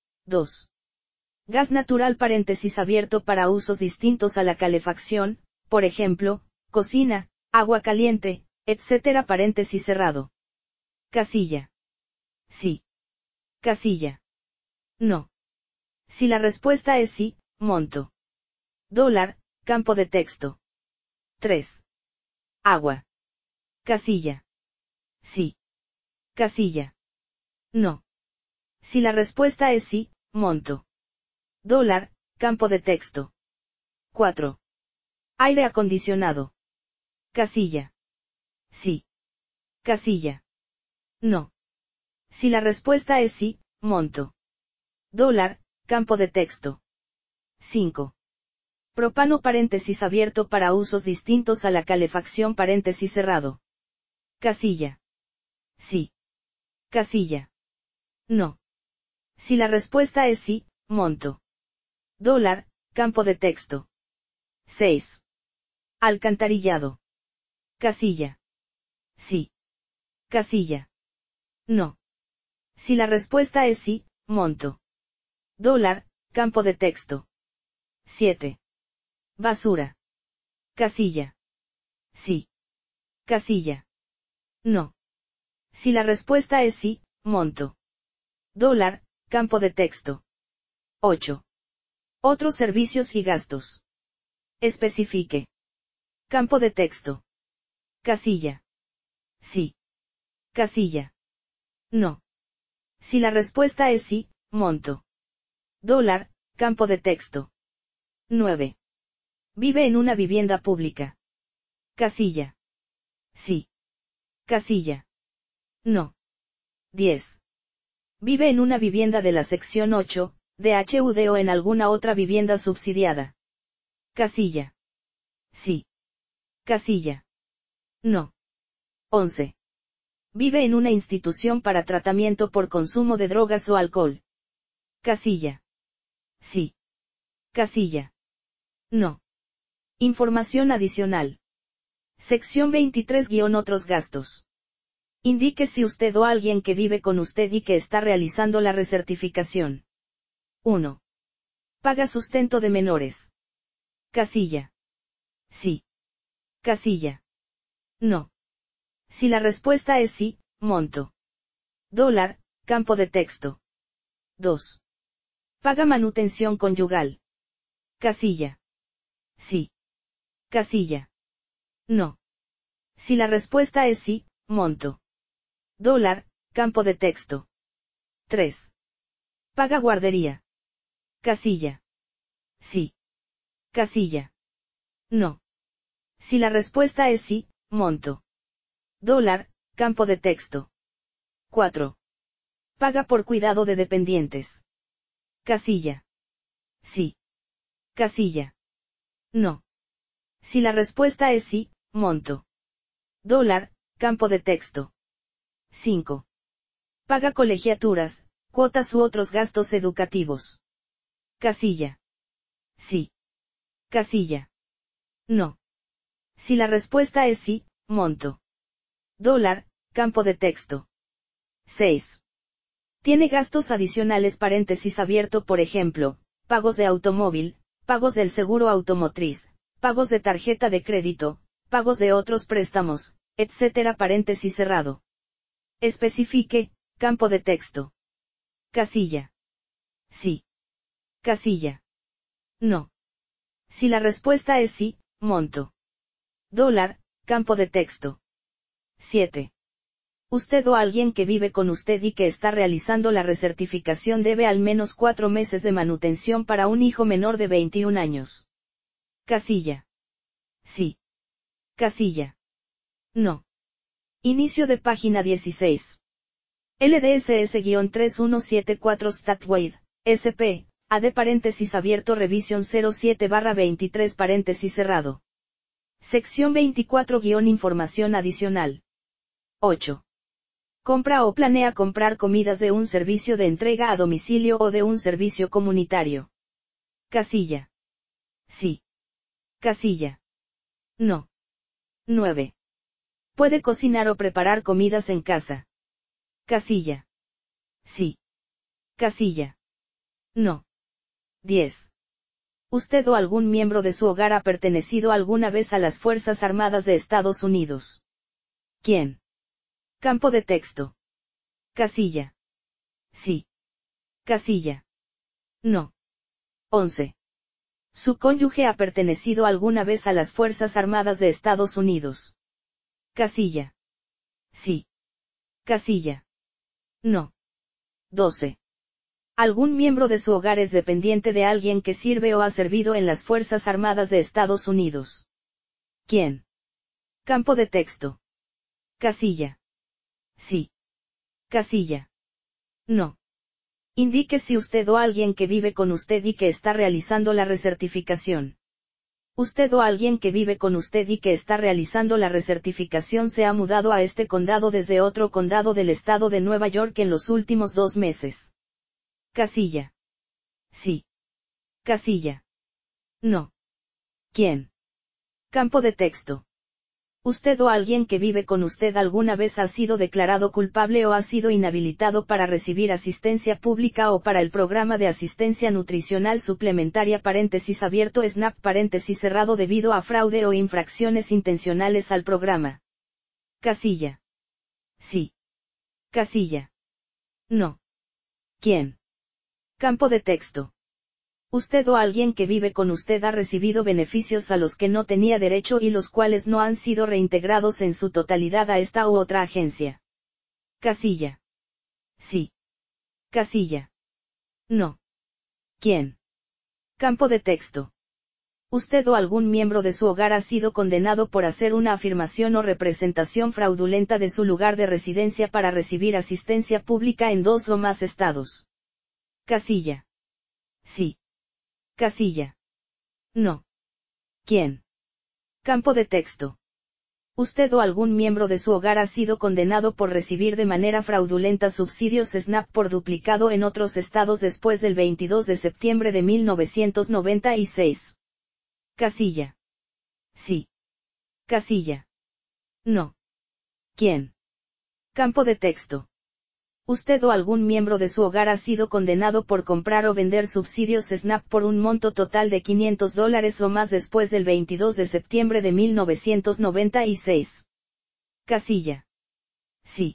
A: dos. Gas natural paréntesis abierto para usos distintos a la calefacción, por ejemplo, cocina, agua caliente, etcétera paréntesis cerrado. Casilla. Sí. Casilla. No. Si la respuesta es sí, monto. Dólar, campo de texto. tres. Agua. Casilla. Sí. Casilla. No. Si la respuesta es sí, monto. Dólar, campo de texto. cuatro. Aire acondicionado. Casilla. Sí. Casilla. No. Si la respuesta es sí, monto. Dólar, campo de texto. cinco. Propano paréntesis abierto para usos distintos a la calefacción paréntesis cerrado. Casilla. Sí. Casilla. No. Si la respuesta es sí, monto. Dólar, campo de texto. seis. Alcantarillado. Casilla. Sí. Casilla. No. Si la respuesta es sí, monto. Dólar, campo de texto. siete. Basura. Casilla. Sí. Casilla. No. Si la respuesta es sí, monto. Dólar, campo de texto. ocho. Otros servicios y gastos. Especifique. Campo de texto. Casilla. Sí. Casilla. No. Si la respuesta es sí, monto. Dólar, campo de texto. nueve. Vive en una vivienda pública. Casilla. Sí. Casilla. No. diez. Vive en una vivienda de la sección ocho, de H U D o en alguna otra vivienda subsidiada. Casilla. Sí. Casilla. No. once. Vive en una institución para tratamiento por consumo de drogas o alcohol. Casilla. Sí. Casilla. No. Información adicional. Sección veintitrés Otros gastos. Indique si usted o alguien que vive con usted y que está realizando la recertificación. uno. Paga sustento de menores. Casilla. Sí. Casilla. No. Si la respuesta es sí, monto. Dólar, campo de texto. dos. Paga manutención conyugal. Casilla. Sí. Casilla. No. Si la respuesta es sí, monto. Dólar, campo de texto. tres. Paga guardería. Casilla. Sí. Casilla. No. Si la respuesta es sí, monto. Dólar, campo de texto. cuatro. Paga por cuidado de dependientes. Casilla. Sí. Casilla. No. Si la respuesta es sí, monto. Dólar, campo de texto. cinco. Paga colegiaturas, cuotas u otros gastos educativos. Casilla. Sí. Casilla. No. Si la respuesta es sí, monto. Dólar, campo de texto. seis. Tiene gastos adicionales paréntesis abierto por ejemplo, pagos de automóvil, pagos del seguro automotriz, pagos de tarjeta de crédito, pagos de otros préstamos, etcétera paréntesis cerrado. Especifique, campo de texto. Casilla. Sí. Casilla. No. Si la respuesta es sí, monto. Dólar, campo de texto. siete. Usted o alguien que vive con usted y que está realizando la recertificación debe al menos cuatro meses de manutención para un hijo menor de veintiún años. Casilla. Sí. Casilla. No. Inicio de página dieciséis. L D S S tres uno siete cuatro StatWaid, S P, A D paréntesis abierto revisión cero siete barra veintitrés paréntesis cerrado. Sección veinticuatro Información adicional. ocho. Compra o planea comprar comidas de un servicio de entrega a domicilio o de un servicio comunitario. Casilla. Sí. Casilla. No. nueve. Puede cocinar o preparar comidas en casa. Casilla. Sí. Casilla. No. diez. Usted o algún miembro de su hogar ha pertenecido alguna vez a las Fuerzas Armadas de Estados Unidos. ¿Quién? Campo de texto. Casilla. Sí. Casilla. No. once. Su cónyuge ha pertenecido alguna vez a las Fuerzas Armadas de Estados Unidos. Casilla. Sí. Casilla. No. doce. Algún miembro de su hogar es dependiente de alguien que sirve o ha servido en las Fuerzas Armadas de Estados Unidos. ¿Quién? Campo de texto. Casilla. Sí. Casilla. No. Indique si usted o alguien que vive con usted y que está realizando la recertificación. Usted o alguien que vive con usted y que está realizando la recertificación se ha mudado a este condado desde otro condado del estado de Nueva York en los últimos dos meses. Casilla. Sí. Casilla. No. ¿Quién? Campo de texto. Usted o alguien que vive con usted alguna vez ha sido declarado culpable o ha sido inhabilitado para recibir asistencia pública o para el programa de asistencia nutricional suplementaria paréntesis abierto SNAP paréntesis cerrado debido a fraude o infracciones intencionales al programa. Casilla. Sí. Casilla. No. ¿Quién? Campo de texto. Usted o alguien que vive con usted ha recibido beneficios a los que no tenía derecho y los cuales no han sido reintegrados en su totalidad a esta u otra agencia. Casilla. Sí. Casilla. No. ¿Quién? Campo de texto. Usted o algún miembro de su hogar ha sido condenado por hacer una afirmación o representación fraudulenta de su lugar de residencia para recibir asistencia pública en dos o más estados. Casilla. Sí. Casilla. No. ¿Quién? Campo de texto. Usted o algún miembro de su hogar ha sido condenado por recibir de manera fraudulenta subsidios SNAP por duplicado en otros estados después del veintidós de septiembre de mil novecientos noventa y seis. Casilla. Sí. Casilla. No. ¿Quién? Campo de texto. Usted o algún miembro de su hogar ha sido condenado por comprar o vender subsidios SNAP por un monto total de quinientos dólares o más después del veintidós de septiembre de mil novecientos noventa y seis. Casilla. Sí.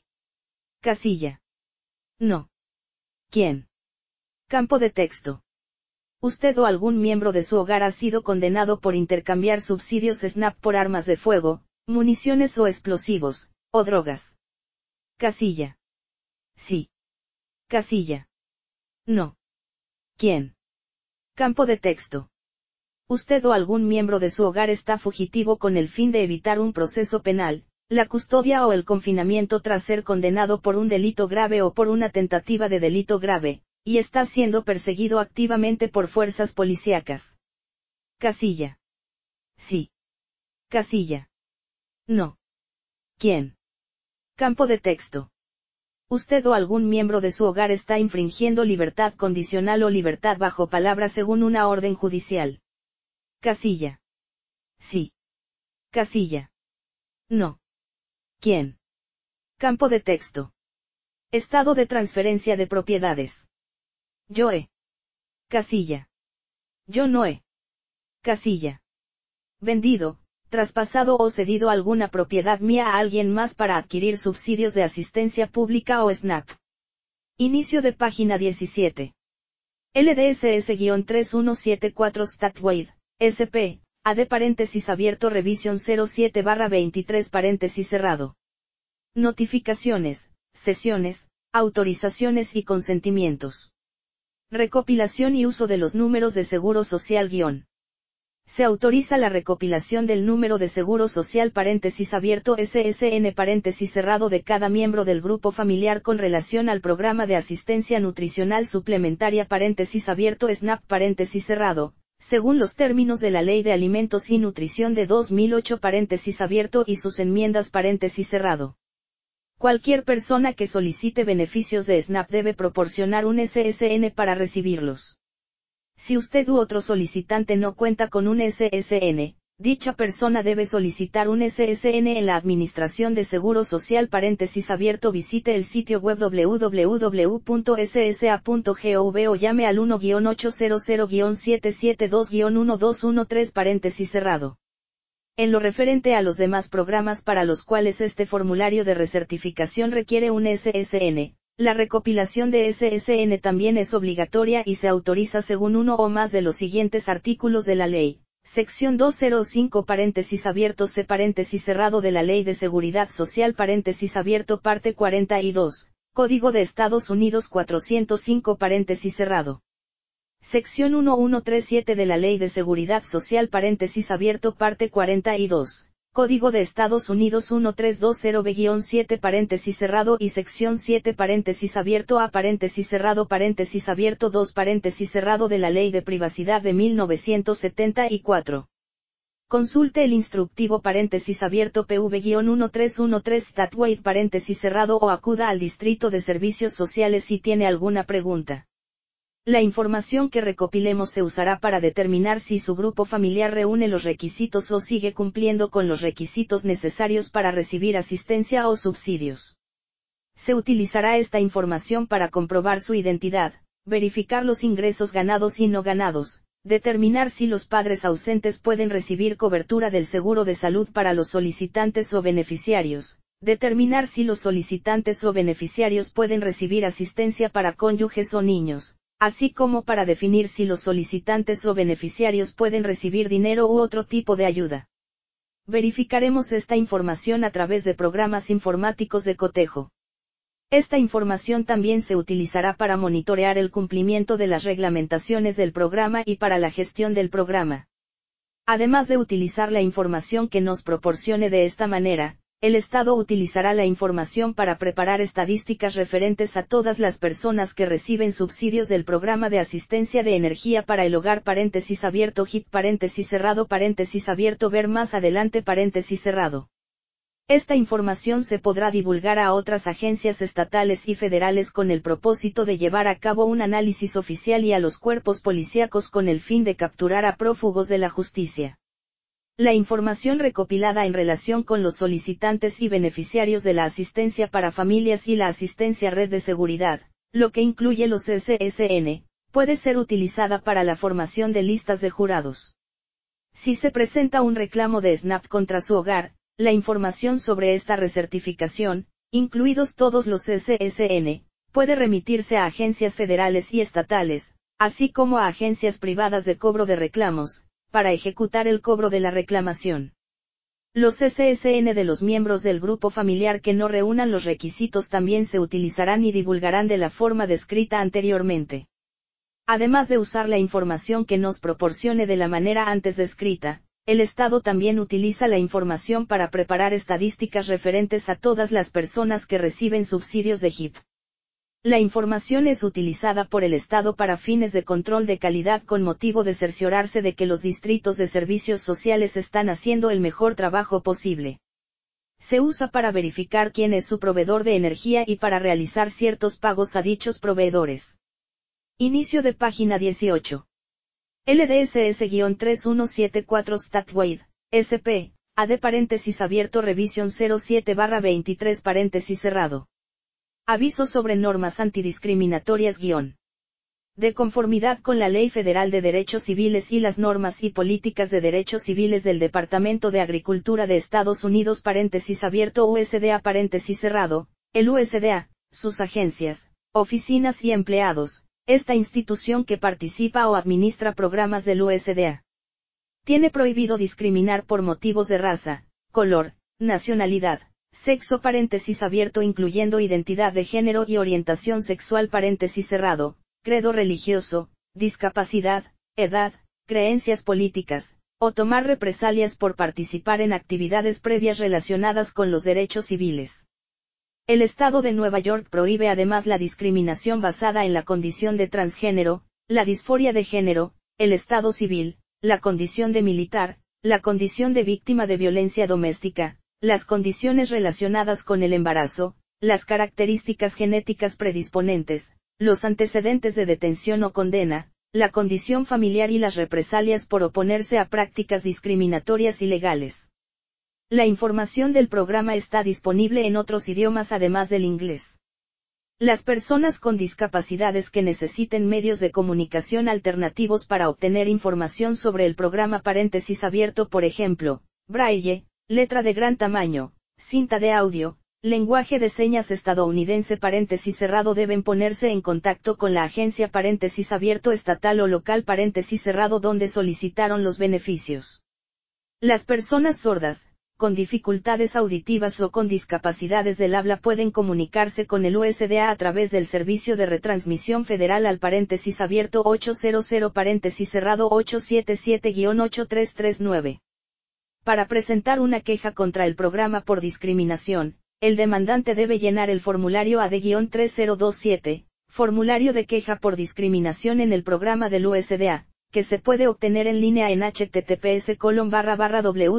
A: Casilla. No. ¿Quién? Campo de texto. Usted o algún miembro de su hogar ha sido condenado por intercambiar subsidios SNAP por armas de fuego, municiones o explosivos, o drogas. Casilla. Sí. Casilla. No. ¿Quién? Campo de texto. Usted o algún miembro de su hogar está fugitivo con el fin de evitar un proceso penal, la custodia o el confinamiento tras ser condenado por un delito grave o por una tentativa de delito grave, y está siendo perseguido activamente por fuerzas policíacas. Casilla. Sí. Casilla. No. ¿Quién? Campo de texto. Usted o algún miembro de su hogar está infringiendo libertad condicional o libertad bajo palabra según una orden judicial. Casilla. Sí. Casilla. No. ¿Quién? Campo de texto. Estado de transferencia de propiedades. Yo he. Casilla. Yo no he. Casilla. Vendido, traspasado o cedido alguna propiedad mía a alguien más para adquirir subsidios de asistencia pública o SNAP. Inicio de página diecisiete. L D S S tres uno siete cuatro StatWaid, S P, A D paréntesis abierto revisión cero siete barra veintitrés paréntesis cerrado. Notificaciones, sesiones, autorizaciones y consentimientos. Recopilación y uso de los números de seguro social guión. Se autoriza la recopilación del número de seguro social paréntesis abierto S S N paréntesis cerrado de cada miembro del grupo familiar con relación al programa de asistencia nutricional suplementaria paréntesis abierto SNAP paréntesis cerrado, según los términos de la Ley de Alimentos y Nutrición de dos mil ocho paréntesis abierto y sus enmiendas paréntesis cerrado. Cualquier persona que solicite beneficios de SNAP debe proporcionar un S S N para recibirlos. Si usted u otro solicitante no cuenta con un S S N, dicha persona debe solicitar un S S N en la Administración de Seguro Social paréntesis abierto visite el sitio web doble u doble u doble u punto s s a punto gov o llame al uno ocho cero cero siete siete dos uno dos uno tres paréntesis cerrado. En lo referente a los demás programas para los cuales este formulario de recertificación requiere un S S N, la recopilación de S S N también es obligatoria y se autoriza según uno o más de los siguientes artículos de la ley. Sección doscientos cinco paréntesis abierto C paréntesis cerrado de la Ley de Seguridad Social paréntesis abierto parte cuarenta y dos, Código de Estados Unidos cuatrocientos cinco paréntesis cerrado. Sección mil ciento treinta y siete de la Ley de Seguridad Social paréntesis abierto parte cuarenta y dos, Código de Estados Unidos trescientos veinte B siete paréntesis cerrado y sección siete paréntesis abierto A paréntesis cerrado paréntesis abierto dos paréntesis cerrado de la Ley de Privacidad de mil novecientos setenta y cuatro. Consulte el instructivo paréntesis abierto P V trece trece StatWaid paréntesis cerrado o acuda al Distrito de Servicios Sociales si tiene alguna pregunta. La información que recopilemos se usará para determinar si su grupo familiar reúne los requisitos o sigue cumpliendo con los requisitos necesarios para recibir asistencia o subsidios. Se utilizará esta información para comprobar su identidad, verificar los ingresos ganados y no ganados, determinar si los padres ausentes pueden recibir cobertura del seguro de salud para los solicitantes o beneficiarios, determinar si los solicitantes o beneficiarios pueden recibir asistencia para cónyuges o niños, así como para definir si los solicitantes o beneficiarios pueden recibir dinero u otro tipo de ayuda. Verificaremos esta información a través de programas informáticos de cotejo. Esta información también se utilizará para monitorear el cumplimiento de las reglamentaciones del programa y para la gestión del programa. Además de utilizar la información que nos proporcione de esta manera, el Estado utilizará la información para preparar estadísticas referentes a todas las personas que reciben subsidios del Programa de Asistencia de Energía para el Hogar paréntesis abierto H I P paréntesis cerrado paréntesis abierto ver más adelante paréntesis cerrado. Esta información se podrá divulgar a otras agencias estatales y federales con el propósito de llevar a cabo un análisis oficial y a los cuerpos policíacos con el fin de capturar a prófugos de la justicia. La información recopilada en relación con los solicitantes y beneficiarios de la asistencia para familias y la asistencia red de seguridad, lo que incluye los S S N, puede ser utilizada para la formación de listas de jurados. Si se presenta un reclamo de SNAP contra su hogar, la información sobre esta recertificación, incluidos todos los S S N, puede remitirse a agencias federales y estatales, así como a agencias privadas de cobro de reclamos, para ejecutar el cobro de la reclamación. Los S S N de los miembros del grupo familiar que no reúnan los requisitos también se utilizarán y divulgarán de la forma descrita anteriormente. Además de usar la información que nos proporcione de la manera antes descrita, el Estado también utiliza la información para preparar estadísticas referentes a todas las personas que reciben subsidios de H I P. La información es utilizada por el Estado para fines de control de calidad con motivo de cerciorarse de que los distritos de servicios sociales están haciendo el mejor trabajo posible. Se usa para verificar quién es su proveedor de energía y para realizar ciertos pagos a dichos proveedores. Inicio de página dieciocho. L D S S tres uno siete cuatro StatWaid, S P, A D paréntesis abierto revisión cero siete barra veintitrés paréntesis cerrado. Aviso sobre normas antidiscriminatorias guión. De conformidad con la Ley Federal de Derechos Civiles y las normas y políticas de derechos civiles del Departamento de Agricultura de Estados Unidos paréntesis abierto U S D A paréntesis cerrado, el U S D A, sus agencias, oficinas y empleados, esta institución que participa o administra programas del U S D A. Tiene prohibido discriminar por motivos de raza, color, nacionalidad, sexo paréntesis abierto incluyendo identidad de género y orientación sexual paréntesis cerrado, credo religioso, discapacidad, edad, creencias políticas, o tomar represalias por participar en actividades previas relacionadas con los derechos civiles. El Estado de Nueva York prohíbe además la discriminación basada en la condición de transgénero, la disforia de género, el estado civil, la condición de militar, la condición de víctima de violencia doméstica, las condiciones relacionadas con el embarazo, las características genéticas predisponentes, los antecedentes de detención o condena, la condición familiar y las represalias por oponerse a prácticas discriminatorias ilegales. La información del programa está disponible en otros idiomas además del inglés. Las personas con discapacidades que necesiten medios de comunicación alternativos para obtener información sobre el programa paréntesis abierto por ejemplo, braille, letra de gran tamaño, cinta de audio, lenguaje de señas estadounidense paréntesis cerrado deben ponerse en contacto con la agencia paréntesis abierto estatal o local paréntesis cerrado donde solicitaron los beneficios. Las personas sordas, con dificultades auditivas o con discapacidades del habla pueden comunicarse con el U S D A a través del Servicio de Retransmisión Federal al paréntesis abierto ochocientos paréntesis cerrado ochocientos setenta y siete guión ocho tres tres nueve. Para presentar una queja contra el programa por discriminación, el demandante debe llenar el formulario A D tres cero dos siete, formulario de queja por discriminación en el programa del U S D A, que se puede obtener en línea en https colon barra barra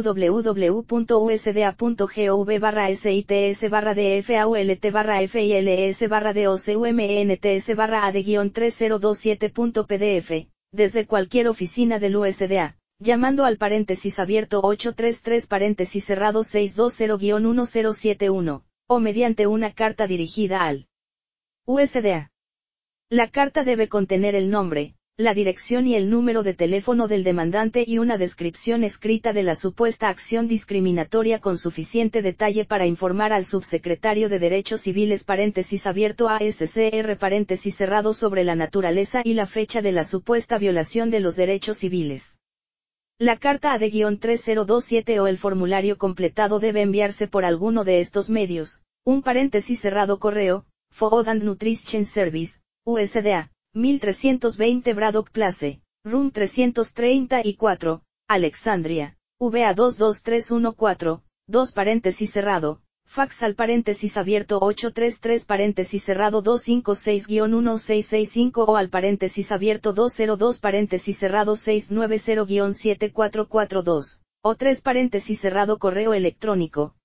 A: www.usda.gov barra sits barra dfault barra fils barra documents barra ad tres cero dos siete punto pdf, desde cualquier oficina del U S D A, llamando al paréntesis abierto ochocientos treinta y tres paréntesis cerrado seiscientos veinte guión uno cero siete uno, o mediante una carta dirigida al U S D A. La carta debe contener el nombre, la dirección y el número de teléfono del demandante y una descripción escrita de la supuesta acción discriminatoria con suficiente detalle para informar al subsecretario de Derechos Civiles paréntesis abierto A S C R paréntesis cerrado sobre la naturaleza y la fecha de la supuesta violación de los derechos civiles. La carta A D tres cero dos siete o el formulario completado debe enviarse por alguno de estos medios, un paréntesis cerrado correo, Food and Nutrition Service, U S D A, mil trescientos veinte Braddock Place, Room trescientos treinta y cuatro, Alexandria, V A dos dos tres uno cuatro, dos paréntesis cerrado, fax al paréntesis abierto ochocientos treinta y tres paréntesis cerrado doscientos cincuenta y seis guión uno seis seis cinco o al paréntesis abierto doscientos dos paréntesis cerrado seiscientos noventa guión siete cuatro cuatro dos, o tres paréntesis cerrado correo electrónico,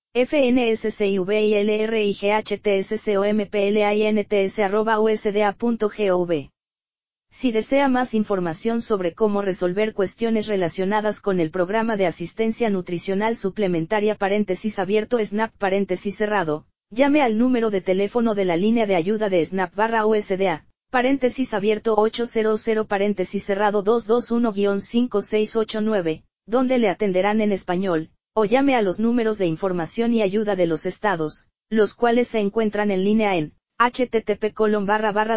A: fnscivilrightscomplants arroba usda.gov. Si desea más información sobre cómo resolver cuestiones relacionadas con el programa de asistencia nutricional suplementaria paréntesis abierto SNAP paréntesis cerrado, llame al número de teléfono de la línea de ayuda de SNAP barra U S D A, paréntesis abierto ochocientos paréntesis cerrado doscientos veintiuno guión cinco seis ocho nueve, donde le atenderán en español, o llame a los números de información y ayuda de los estados, los cuales se encuentran en línea en http colon barra barra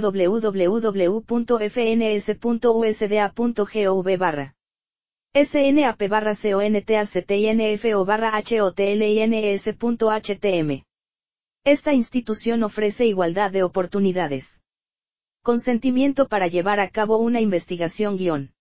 A: www.fns.usda.gov barra snap barra contactinfo barra hotlins.htm. Esta institución ofrece igualdad de oportunidades. Consentimiento para llevar a cabo una investigación guión.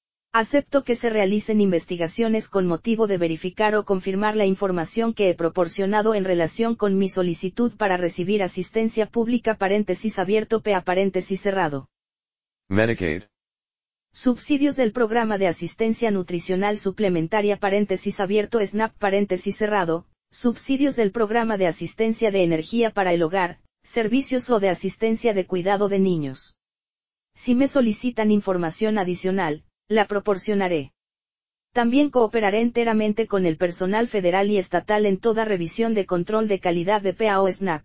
A: Acepto que se realicen investigaciones con motivo de verificar o confirmar la información que he proporcionado en relación con mi solicitud para recibir asistencia pública paréntesis abierto P A paréntesis cerrado.
B: Medicaid.
A: Subsidios del programa de asistencia nutricional suplementaria paréntesis abierto SNAP paréntesis cerrado, subsidios del programa de asistencia de energía para el hogar, servicios o de asistencia de cuidado de niños. Si me solicitan información adicional, la proporcionaré. También cooperaré enteramente con el personal federal y estatal en toda revisión de control de calidad de P A o SNAP.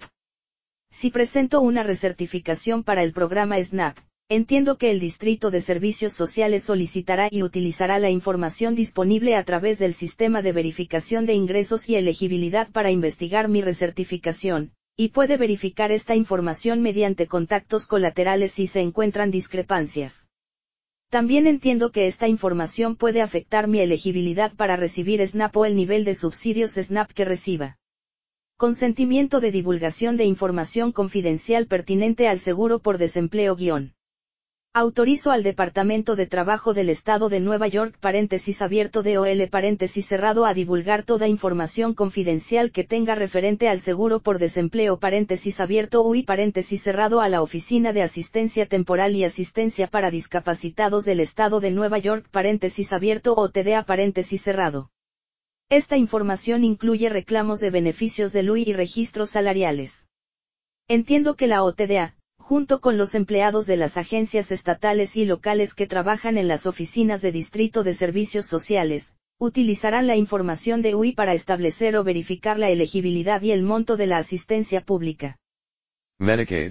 A: Si presento una recertificación para el programa SNAP, entiendo que el Distrito de Servicios Sociales solicitará y utilizará la información disponible a través del sistema de verificación de ingresos y elegibilidad para investigar mi recertificación, y puede verificar esta información mediante contactos colaterales si se encuentran discrepancias. También entiendo que esta información puede afectar mi elegibilidad para recibir SNAP o el nivel de subsidios SNAP que reciba. Consentimiento de divulgación de información confidencial pertinente al seguro por desempleo guión. Autorizo al Departamento de Trabajo del Estado de Nueva York paréntesis abierto D O L paréntesis cerrado a divulgar toda información confidencial que tenga referente al seguro por desempleo paréntesis abierto U I paréntesis cerrado a la Oficina de Asistencia Temporal y Asistencia para Discapacitados del Estado de Nueva York paréntesis abierto O T D A paréntesis cerrado. Esta información incluye reclamos de beneficios del U I y registros salariales. Entiendo que la O T D A, junto con los empleados de las agencias estatales y locales que trabajan en las oficinas de Distrito de Servicios Sociales, utilizarán la información de U I para establecer o verificar la elegibilidad y el monto de la asistencia pública.
B: Medicaid.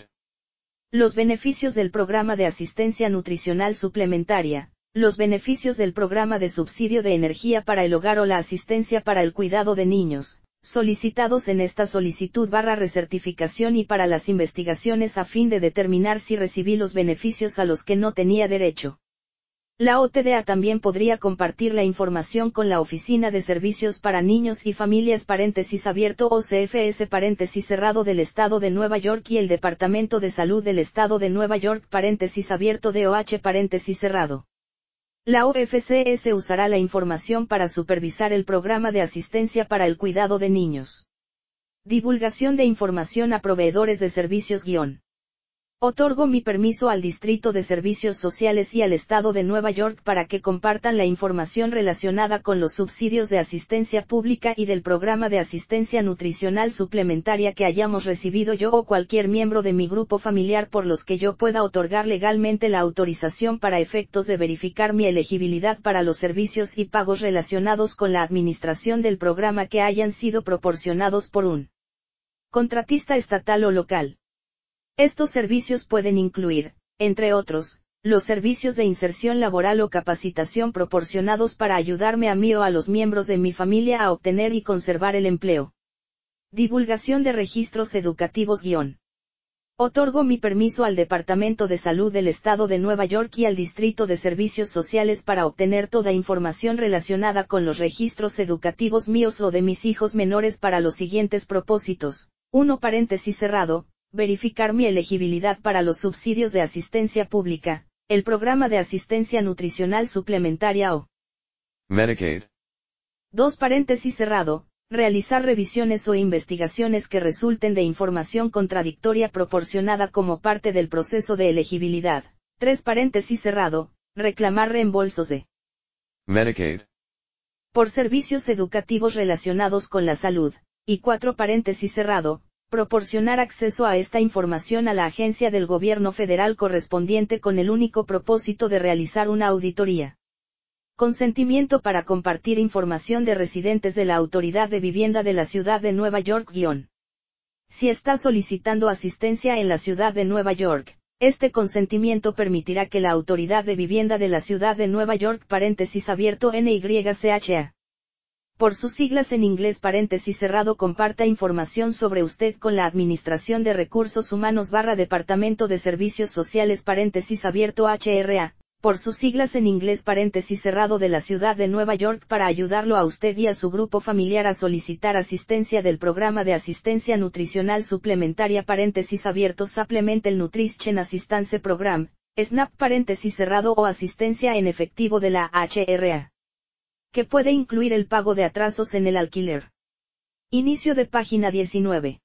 A: Los beneficios del programa de asistencia nutricional suplementaria, los beneficios del programa de subsidio de energía para el hogar o la asistencia para el cuidado de niños, solicitados en esta solicitud barra recertificación y para las investigaciones a fin de determinar si recibí los beneficios a los que no tenía derecho. La O T D A también podría compartir la información con la Oficina de Servicios para Niños y Familias paréntesis abierto O C F S paréntesis cerrado del Estado de Nueva York y el Departamento de Salud del Estado de Nueva York paréntesis abierto D O H paréntesis cerrado. La O F C S usará la información para supervisar el programa de asistencia para el cuidado de niños. Divulgación de información a proveedores de servicios guión. Otorgo mi permiso al Distrito de Servicios Sociales y al Estado de Nueva York para que compartan la información relacionada con los subsidios de asistencia pública y del programa de asistencia nutricional suplementaria que hayamos recibido yo o cualquier miembro de mi grupo familiar por los que yo pueda otorgar legalmente la autorización para efectos de verificar mi elegibilidad para los servicios y pagos relacionados con la administración del programa que hayan sido proporcionados por un contratista estatal o local. Estos servicios pueden incluir, entre otros, los servicios de inserción laboral o capacitación proporcionados para ayudarme a mí o a los miembros de mi familia a obtener y conservar el empleo. Divulgación de registros educativos guión. Otorgo mi permiso al Departamento de Salud del Estado de Nueva York y al Distrito de Servicios Sociales para obtener toda información relacionada con los registros educativos míos o de mis hijos menores para los siguientes propósitos. uno paréntesis cerrado. Verificar mi elegibilidad para los subsidios de asistencia pública, el programa de asistencia nutricional suplementaria o
B: Medicaid.
A: dos paréntesis cerrado, realizar revisiones o investigaciones que resulten de información contradictoria proporcionada como parte del proceso de elegibilidad, tres paréntesis cerrado, reclamar reembolsos de
B: Medicaid.
A: por servicios educativos relacionados con la salud, y cuatro paréntesis cerrado, proporcionar acceso a esta información a la agencia del gobierno federal correspondiente con el único propósito de realizar una auditoría. Consentimiento para compartir información de residentes de la Autoridad de Vivienda de la Ciudad de Nueva York guión. Si está solicitando asistencia en la Ciudad de Nueva York, este consentimiento permitirá que la Autoridad de Vivienda de la Ciudad de Nueva York paréntesis abierto N Y C H A por sus siglas en inglés paréntesis cerrado comparta información sobre usted con la Administración de Recursos Humanos barra Departamento de Servicios Sociales paréntesis abierto H R A, por sus siglas en inglés paréntesis cerrado de la ciudad de Nueva York para ayudarlo a usted y a su grupo familiar a solicitar asistencia del programa de asistencia nutricional suplementaria paréntesis abierto Supplemental Nutrition Assistance Program, SNAP paréntesis cerrado o asistencia en efectivo de la H R A. Que puede incluir el pago de atrasos en el alquiler. Inicio de página diecinueve.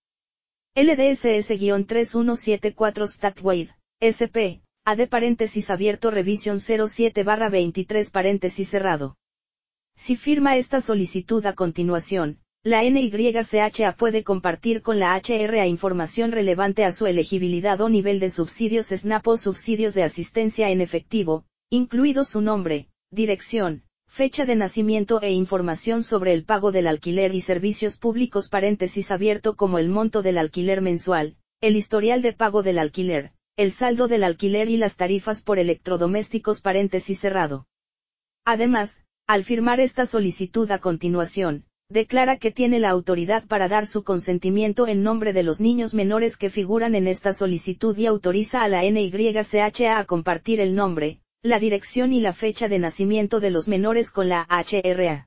A: L D S S tres uno siete cuatro Statwide, S P, A D paréntesis abierto Revision cero siete barra veintitrés paréntesis cerrado. Si firma esta solicitud a continuación, la N Y C H A puede compartir con la H R A información relevante a su elegibilidad o nivel de subsidios SNAP o subsidios de asistencia en efectivo, incluido su nombre, dirección, fecha de nacimiento e información sobre el pago del alquiler y servicios públicos paréntesis abierto como el monto del alquiler mensual, el historial de pago del alquiler, el saldo del alquiler y las tarifas por electrodomésticos paréntesis cerrado. Además, al firmar esta solicitud a continuación, declara que tiene la autoridad para dar su consentimiento en nombre de los niños menores que figuran en esta solicitud y autoriza a la N Y C H A a compartir el nombre, la dirección y la fecha de nacimiento de los menores con la H R A.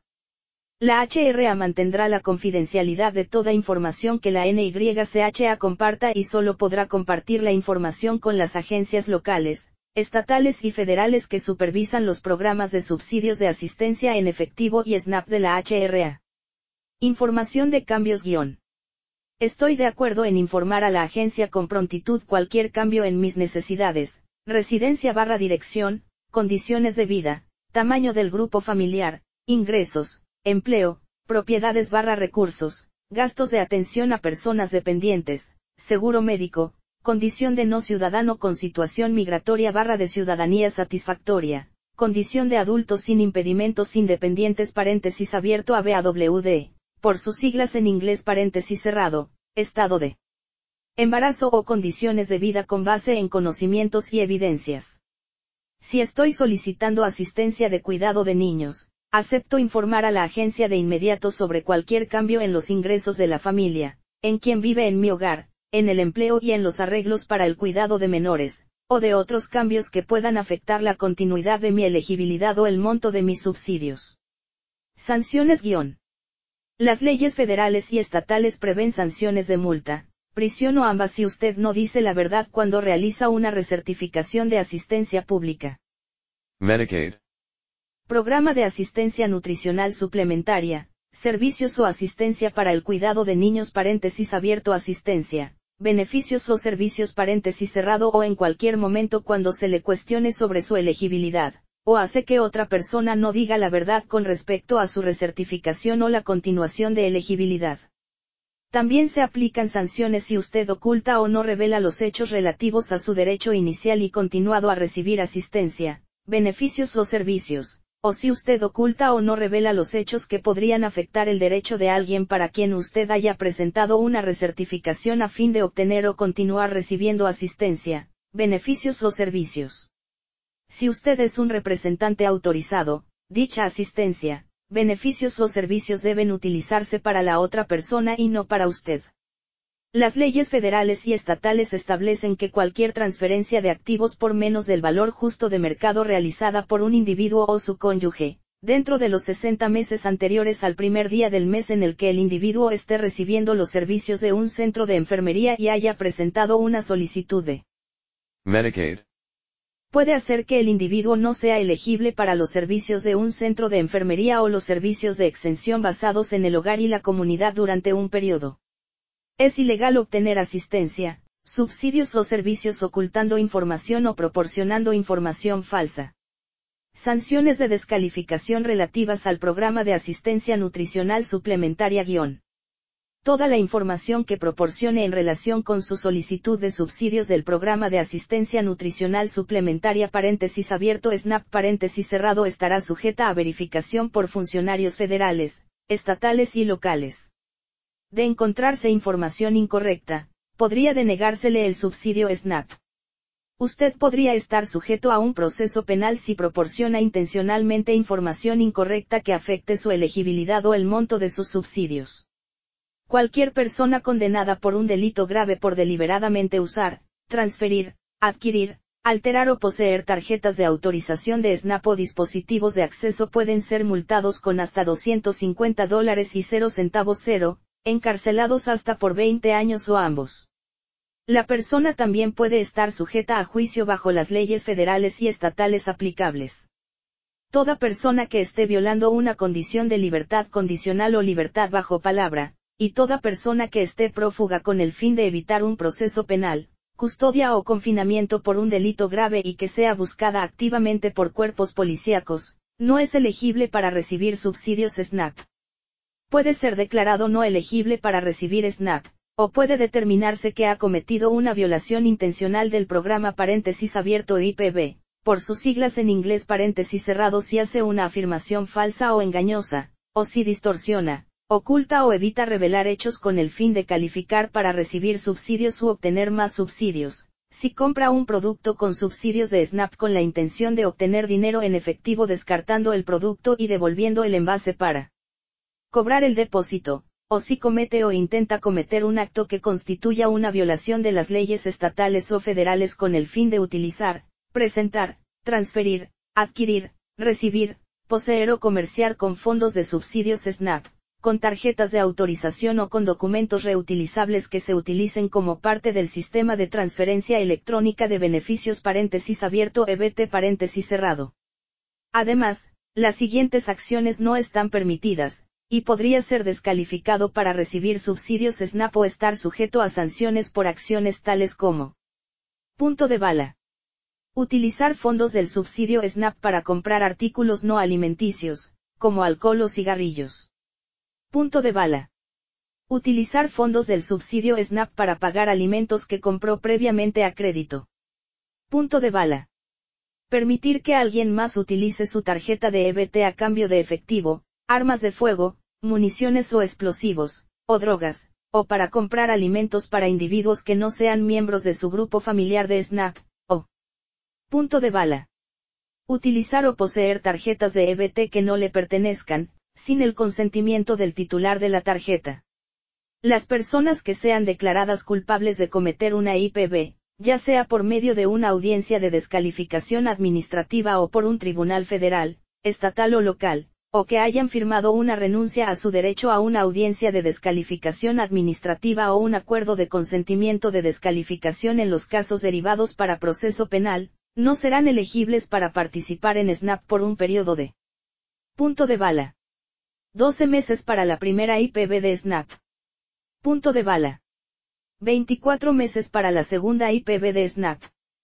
A: La H R A mantendrá la confidencialidad de toda información que la N Y C H A comparta y solo podrá compartir la información con las agencias locales, estatales y federales que supervisan los programas de subsidios de asistencia en efectivo y SNAP de la H R A. Información de cambios guión. Estoy de acuerdo en informar a la agencia con prontitud cualquier cambio en mis necesidades, residencia barra dirección, condiciones de vida, tamaño del grupo familiar, ingresos, empleo, propiedades barra recursos, gastos de atención a personas dependientes, seguro médico, condición de no ciudadano con situación migratoria barra de ciudadanía satisfactoria, condición de adulto sin impedimentos independientes paréntesis abierto A B A W D, por sus siglas en inglés paréntesis cerrado, estado de embarazo o condiciones de vida con base en conocimientos y evidencias. Si estoy solicitando asistencia de cuidado de niños, acepto informar a la agencia de inmediato sobre cualquier cambio en los ingresos de la familia, en quien vive en mi hogar, en el empleo y en los arreglos para el cuidado de menores, o de otros cambios que puedan afectar la continuidad de mi elegibilidad o el monto de mis subsidios. Sanciones guión. Las leyes federales y estatales prevén sanciones de multa, prisión o ambas si usted no dice la verdad cuando realiza una recertificación de asistencia pública.
B: Medicaid.
A: Programa de asistencia nutricional suplementaria, servicios o asistencia para el cuidado de niños paréntesis abierto asistencia, beneficios o servicios paréntesis cerrado o en cualquier momento cuando se le cuestione sobre su elegibilidad, o hace que otra persona no diga la verdad con respecto a su recertificación o la continuación de elegibilidad. También se aplican sanciones si usted oculta o no revela los hechos relativos a su derecho inicial y continuado a recibir asistencia, beneficios o servicios, o si usted oculta o no revela los hechos que podrían afectar el derecho de alguien para quien usted haya presentado una recertificación a fin de obtener o continuar recibiendo asistencia, beneficios o servicios. Si usted es un representante autorizado, dicha asistencia, beneficios o servicios deben utilizarse para la otra persona y no para usted. Las leyes federales y estatales establecen que cualquier transferencia de activos por menos del valor justo de mercado realizada por un individuo o su cónyuge, dentro de los sesenta meses anteriores al primer día del mes en el que el individuo esté recibiendo los servicios de un centro de enfermería y haya presentado una solicitud de
B: Medicaid.
A: Puede hacer que el individuo no sea elegible para los servicios de un centro de enfermería o los servicios de extensión basados en el hogar y la comunidad durante un periodo. Es ilegal obtener asistencia, subsidios o servicios ocultando información o proporcionando información falsa. Sanciones de descalificación relativas al programa de asistencia nutricional suplementaria guión. Toda la información que proporcione en relación con su solicitud de subsidios del programa de asistencia nutricional suplementaria paréntesis abierto SNAP paréntesis cerrado estará sujeta a verificación por funcionarios federales, estatales y locales. De encontrarse información incorrecta, podría denegársele el subsidio SNAP. Usted podría estar sujeto a un proceso penal si proporciona intencionalmente información incorrecta que afecte su elegibilidad o el monto de sus subsidios. Cualquier persona condenada por un delito grave por deliberadamente usar, transferir, adquirir, alterar o poseer tarjetas de autorización de SNAP o dispositivos de acceso pueden ser multados con hasta doscientos cincuenta dólares y cero centavos cero, encarcelados hasta por veinte años o ambos. La persona también puede estar sujeta a juicio bajo las leyes federales y estatales aplicables. Toda persona que esté violando una condición de libertad condicional o libertad bajo palabra, y toda persona que esté prófuga con el fin de evitar un proceso penal, custodia o confinamiento por un delito grave y que sea buscada activamente por cuerpos policíacos, no es elegible para recibir subsidios SNAP. Puede ser declarado no elegible para recibir SNAP, o puede determinarse que ha cometido una violación intencional del programa paréntesis abierto I P B, por sus siglas en inglés paréntesis cerrado si hace una afirmación falsa o engañosa, o si distorsiona, oculta o evita revelar hechos con el fin de calificar para recibir subsidios u obtener más subsidios, si compra un producto con subsidios de SNAP con la intención de obtener dinero en efectivo descartando el producto y devolviendo el envase para cobrar el depósito, o si comete o intenta cometer un acto que constituya una violación de las leyes estatales o federales con el fin de utilizar, presentar, transferir, adquirir, recibir, poseer o comerciar con fondos de subsidios SNAP, con tarjetas de autorización o con documentos reutilizables que se utilicen como parte del sistema de transferencia electrónica de beneficios paréntesis abierto E B T paréntesis cerrado. Además, las siguientes acciones no están permitidas, y podría ser descalificado para recibir subsidios SNAP o estar sujeto a sanciones por acciones tales como: punto de bala. Utilizar fondos del subsidio SNAP para comprar artículos no alimenticios, como alcohol o cigarrillos. Punto de bala. Utilizar fondos del subsidio SNAP para pagar alimentos que compró previamente a crédito. Punto de bala. Permitir que alguien más utilice su tarjeta de E B T a cambio de efectivo, armas de fuego, municiones o explosivos, o drogas, o para comprar alimentos para individuos que no sean miembros de su grupo familiar de SNAP, o punto de bala. Utilizar o poseer tarjetas de E B T que no le pertenezcan, sin el consentimiento del titular de la tarjeta. Las personas que sean declaradas culpables de cometer una I P B, ya sea por medio de una audiencia de descalificación administrativa o por un tribunal federal, estatal o local, o que hayan firmado una renuncia a su derecho a una audiencia de descalificación administrativa o un acuerdo de consentimiento de descalificación en los casos derivados para proceso penal, no serán elegibles para participar en SNAP por un periodo de punto de bala. doce meses para la primera I P B de SNAP. Punto de bala. veinticuatro meses para la segunda I P B de SNAP.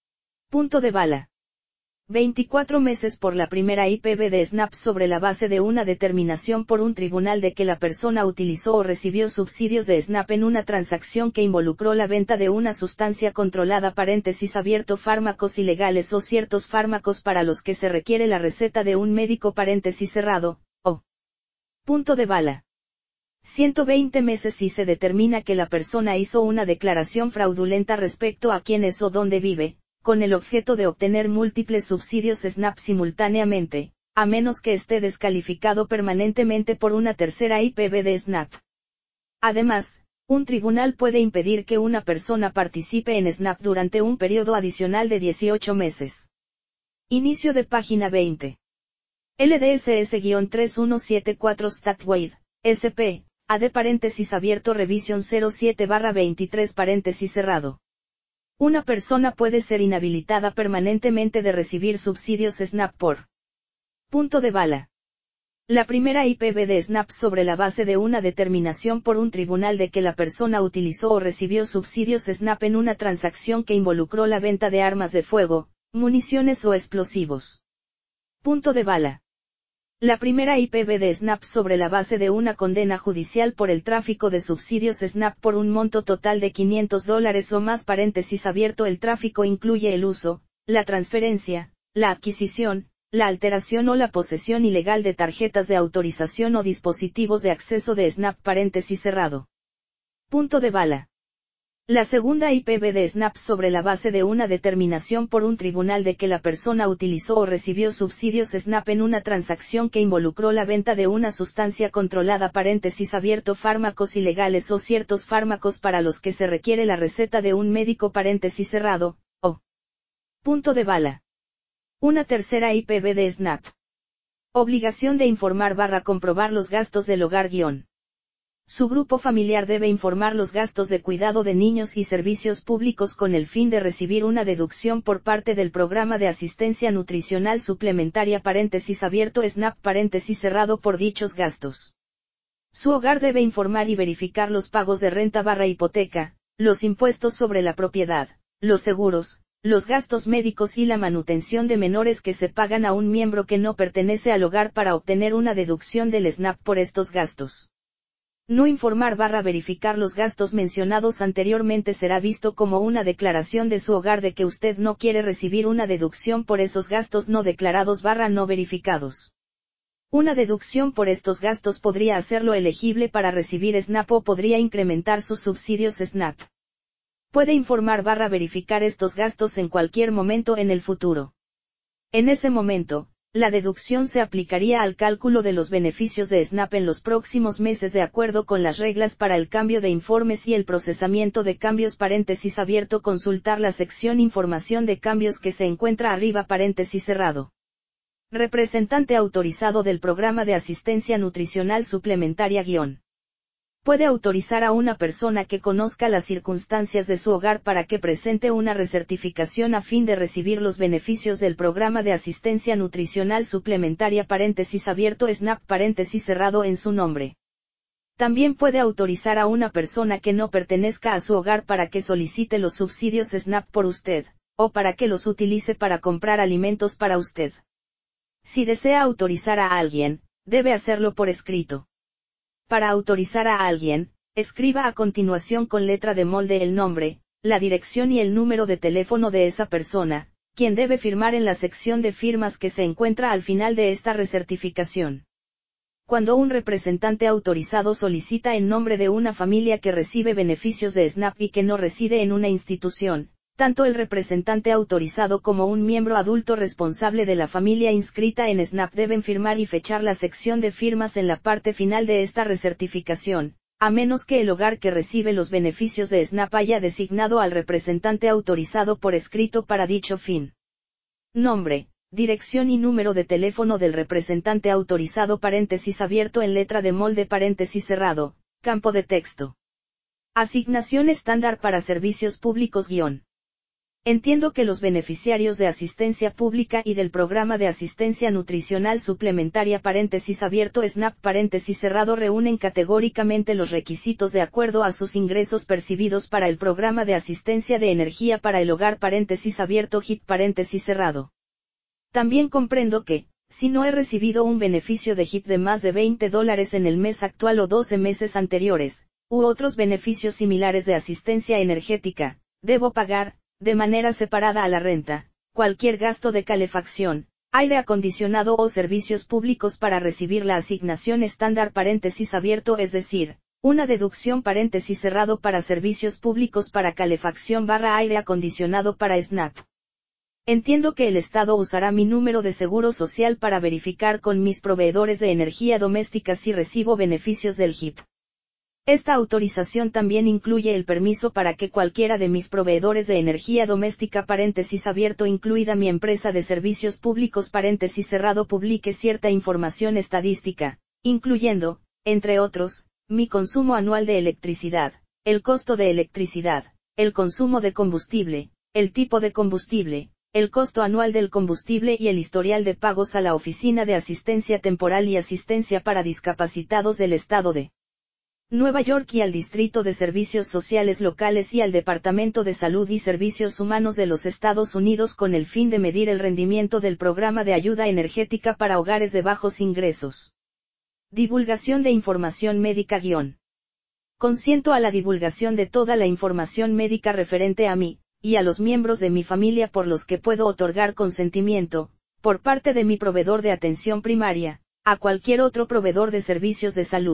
A: Punto de bala. veinticuatro meses por la primera I P B de SNAP sobre la base de una determinación por un tribunal de que la persona utilizó o recibió subsidios de SNAP en una transacción que involucró la venta de una sustancia controlada paréntesis abierto fármacos ilegales o ciertos fármacos para los que se requiere la receta de un médico paréntesis cerrado, o punto de bala. ciento veinte meses si se determina que la persona hizo una declaración fraudulenta respecto a quién es o dónde vive, con el objeto de obtener múltiples subsidios SNAP simultáneamente, a menos que esté descalificado permanentemente por una tercera I P B de SNAP. Además, un tribunal puede impedir que una persona participe en SNAP durante un periodo adicional de dieciocho meses. Inicio de página veinte. L D S S tres uno siete cuatro StatWaid, S P, A D paréntesis abierto revisión cero siete barra veintitrés paréntesis cerrado. Una persona puede ser inhabilitada permanentemente de recibir subsidios SNAP por punto de bala. La primera I P B de SNAP sobre la base de una determinación por un tribunal de que la persona utilizó o recibió subsidios SNAP en una transacción que involucró la venta de armas de fuego, municiones o explosivos. Punto de bala. La primera I P B de SNAP sobre la base de una condena judicial por el tráfico de subsidios SNAP por un monto total de quinientos dólares o más paréntesis abierto. El tráfico incluye el uso, la transferencia, la adquisición, la alteración o la posesión ilegal de tarjetas de autorización o dispositivos de acceso de SNAP paréntesis cerrado. Punto de bala. La segunda I P V de SNAP sobre la base de una determinación por un tribunal de que la persona utilizó o recibió subsidios SNAP en una transacción que involucró la venta de una sustancia controlada paréntesis abierto fármacos ilegales o ciertos fármacos para los que se requiere la receta de un médico paréntesis cerrado, o punto de bala. Una tercera I P V de SNAP. Obligación de informar barra comprobar los gastos del hogar guión. Su grupo familiar debe informar los gastos de cuidado de niños y servicios públicos con el fin de recibir una deducción por parte del programa de asistencia nutricional suplementaria paréntesis abierto SNAP paréntesis cerrado por dichos gastos. Su hogar debe informar y verificar los pagos de renta barra hipoteca, los impuestos sobre la propiedad, los seguros, los gastos médicos y la manutención de menores que se pagan a un miembro que no pertenece al hogar para obtener una deducción del SNAP por estos gastos. No informar barra verificar los gastos mencionados anteriormente será visto como una declaración de su hogar de que usted no quiere recibir una deducción por esos gastos no declarados barra no verificados. Una deducción por estos gastos podría hacerlo elegible para recibir SNAP o podría incrementar sus subsidios SNAP. Puede informar barra verificar estos gastos en cualquier momento en el futuro. En ese momento, la deducción se aplicaría al cálculo de los beneficios de SNAP en los próximos meses de acuerdo con las reglas para el cambio de informes y el procesamiento de cambios paréntesis abierto consultar la sección información de cambios que se encuentra arriba paréntesis cerrado. Representante autorizado del programa de asistencia nutricional suplementaria guión. Puede autorizar a una persona que conozca las circunstancias de su hogar para que presente una recertificación a fin de recibir los beneficios del programa de asistencia nutricional suplementaria paréntesis abierto SNAP paréntesis cerrado en su nombre. También puede autorizar a una persona que no pertenezca a su hogar para que solicite los subsidios SNAP por usted, o para que los utilice para comprar alimentos para usted. Si desea autorizar a alguien, debe hacerlo por escrito. Para autorizar a alguien, escriba a continuación con letra de molde el nombre, la dirección y el número de teléfono de esa persona, quien debe firmar en la sección de firmas que se encuentra al final de esta recertificación. Cuando un representante autorizado solicita en nombre de una familia que recibe beneficios de SNAP y que no reside en una institución, tanto el representante autorizado como un miembro adulto responsable de la familia inscrita en SNAP deben firmar y fechar la sección de firmas en la parte final de esta recertificación, a menos que el hogar que recibe los beneficios de SNAP haya designado al representante autorizado por escrito para dicho fin. Nombre, dirección y número de teléfono del representante autorizado paréntesis abierto en letra de molde paréntesis cerrado, campo de texto. Asignación estándar para servicios públicos guión. Entiendo que los beneficiarios de asistencia pública y del programa de asistencia nutricional suplementaria paréntesis abierto SNAP paréntesis cerrado reúnen categóricamente los requisitos de acuerdo a sus ingresos percibidos para el programa de asistencia de energía para el hogar paréntesis abierto H I P paréntesis cerrado. También comprendo que, si no he recibido un beneficio de H I P de más de veinte dólares en el mes actual o doce meses anteriores, u otros beneficios similares de asistencia energética, debo pagar, de manera separada a la renta, cualquier gasto de calefacción, aire acondicionado o servicios públicos para recibir la asignación estándar paréntesis abierto es decir, una deducción paréntesis cerrado para servicios públicos para calefacción barra aire acondicionado para SNAP. Entiendo que el Estado usará mi número de seguro social para verificar con mis proveedores de energía doméstica si recibo beneficios del H I P. Esta autorización también incluye el permiso para que cualquiera de mis proveedores de energía doméstica paréntesis abierto incluida mi empresa de servicios públicos paréntesis cerrado publique cierta información estadística, incluyendo, entre otros, mi consumo anual de electricidad, el costo de electricidad, el consumo de combustible, el tipo de combustible, el costo anual del combustible y el historial de pagos a la Oficina de Asistencia Temporal y Asistencia para Discapacitados del Estado de Nueva York y al Distrito de Servicios Sociales Locales y al Departamento de Salud y Servicios Humanos de los Estados Unidos con el fin de medir el rendimiento del programa de ayuda energética para hogares de bajos ingresos. Divulgación de información médica guión. Consiento a la divulgación de toda la información médica referente a mí, y a los miembros de mi familia por los que puedo otorgar consentimiento, por parte de mi proveedor de atención primaria, a cualquier otro proveedor de servicios de salud,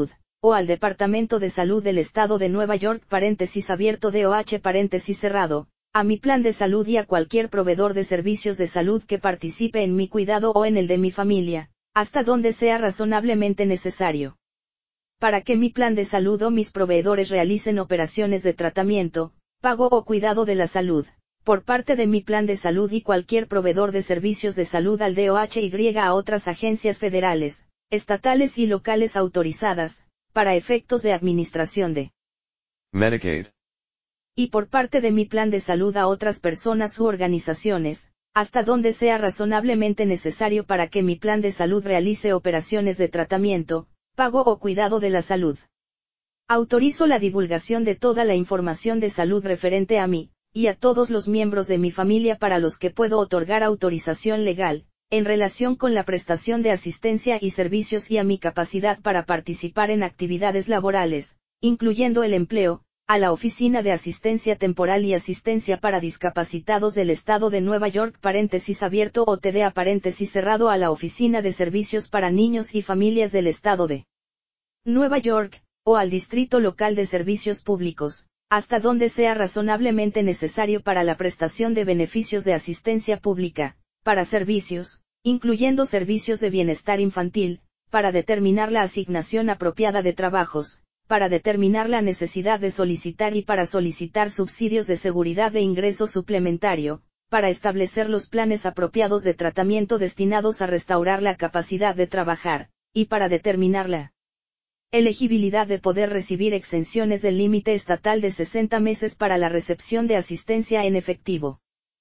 A: o al Departamento de Salud del Estado de Nueva York paréntesis abierto D O H paréntesis cerrado, a mi plan de salud y a cualquier proveedor de servicios de salud que participe en mi cuidado o en el de mi familia, hasta donde sea razonablemente necesario. Para que mi plan de salud o mis proveedores realicen operaciones de tratamiento, pago o cuidado de la salud, por parte de mi plan de salud y cualquier proveedor de servicios de salud al D O H Y a otras agencias federales, estatales y locales autorizadas, para efectos de administración de
B: Medicaid.
A: Y por parte de mi plan de salud a otras personas u organizaciones, hasta donde sea razonablemente necesario para que mi plan de salud realice operaciones de tratamiento, pago o cuidado de la salud. Autorizo la divulgación de toda la información de salud referente a mí, y a todos los miembros de mi familia para los que puedo otorgar autorización legal, en relación con la prestación de asistencia y servicios y a mi capacidad para participar en actividades laborales, incluyendo el empleo, a la Oficina de Asistencia Temporal y Asistencia para Discapacitados del Estado de Nueva York paréntesis abierto o T D A paréntesis cerrado a la Oficina de Servicios para Niños y Familias del Estado de Nueva York, o al Distrito Local de Servicios Públicos, hasta donde sea razonablemente necesario para la prestación de beneficios de asistencia pública, para servicios, incluyendo servicios de bienestar infantil, para determinar la asignación apropiada de trabajos, para determinar la necesidad de solicitar y para solicitar subsidios de seguridad de ingreso suplementario, para establecer los planes apropiados de tratamiento destinados a restaurar la capacidad de trabajar, y para determinar la elegibilidad de poder recibir exenciones del límite estatal de sesenta meses para la recepción de asistencia en efectivo.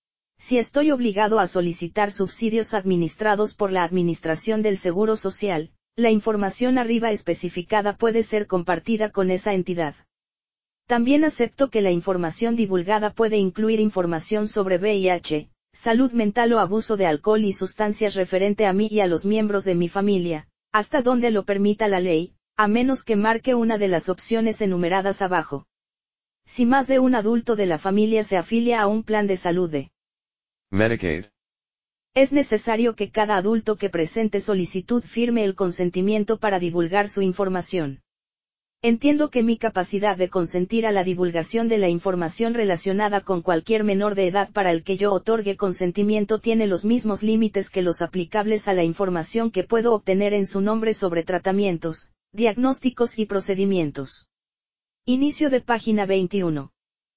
A: Si estoy obligado a solicitar subsidios administrados por la Administración del Seguro Social, la información arriba especificada puede ser compartida con esa entidad. También acepto que la información divulgada puede incluir información sobre V I H, salud mental o abuso de alcohol y sustancias referente a mí y a los miembros de mi familia, hasta donde lo permita la ley, a menos que marque una de las opciones enumeradas abajo. Si más de un adulto de la familia se afilia a un plan de salud de
B: Medicaid.
A: Es necesario que cada adulto que presente solicitud firme el consentimiento para divulgar su información. Entiendo que mi capacidad de consentir a la divulgación de la información relacionada con cualquier menor de edad para el que yo otorgue consentimiento tiene los mismos límites que los aplicables a la información que puedo obtener en su nombre sobre tratamientos, diagnósticos y procedimientos. Inicio de página veintiuno.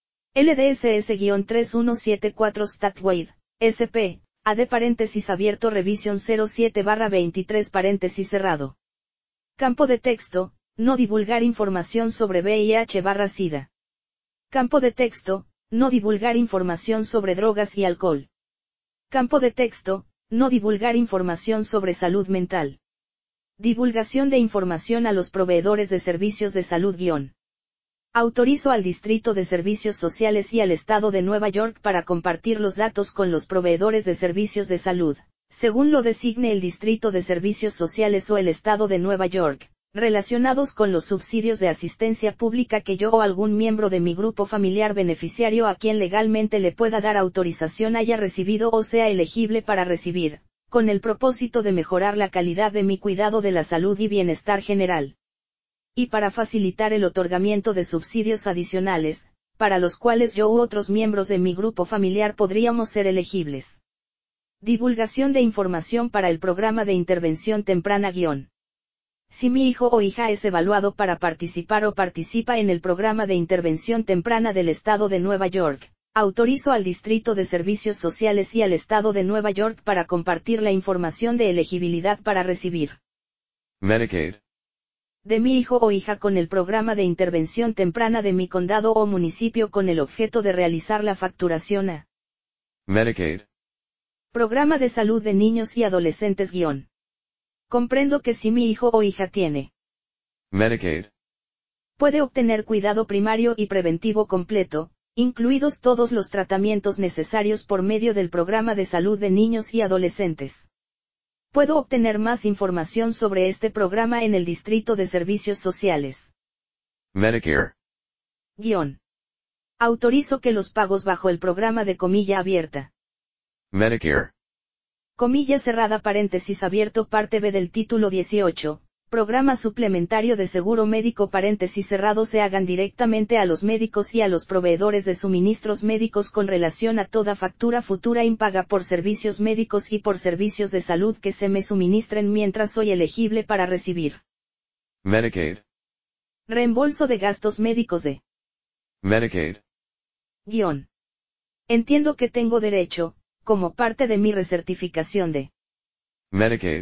A: L D S S tres uno siete cuatro StatWaid, S P, A D paréntesis abierto revisión cero siete barra veintitrés paréntesis cerrado. Campo de texto, no divulgar información sobre V I H barra SIDA. Campo de texto, no divulgar información sobre drogas y alcohol. Campo de texto, no divulgar información sobre salud mental. Divulgación de información a los proveedores de servicios de salud guión. Autorizo al Distrito de Servicios Sociales y al Estado de Nueva York para compartir los datos con los proveedores de servicios de salud, según lo designe el Distrito de Servicios Sociales o el Estado de Nueva York, relacionados con los subsidios de asistencia pública que yo o algún miembro de mi grupo familiar beneficiario a quien legalmente le pueda dar autorización haya recibido o sea elegible para recibir, con el propósito de mejorar la calidad de mi cuidado de la salud y bienestar general. Y para facilitar el otorgamiento de subsidios adicionales, para los cuales yo u otros miembros de mi grupo familiar podríamos ser elegibles. Divulgación de información para el programa de intervención temprana guión. Si mi hijo o hija es evaluado para participar o participa en el programa de intervención temprana del Estado de Nueva York, autorizo al Distrito de Servicios Sociales y al Estado de Nueva York para compartir la información de elegibilidad para recibir
B: Medicaid.
A: de mi hijo o hija con el programa de intervención temprana de mi condado o municipio con el objeto de realizar la facturación a
B: Medicaid.
A: Programa de Salud de Niños y Adolescentes guión. Comprendo que si mi hijo o hija tiene
B: Medicaid.
A: puede obtener cuidado primario y preventivo completo, incluidos todos los tratamientos necesarios por medio del Programa de Salud de Niños y Adolescentes. Puedo obtener más información sobre este programa en el Distrito de Servicios Sociales.
B: Medicare.
A: Guión. Autorizo que los pagos bajo el programa de comilla abierta.
B: Medicare.
A: Comilla cerrada paréntesis abierto parte B del título dieciocho, programa suplementario de seguro médico paréntesis cerrado se hagan directamente a los médicos y a los proveedores de suministros médicos con relación a toda factura futura impaga por servicios médicos y por servicios de salud que se me suministren mientras soy elegible para recibir.
B: Medicaid.
A: Reembolso de gastos médicos de
B: Medicaid.
A: Guión. Entiendo que tengo derecho, como parte de mi recertificación de
B: Medicaid.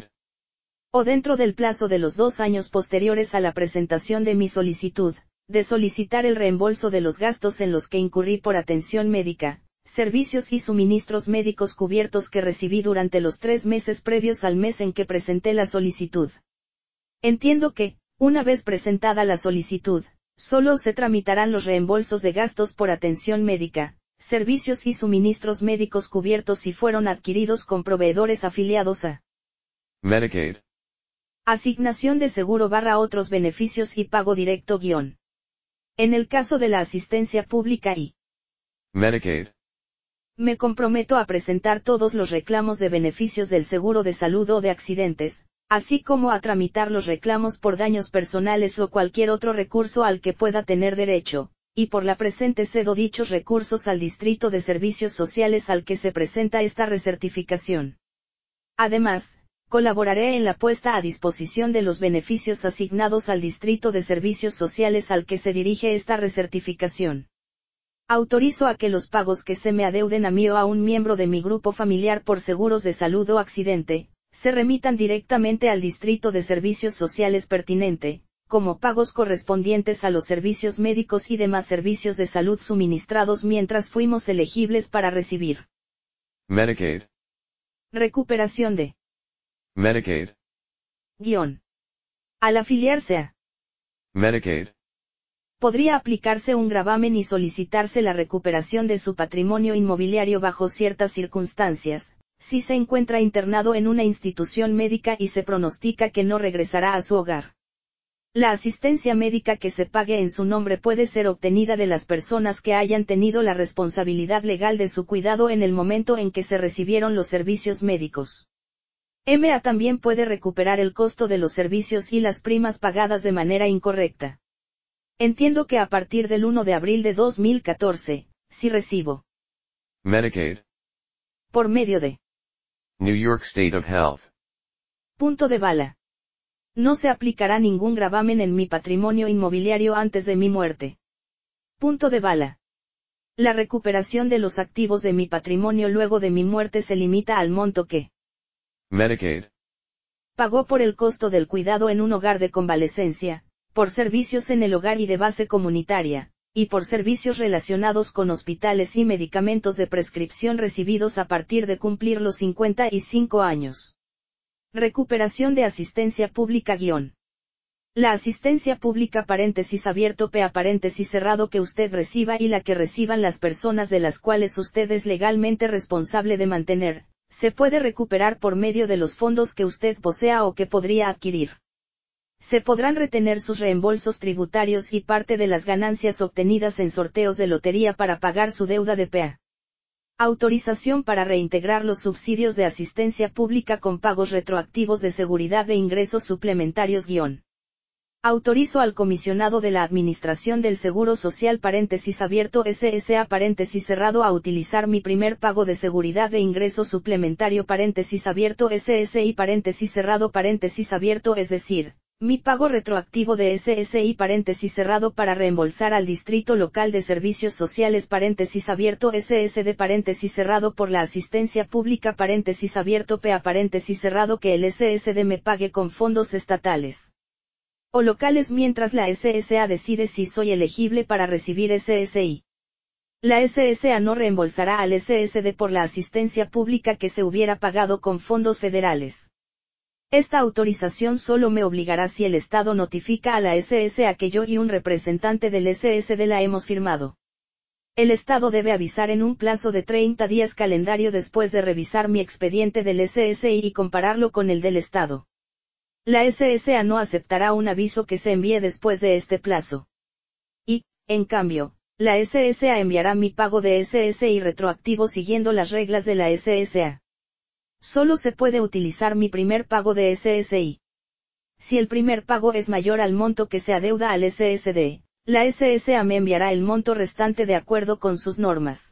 A: o dentro del plazo de los dos años posteriores a la presentación de mi solicitud, de solicitar el reembolso de los gastos en los que incurrí por atención médica, servicios y suministros médicos cubiertos que recibí durante los tres meses previos al mes en que presenté la solicitud. Entiendo que, una vez presentada la solicitud, solo se tramitarán los reembolsos de gastos por atención médica, servicios y suministros médicos cubiertos si fueron adquiridos con proveedores afiliados a
B: Medicaid.
A: Asignación de seguro barra otros beneficios y pago directo guión. En el caso de la asistencia pública y
B: Medicaid.
A: me comprometo a presentar todos los reclamos de beneficios del seguro de salud o de accidentes, así como a tramitar los reclamos por daños personales o cualquier otro recurso al que pueda tener derecho, y por la presente cedo dichos recursos al Distrito de Servicios Sociales al que se presenta esta recertificación. Además, colaboraré en la puesta a disposición de los beneficios asignados al Distrito de Servicios Sociales al que se dirige esta recertificación. Autorizo a que los pagos que se me adeuden a mí o a un miembro de mi grupo familiar por seguros de salud o accidente, se remitan directamente al Distrito de Servicios Sociales pertinente, como pagos correspondientes a los servicios médicos y demás servicios de salud suministrados mientras fuimos elegibles para recibir.
B: Medicaid.
A: Recuperación de
B: Medicaid.
A: Guión. Al afiliarse a
B: Medicaid.
A: podría aplicarse un gravamen y solicitarse la recuperación de su patrimonio inmobiliario bajo ciertas circunstancias, si se encuentra internado en una institución médica y se pronostica que no regresará a su hogar. La asistencia médica que se pague en su nombre puede ser obtenida de las personas que hayan tenido la responsabilidad legal de su cuidado en el momento en que se recibieron los servicios médicos. M A también puede recuperar el costo de los servicios y las primas pagadas de manera incorrecta. Entiendo que a partir del primero de abril de dos mil catorce, si recibo
B: Medicaid.
A: por medio de
B: New York State of Health.
A: punto de bala. No se aplicará ningún gravamen en mi patrimonio inmobiliario antes de mi muerte. Punto de bala. La recuperación de los activos de mi patrimonio luego de mi muerte se limita al monto que
B: Medicaid.
A: pagó por el costo del cuidado en un hogar de convalecencia, por servicios en el hogar y de base comunitaria, y por servicios relacionados con hospitales y medicamentos de prescripción recibidos a partir de cumplir los cincuenta y cinco años. Recuperación de asistencia pública guión. La asistencia pública paréntesis abierto P A paréntesis cerrado que usted reciba y la que reciban las personas de las cuales usted es legalmente responsable de mantener, se puede recuperar por medio de los fondos que usted posea o que podría adquirir. Se podrán retener sus reembolsos tributarios y parte de las ganancias obtenidas en sorteos de lotería para pagar su deuda de P A. Autorización para reintegrar los subsidios de asistencia pública con pagos retroactivos de seguridad de ingresos suplementarios guión. Autorizo al comisionado de la Administración del Seguro Social paréntesis abierto S S A paréntesis cerrado a utilizar mi primer pago de seguridad de ingreso suplementario paréntesis abierto S S I paréntesis cerrado paréntesis abierto es decir, mi pago retroactivo de S S I paréntesis cerrado para reembolsar al Distrito Local de Servicios Sociales paréntesis abierto S S D paréntesis cerrado por la asistencia pública paréntesis abierto P A paréntesis cerrado que el S S D me pague con fondos estatales o locales mientras la S S A decide si soy elegible para recibir S S I. La S S A no reembolsará al S S D por la asistencia pública que se hubiera pagado con fondos federales. Esta autorización solo me obligará si el Estado notifica a la S S A que yo y un representante del S S D la hemos firmado. El Estado debe avisar en un plazo de treinta días calendario después de revisar mi expediente del S S I y compararlo con el del Estado. La S S A no aceptará un aviso que se envíe después de este plazo. Y, en cambio, la S S A enviará mi pago de S S I retroactivo siguiendo las reglas de la S S A. Solo se puede utilizar mi primer pago de S S I. Si el primer pago es mayor al monto que se adeuda al S S D, la S S A me enviará el monto restante de acuerdo con sus normas.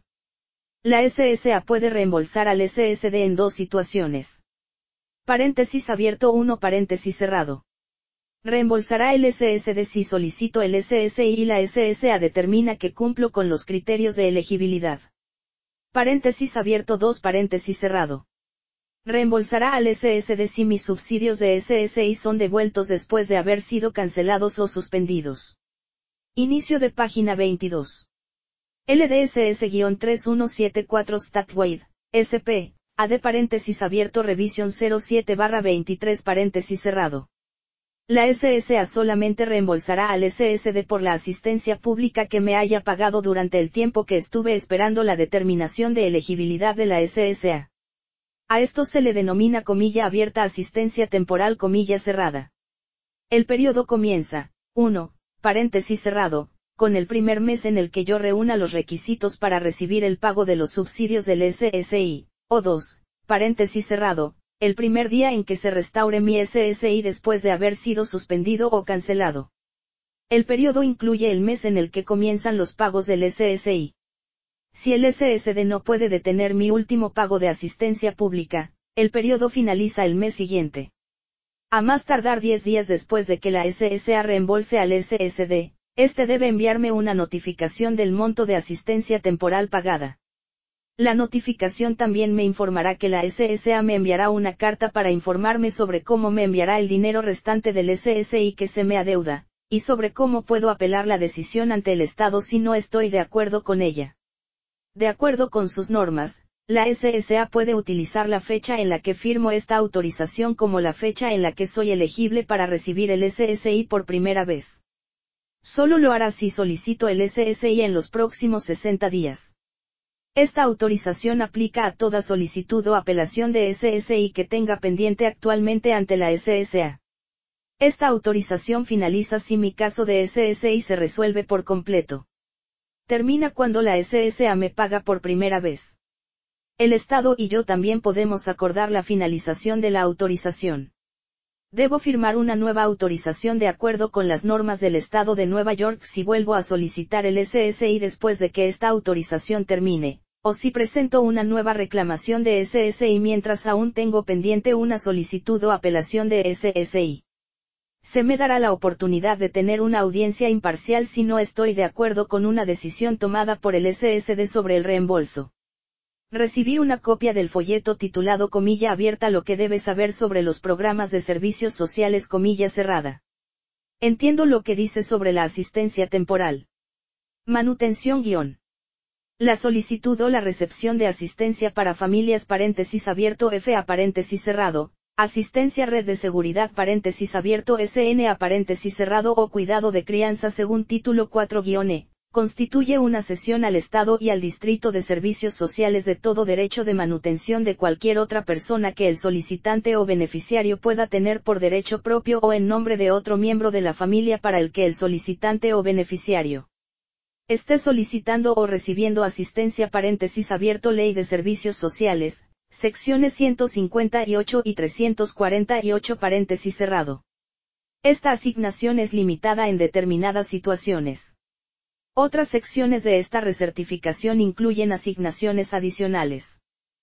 A: La S S A puede reembolsar al S S D en dos situaciones. Paréntesis abierto uno paréntesis cerrado. Reembolsará el S S D si solicito el S S I y la S S A determina que cumplo con los criterios de elegibilidad. Paréntesis abierto dos paréntesis cerrado. Reembolsará al S S D si mis subsidios de S S I son devueltos después de haber sido cancelados o suspendidos. Inicio de página veintidós. L D S S tres uno siete cuatro StatWaid, S P, A D paréntesis abierto revisión cero siete barra veintitrés paréntesis cerrado. La S S A solamente reembolsará al S S D por la asistencia pública que me haya pagado durante el tiempo que estuve esperando la determinación de elegibilidad de la S S A. A esto se le denomina comilla abierta asistencia temporal comilla cerrada. El periodo comienza, uno, paréntesis cerrado, con el primer mes en el que yo reúna los requisitos para recibir el pago de los subsidios del S S I, o dos, paréntesis cerrado, el primer día en que se restaure mi S S I después de haber sido suspendido o cancelado. El periodo incluye el mes en el que comienzan los pagos del S S I. Si el S S D no puede detener mi último pago de asistencia pública, el periodo finaliza el mes siguiente. A más tardar diez días después de que la S S A reembolse al S S D, este debe enviarme una notificación del monto de asistencia temporal pagada. La notificación también me informará que la S S A me enviará una carta para informarme sobre cómo me enviará el dinero restante del S S I que se me adeuda, y sobre cómo puedo apelar la decisión ante el Estado si no estoy de acuerdo con ella. De acuerdo con sus normas, la S S A puede utilizar la fecha en la que firmo esta autorización como la fecha en la que soy elegible para recibir el S S I por primera vez. Solo lo hará si solicito el S S I en los próximos sesenta días. Esta autorización aplica a toda solicitud o apelación de S S I que tenga pendiente actualmente ante la S S A. Esta autorización finaliza si mi caso de S S I se resuelve por completo. Termina cuando la S S A me paga por primera vez. El Estado y yo también podemos acordar la finalización de la autorización. Debo firmar una nueva autorización de acuerdo con las normas del Estado de Nueva York si vuelvo a solicitar el S S I después de que esta autorización termine, o si presento una nueva reclamación de S S I mientras aún tengo pendiente una solicitud o apelación de S S I. Se me dará la oportunidad de tener una audiencia imparcial si no estoy de acuerdo con una decisión tomada por el S S D sobre el reembolso. Recibí una copia del folleto titulado comilla abierta lo que debes saber sobre los programas de servicios sociales comilla cerrada. Entiendo lo que dice sobre la asistencia temporal. Manutención guión. La solicitud o la recepción de asistencia para familias paréntesis abierto F A paréntesis cerrado. Asistencia Red de Seguridad paréntesis abierto S N A paréntesis cerrado o cuidado de crianza según título cuatro guión E, constituye una cesión al Estado y al Distrito de Servicios Sociales de todo derecho de manutención de cualquier otra persona que el solicitante o beneficiario pueda tener por derecho propio o en nombre de otro miembro de la familia para el que el solicitante o beneficiario esté solicitando o recibiendo asistencia paréntesis abierto Ley de Servicios Sociales, secciones ciento cincuenta y ocho y trescientos cuarenta y ocho paréntesis cerrado. Esta asignación es limitada en determinadas situaciones. Otras secciones de esta recertificación incluyen asignaciones adicionales.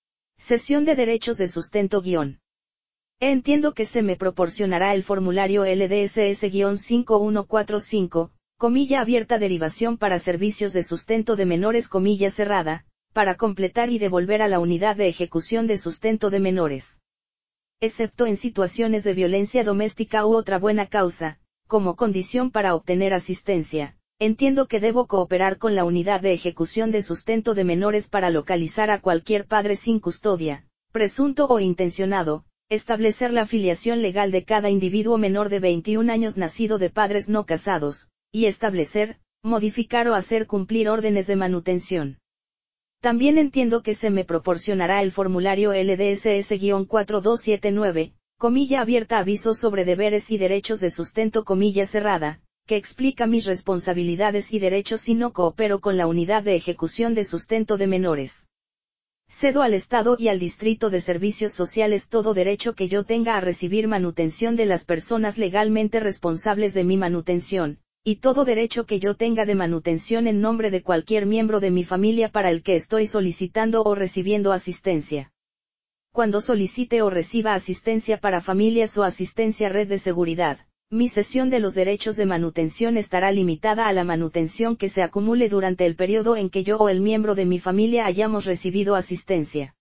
A: Cesión de derechos de sustento guión. Entiendo que se me proporcionará el formulario L D S S cinco uno cuatro cinco, comilla abierta derivación para servicios de sustento de menores comilla cerrada, para completar y devolver a la unidad de ejecución de sustento de menores. Excepto en situaciones de violencia doméstica u otra buena causa, como condición para obtener asistencia, entiendo que debo cooperar con la unidad de ejecución de sustento de menores para localizar a cualquier padre sin custodia, presunto o intencionado, establecer la filiación legal de cada individuo menor de veintiún años nacido de padres no casados, y establecer, modificar o hacer cumplir órdenes de manutención. También entiendo que se me proporcionará el formulario L D S S cuatro dos siete nueve, comilla abierta aviso sobre deberes y derechos de sustento comilla cerrada, que explica mis responsabilidades y derechos si no coopero con la unidad de ejecución de sustento de menores. Cedo al Estado y al Distrito de Servicios Sociales todo derecho que yo tenga a recibir manutención de las personas legalmente responsables de mi manutención, y todo derecho que yo tenga de manutención en nombre de cualquier miembro de mi familia para el que estoy solicitando o recibiendo asistencia. Cuando solicite o reciba asistencia para familias o asistencia red de seguridad, mi cesión de los derechos de manutención estará limitada a la manutención que se acumule durante el periodo en que yo o el miembro de mi familia hayamos recibido asistencia.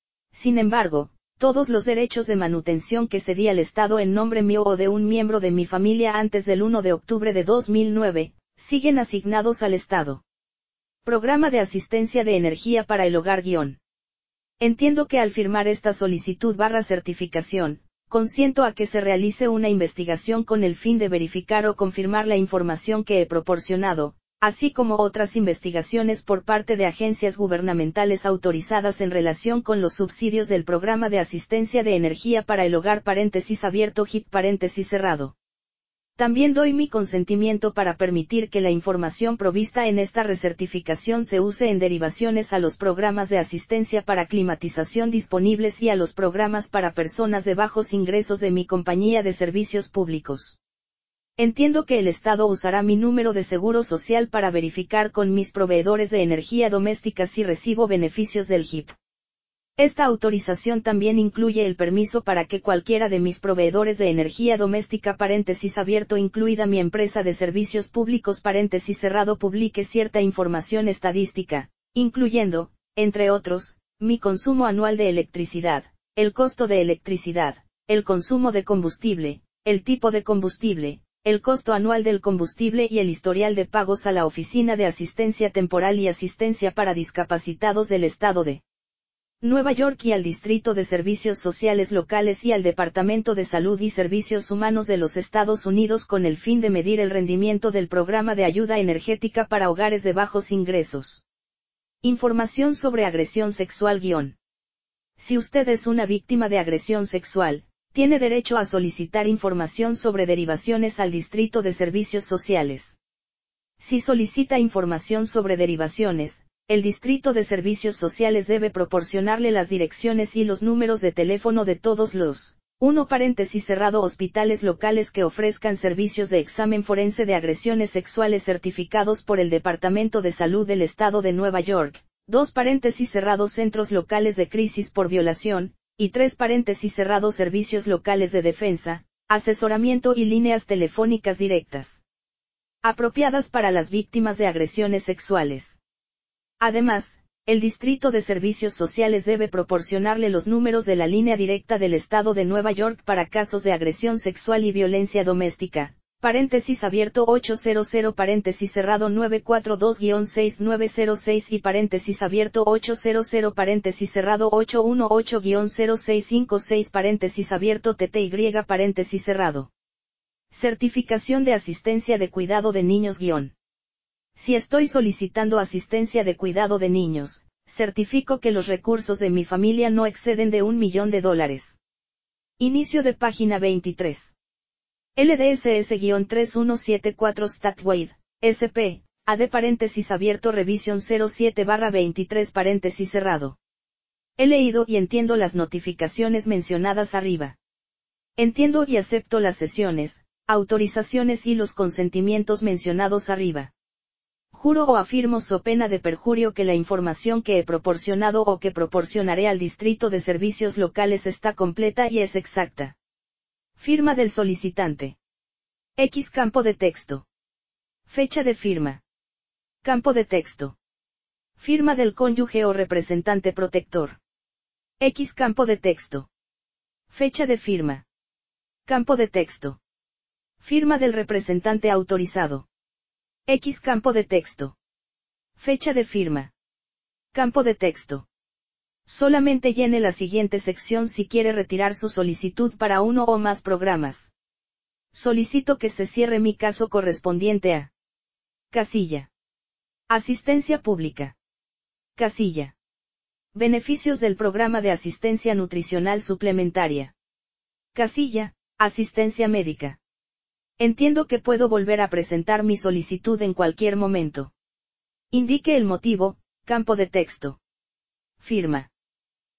A: Sin embargo, todos los derechos de manutención que cedí al Estado en nombre mío o de un miembro de mi familia antes del primero de octubre de dos mil nueve, siguen asignados al Estado. Programa de asistencia de energía para el hogar guión. Entiendo que al firmar esta solicitud barra certificación, consiento a que se realice una investigación con el fin de verificar o confirmar la información que he proporcionado, así como otras investigaciones por parte de agencias gubernamentales autorizadas en relación con los subsidios del Programa de Asistencia de Energía para el Hogar paréntesis abierto G I P paréntesis cerrado. También doy mi consentimiento para permitir que la información provista en esta recertificación se use en derivaciones a los programas de asistencia para climatización disponibles y a los programas para personas de bajos ingresos de mi compañía de servicios públicos. Entiendo que el Estado usará mi número de seguro social para verificar con mis proveedores de energía doméstica si recibo beneficios del G I P. Esta autorización también incluye el permiso para que cualquiera de mis proveedores de energía doméstica paréntesis abierto incluida mi empresa de servicios públicos paréntesis cerrado publique cierta información estadística, incluyendo, entre otros, mi consumo anual de electricidad, el costo de electricidad, el consumo de combustible, el tipo de combustible, el costo anual del combustible y el historial de pagos a la Oficina de Asistencia Temporal y Asistencia para Discapacitados del Estado de Nueva York y al Distrito de Servicios Sociales Locales y al Departamento de Salud y Servicios Humanos de los Estados Unidos con el fin de medir el rendimiento del programa de ayuda energética para hogares de bajos ingresos. Información sobre agresión sexual guión. Si usted es una víctima de agresión sexual, tiene derecho a solicitar información sobre derivaciones al Distrito de Servicios Sociales. Si solicita información sobre derivaciones, el Distrito de Servicios Sociales debe proporcionarle las direcciones y los números de teléfono de todos los uno paréntesis cerrado hospitales locales que ofrezcan servicios de examen forense de agresiones sexuales certificados por el Departamento de Salud del Estado de Nueva York, dos paréntesis cerrado centros locales de crisis por violación, y tres paréntesis cerrado servicios locales de defensa, asesoramiento y líneas telefónicas directas apropiadas para las víctimas de agresiones sexuales. Además, el Distrito de Servicios Sociales debe proporcionarle los números de la línea directa del Estado de Nueva York para casos de agresión sexual y violencia doméstica, paréntesis abierto ochocientos paréntesis cerrado nueve cuatro dos guión seis nueve cero seis y paréntesis abierto ochocientos paréntesis cerrado ochocientos dieciocho guión cero seis cinco seis paréntesis abierto T T Y paréntesis cerrado. Certificación de asistencia de cuidado de niños guión. Si estoy solicitando asistencia de cuidado de niños, certifico que los recursos de mi familia no exceden de un millón de dólares. Inicio de página veintitrés. L D S S tres uno siete cuatro Statwide, S P, A D paréntesis abierto revisión cero siete barra veintitrés paréntesis cerrado. He leído y entiendo las notificaciones mencionadas arriba. Entiendo y acepto las sesiones, autorizaciones y los consentimientos mencionados arriba. Juro o afirmo so pena de perjurio que la información que he proporcionado o que proporcionaré al Distrito de Servicios Locales está completa y es exacta. Firma del solicitante. X campo de texto. Fecha de firma. Campo de texto. Firma del cónyuge o representante protector. X campo de texto. Fecha de firma. Campo de texto. Firma del representante autorizado. X campo de texto. Fecha de firma. Campo de texto. Solamente llene la siguiente sección si quiere retirar su solicitud para uno o más programas. Solicito que se cierre mi caso correspondiente a casilla. Asistencia pública. Casilla. Beneficios del programa de asistencia nutricional suplementaria. Casilla. Asistencia médica. Entiendo que puedo volver a presentar mi solicitud en cualquier momento. Indique el motivo, campo de texto. Firma.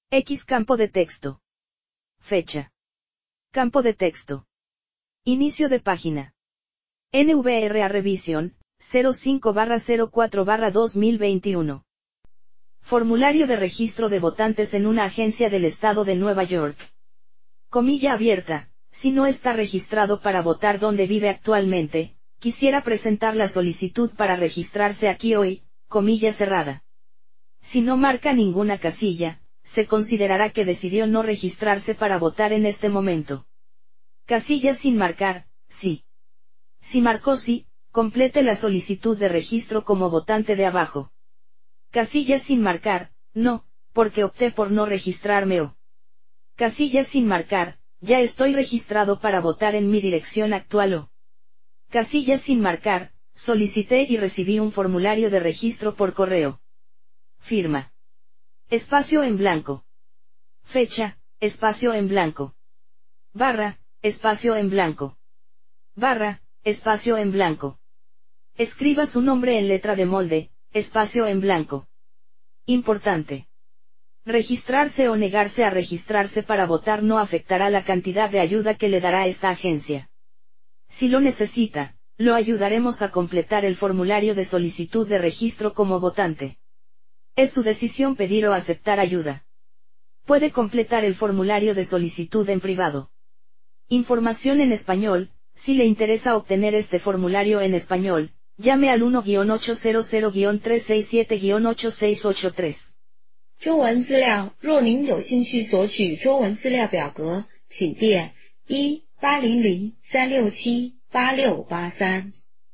A: X campo de texto. Fecha. Campo de texto. Inicio de página. N V R A Revisión, cero cinco barra cero cuatro barra dos mil veintiuno. Formulario de registro de votantes en una agencia del estado de Nueva York. Comilla abierta, si no está registrado para votar donde vive actualmente, quisiera presentar la solicitud para registrarse aquí hoy, comilla cerrada. Si no marca ninguna casilla, se considerará que decidió no registrarse para votar en este momento. Casilla sin marcar, sí. Si marcó sí, complete la solicitud de registro como votante de abajo. Casilla sin marcar, no, porque opté por no registrarme o. Casilla sin marcar, ya estoy registrado para votar en mi dirección actual o. Casilla sin marcar, solicité y recibí un formulario de registro por correo. Firma. Espacio en blanco. Fecha, espacio en blanco. Barra, espacio en blanco. Barra, espacio en blanco. Escriba su nombre en letra de molde, espacio en blanco. Importante. Registrarse o negarse a registrarse para votar no afectará la cantidad de ayuda que le dará esta agencia. Si lo necesita, lo ayudaremos a completar el formulario de solicitud de registro como votante. Es su decisión pedir o aceptar ayuda. Puede completar el formulario de solicitud en privado. Información en español, si le interesa obtener este formulario en español, llame al uno ocho cero cero tres seis siete ocho seis ocho tres.
C: 中文资料，若您有兴趣索取中文资料表格，请电一八零零三六七八六八三。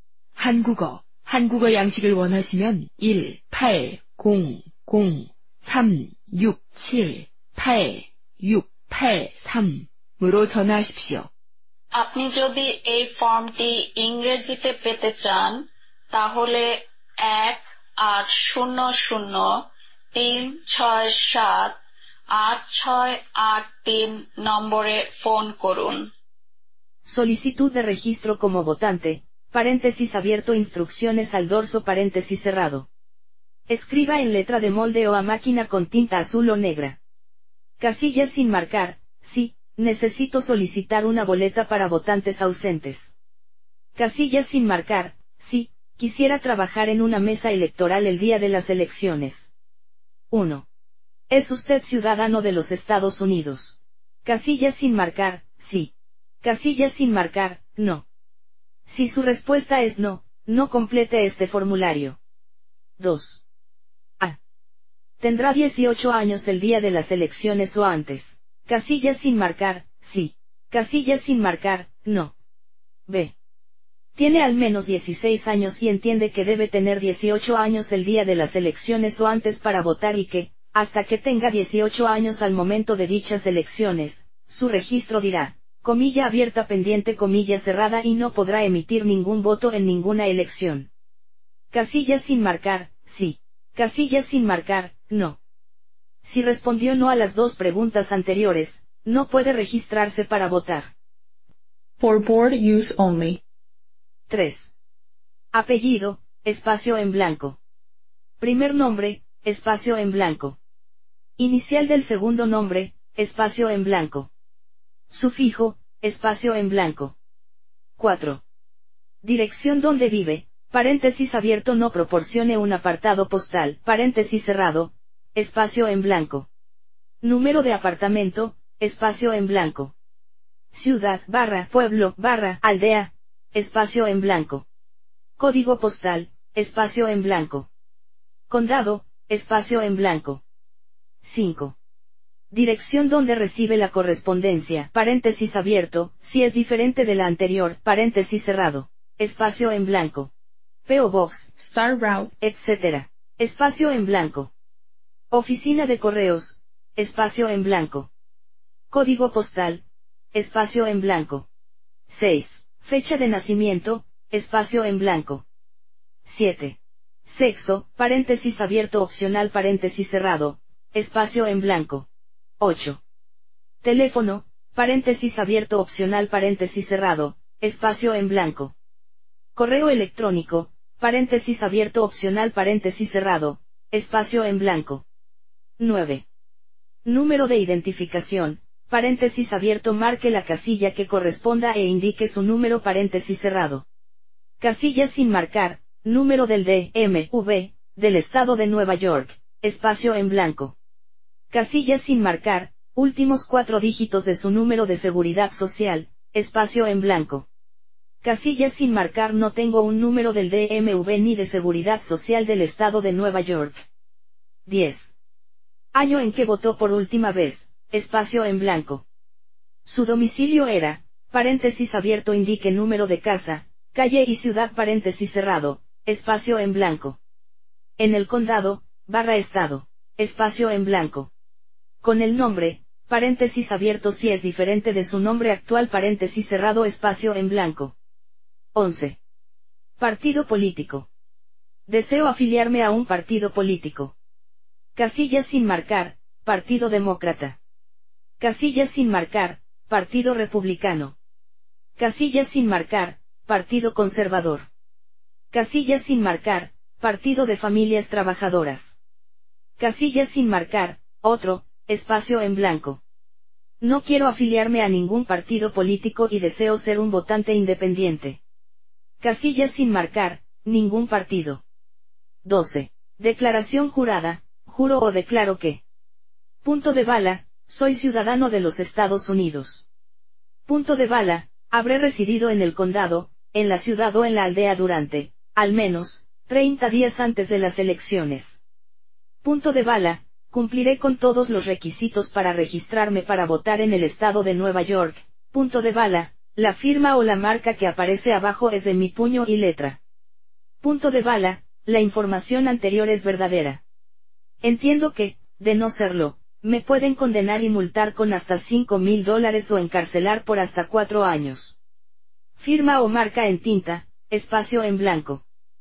D: 한국어, 한국어 양식을 원하시면 일 팔 공 공 삼 육 칠 팔 육 팔 삼으로 전화하십시오.
E: আপনি যদি এই ফর্মটি ইংরেজিতে পেতে চান, তাহলে এক আট শূন্য শূন্য তিন ছয় সাত আট ছয় আট তিন নম্বরে ফোন করুন।
A: Solicitud de registro como votante, paréntesis abierto instrucciones al dorso paréntesis cerrado. Escriba en letra de molde o a máquina con tinta azul o negra. Casilla sin marcar, sí, necesito solicitar una boleta para votantes ausentes. Casilla sin marcar, sí, quisiera trabajar en una mesa electoral el día de las elecciones. uno. ¿Es usted ciudadano de los Estados Unidos? Casilla sin marcar, sí. Casilla sin marcar, no. Si su respuesta es no, no complete este formulario. dos. A. Tendrá dieciocho años el día de las elecciones o antes. Casilla sin marcar, sí. Casilla sin marcar, no. B. Tiene al menos dieciséis años y entiende que debe tener dieciocho años el día de las elecciones o antes para votar y que, hasta que tenga dieciocho años al momento de dichas elecciones, su registro dirá, comilla abierta pendiente comilla cerrada y no podrá emitir ningún voto en ninguna elección. Casilla sin marcar, sí. Casilla sin marcar, no. Si respondió no a las dos preguntas anteriores, no puede registrarse para votar.
D: For board use only.
A: tres. Apellido, espacio en blanco. Primer nombre, espacio en blanco. Inicial del segundo nombre, espacio en blanco. Sufijo, espacio en blanco. cuatro. Dirección donde vive, paréntesis abierto no proporcione un apartado postal, paréntesis cerrado, espacio en blanco. Número de apartamento, espacio en blanco. Ciudad, barra, pueblo, barra, aldea, espacio en blanco. Código postal, espacio en blanco. Condado, espacio en blanco. cinco. Dirección donde recibe la correspondencia, paréntesis abierto, si es diferente de la anterior, paréntesis cerrado, espacio en blanco. P O Box,
D: Star Route,
A: etcétera. Espacio en blanco. Oficina de correos, espacio en blanco. Código postal, espacio en blanco. seis. Fecha de nacimiento, espacio en blanco. siete. Sexo, paréntesis abierto opcional paréntesis cerrado, espacio en blanco. ocho. Teléfono, paréntesis abierto opcional paréntesis cerrado, espacio en blanco. Correo electrónico, paréntesis abierto opcional paréntesis cerrado, espacio en blanco. nueve. Número de identificación, paréntesis abierto, marque la casilla que corresponda e indique su número, paréntesis cerrado. Casilla sin marcar, número del D M V, del Estado de Nueva York, espacio en blanco. Casilla sin marcar, últimos cuatro dígitos de su número de seguridad social, espacio en blanco. Casilla sin marcar, no tengo un número del D M V ni de seguridad social del Estado de Nueva York. diez. Año en que votó por última vez, espacio en blanco. Su domicilio era, paréntesis abierto, indique número de casa, calle y ciudad, paréntesis cerrado, espacio en blanco. En el condado, barra estado, espacio en blanco. Con el nombre, paréntesis abierto, si es diferente de su nombre actual, paréntesis cerrado, espacio en blanco. once. Partido político. Deseo afiliarme a un partido político. Casilla sin marcar, Partido Demócrata. Casilla sin marcar, Partido Republicano. Casilla sin marcar, Partido Conservador. Casilla sin marcar, Partido de Familias Trabajadoras. Casilla sin marcar, otro, espacio en blanco. No quiero afiliarme a ningún partido político y deseo ser un votante independiente. Casilla sin marcar, ningún partido. doce. Declaración jurada, juro o declaro que. Punto de bala, soy ciudadano de los Estados Unidos. Punto de bala, habré residido en el condado, en la ciudad o en la aldea durante, al menos, treinta días antes de las elecciones. Punto de bala, cumpliré con todos los requisitos para registrarme para votar en el Estado de Nueva York. Punto de bala, la firma o la marca que aparece abajo es de mi puño y letra. Punto de bala, la información anterior es verdadera. Entiendo que, de no serlo, me pueden condenar y multar con hasta cinco mil dólares o encarcelar por hasta cuatro años. Firma o marca en tinta, espacio en blanco.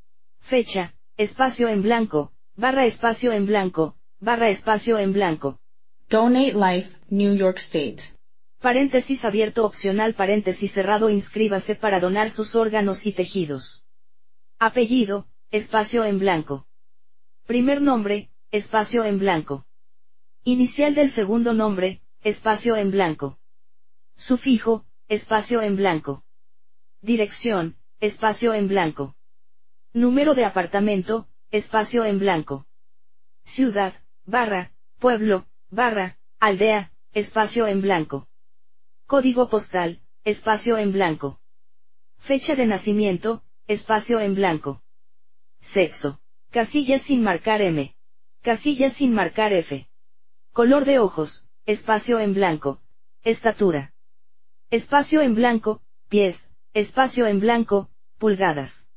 A: Fecha, espacio en blanco, barra espacio en blanco, barra espacio en blanco.
D: Donate Life, New York State.
A: Paréntesis abierto opcional, paréntesis cerrado, inscríbase para donar sus órganos y tejidos. Apellido, espacio en blanco. Primer nombre, espacio en blanco. Inicial del segundo nombre, espacio en blanco. Sufijo, espacio en blanco. Dirección, espacio en blanco. Número de apartamento, espacio en blanco. Ciudad, barra, pueblo, barra, aldea, espacio en blanco. Código postal, espacio en blanco. Fecha de nacimiento, espacio en blanco. Sexo, casilla sin marcar M. Casilla sin marcar F. Color de ojos, espacio en blanco. Estatura. Espacio en blanco, pies, espacio en blanco, pulgadas.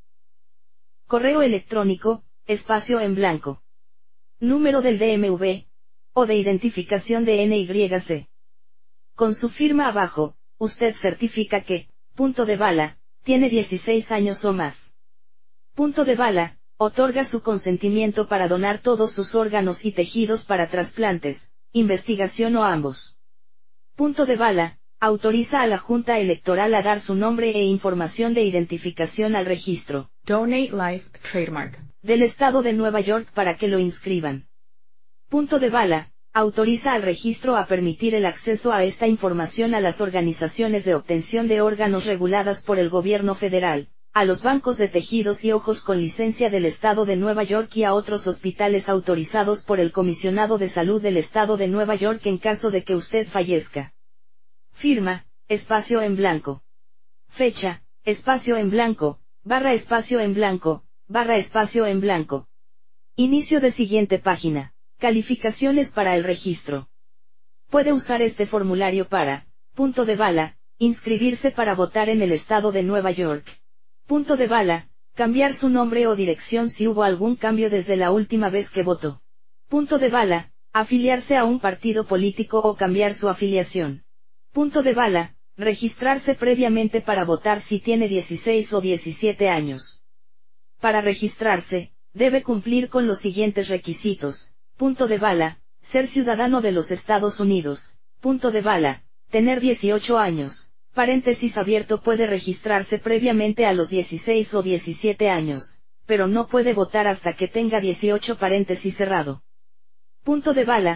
A: Correo electrónico, espacio en blanco. Número del D M V, o de identificación de N Y C. Con su firma abajo, usted certifica que, punto de bala, tiene dieciséis años o más. Punto de bala, otorga su consentimiento para donar todos sus órganos y tejidos para trasplantes, investigación o ambos. Punto de bala, autoriza a la Junta Electoral a dar su nombre e información de identificación al registro.
D: Donate Life, trademark.
A: Del Estado de Nueva York para que lo inscriban. Punto de bala, autoriza al registro a permitir el acceso a esta información a las organizaciones de obtención de órganos reguladas por el gobierno federal, a los bancos de tejidos y ojos con licencia del Estado de Nueva York y a otros hospitales autorizados por el Comisionado de Salud del Estado de Nueva York en caso de que usted fallezca. Firma, espacio en blanco. Fecha, espacio en blanco, barra espacio en blanco, barra espacio en blanco. Inicio de siguiente página. Calificaciones para el registro. Puede usar este formulario para, punto de bala, inscribirse para votar en el Estado de Nueva York. Punto de bala, cambiar su nombre o dirección si hubo algún cambio desde la última vez que votó. Punto de bala, afiliarse a un partido político o cambiar su afiliación. Punto de bala, registrarse previamente para votar si tiene dieciséis o diecisiete años. Para registrarse, debe cumplir con los siguientes requisitos. Punto de bala, ser ciudadano de los Estados Unidos. Punto de bala, tener dieciocho años. Paréntesis abierto, puede registrarse previamente a los dieciséis o diecisiete años, pero no puede votar hasta que tenga dieciocho, paréntesis cerrado. Punto de bala,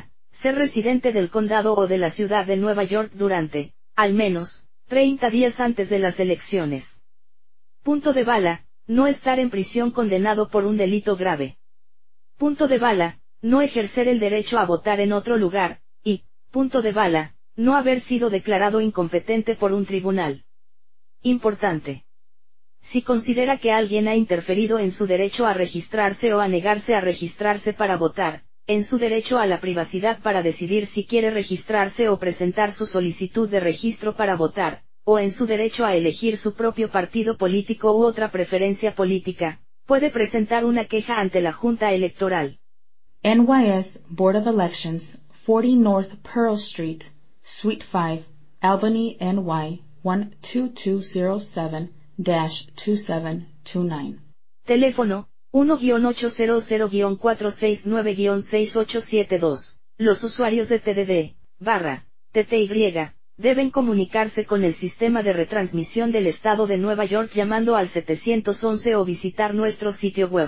A: ser residente del condado o de la ciudad de Nueva York durante, al menos, treinta días antes de las elecciones. Punto de bala, no estar en prisión condenado por un delito grave. Punto de bala, no ejercer el derecho a votar en otro lugar, y, punto de bala, no haber sido declarado incompetente por un tribunal. Importante. Si considera que alguien ha interferido en su derecho a registrarse o a negarse a registrarse para votar, en su derecho a la privacidad para decidir si quiere registrarse o presentar su solicitud de registro para votar, o en su derecho a elegir su propio partido político u otra preferencia política, puede presentar una queja ante la Junta Electoral.
D: N Y S Board of Elections, forty North Pearl Street, Suite five, Albany, N Y one two two zero seven dash two seven two nine.
A: Teléfono, uno ocho cero cero cuatro seis nueve seis ocho siete dos. Los usuarios de T D D, barra, T T Y, deben comunicarse con el sistema de retransmisión del Estado de Nueva York llamando al setecientos once o visitar nuestro sitio web.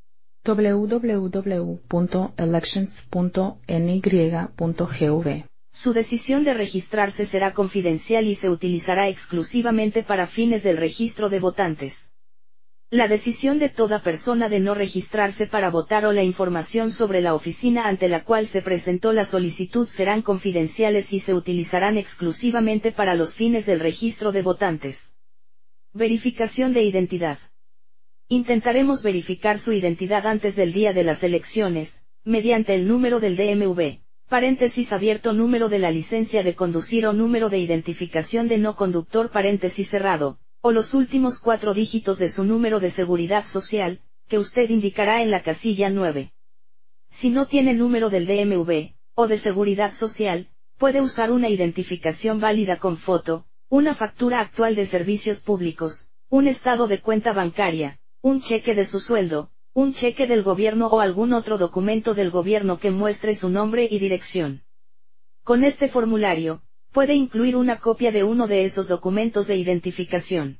D: w w w punto elections punto n y punto gov.
A: Su decisión de registrarse será confidencial y se utilizará exclusivamente para fines del registro de votantes. La decisión de toda persona de no registrarse para votar o la información sobre la oficina ante la cual se presentó la solicitud serán confidenciales y se utilizarán exclusivamente para los fines del registro de votantes. Verificación de identidad. Intentaremos verificar su identidad antes del día de las elecciones, mediante el número del D M V, paréntesis abierto número de la licencia de conducir o número de identificación de no conductor paréntesis cerrado, o los últimos cuatro dígitos de su número de seguridad social, que usted indicará en la casilla nueve. Si no tiene número del D M V, o de seguridad social, puede usar una identificación válida con foto, una factura actual de servicios públicos, un estado de cuenta bancaria, un cheque de su sueldo, un cheque del gobierno o algún otro documento del gobierno que muestre su nombre y dirección. Con este formulario, puede incluir una copia de uno de esos documentos de identificación.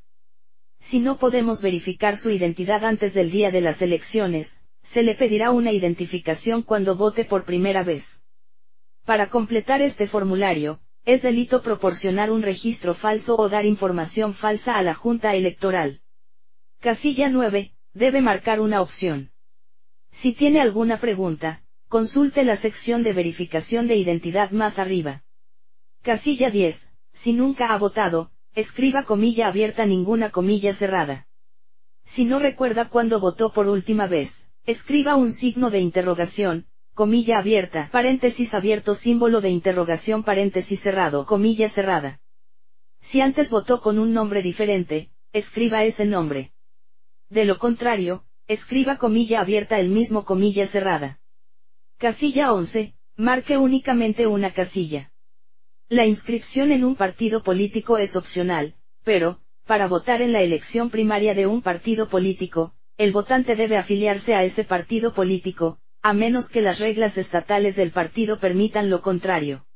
A: Si no podemos verificar su identidad antes del día de las elecciones, se le pedirá una identificación cuando vote por primera vez. Para completar este formulario, es delito proporcionar un registro falso o dar información falsa a la Junta Electoral. Casilla nueve, debe marcar una opción. Si tiene alguna pregunta, consulte la sección de verificación de identidad más arriba. Casilla diez, si nunca ha votado, escriba comilla abierta ninguna comilla cerrada. Si no recuerda cuándo votó por última vez, escriba un signo de interrogación, comilla abierta, paréntesis abierto símbolo de interrogación paréntesis cerrado, comilla cerrada. Si antes votó con un nombre diferente, escriba ese nombre. De lo contrario, escriba comilla abierta el mismo comilla cerrada. Casilla once, marque únicamente una casilla. La inscripción en un partido político es opcional, pero, para votar en la elección primaria de un partido político, el votante debe afiliarse a ese partido político, a menos que las reglas estatales del partido permitan lo contrario.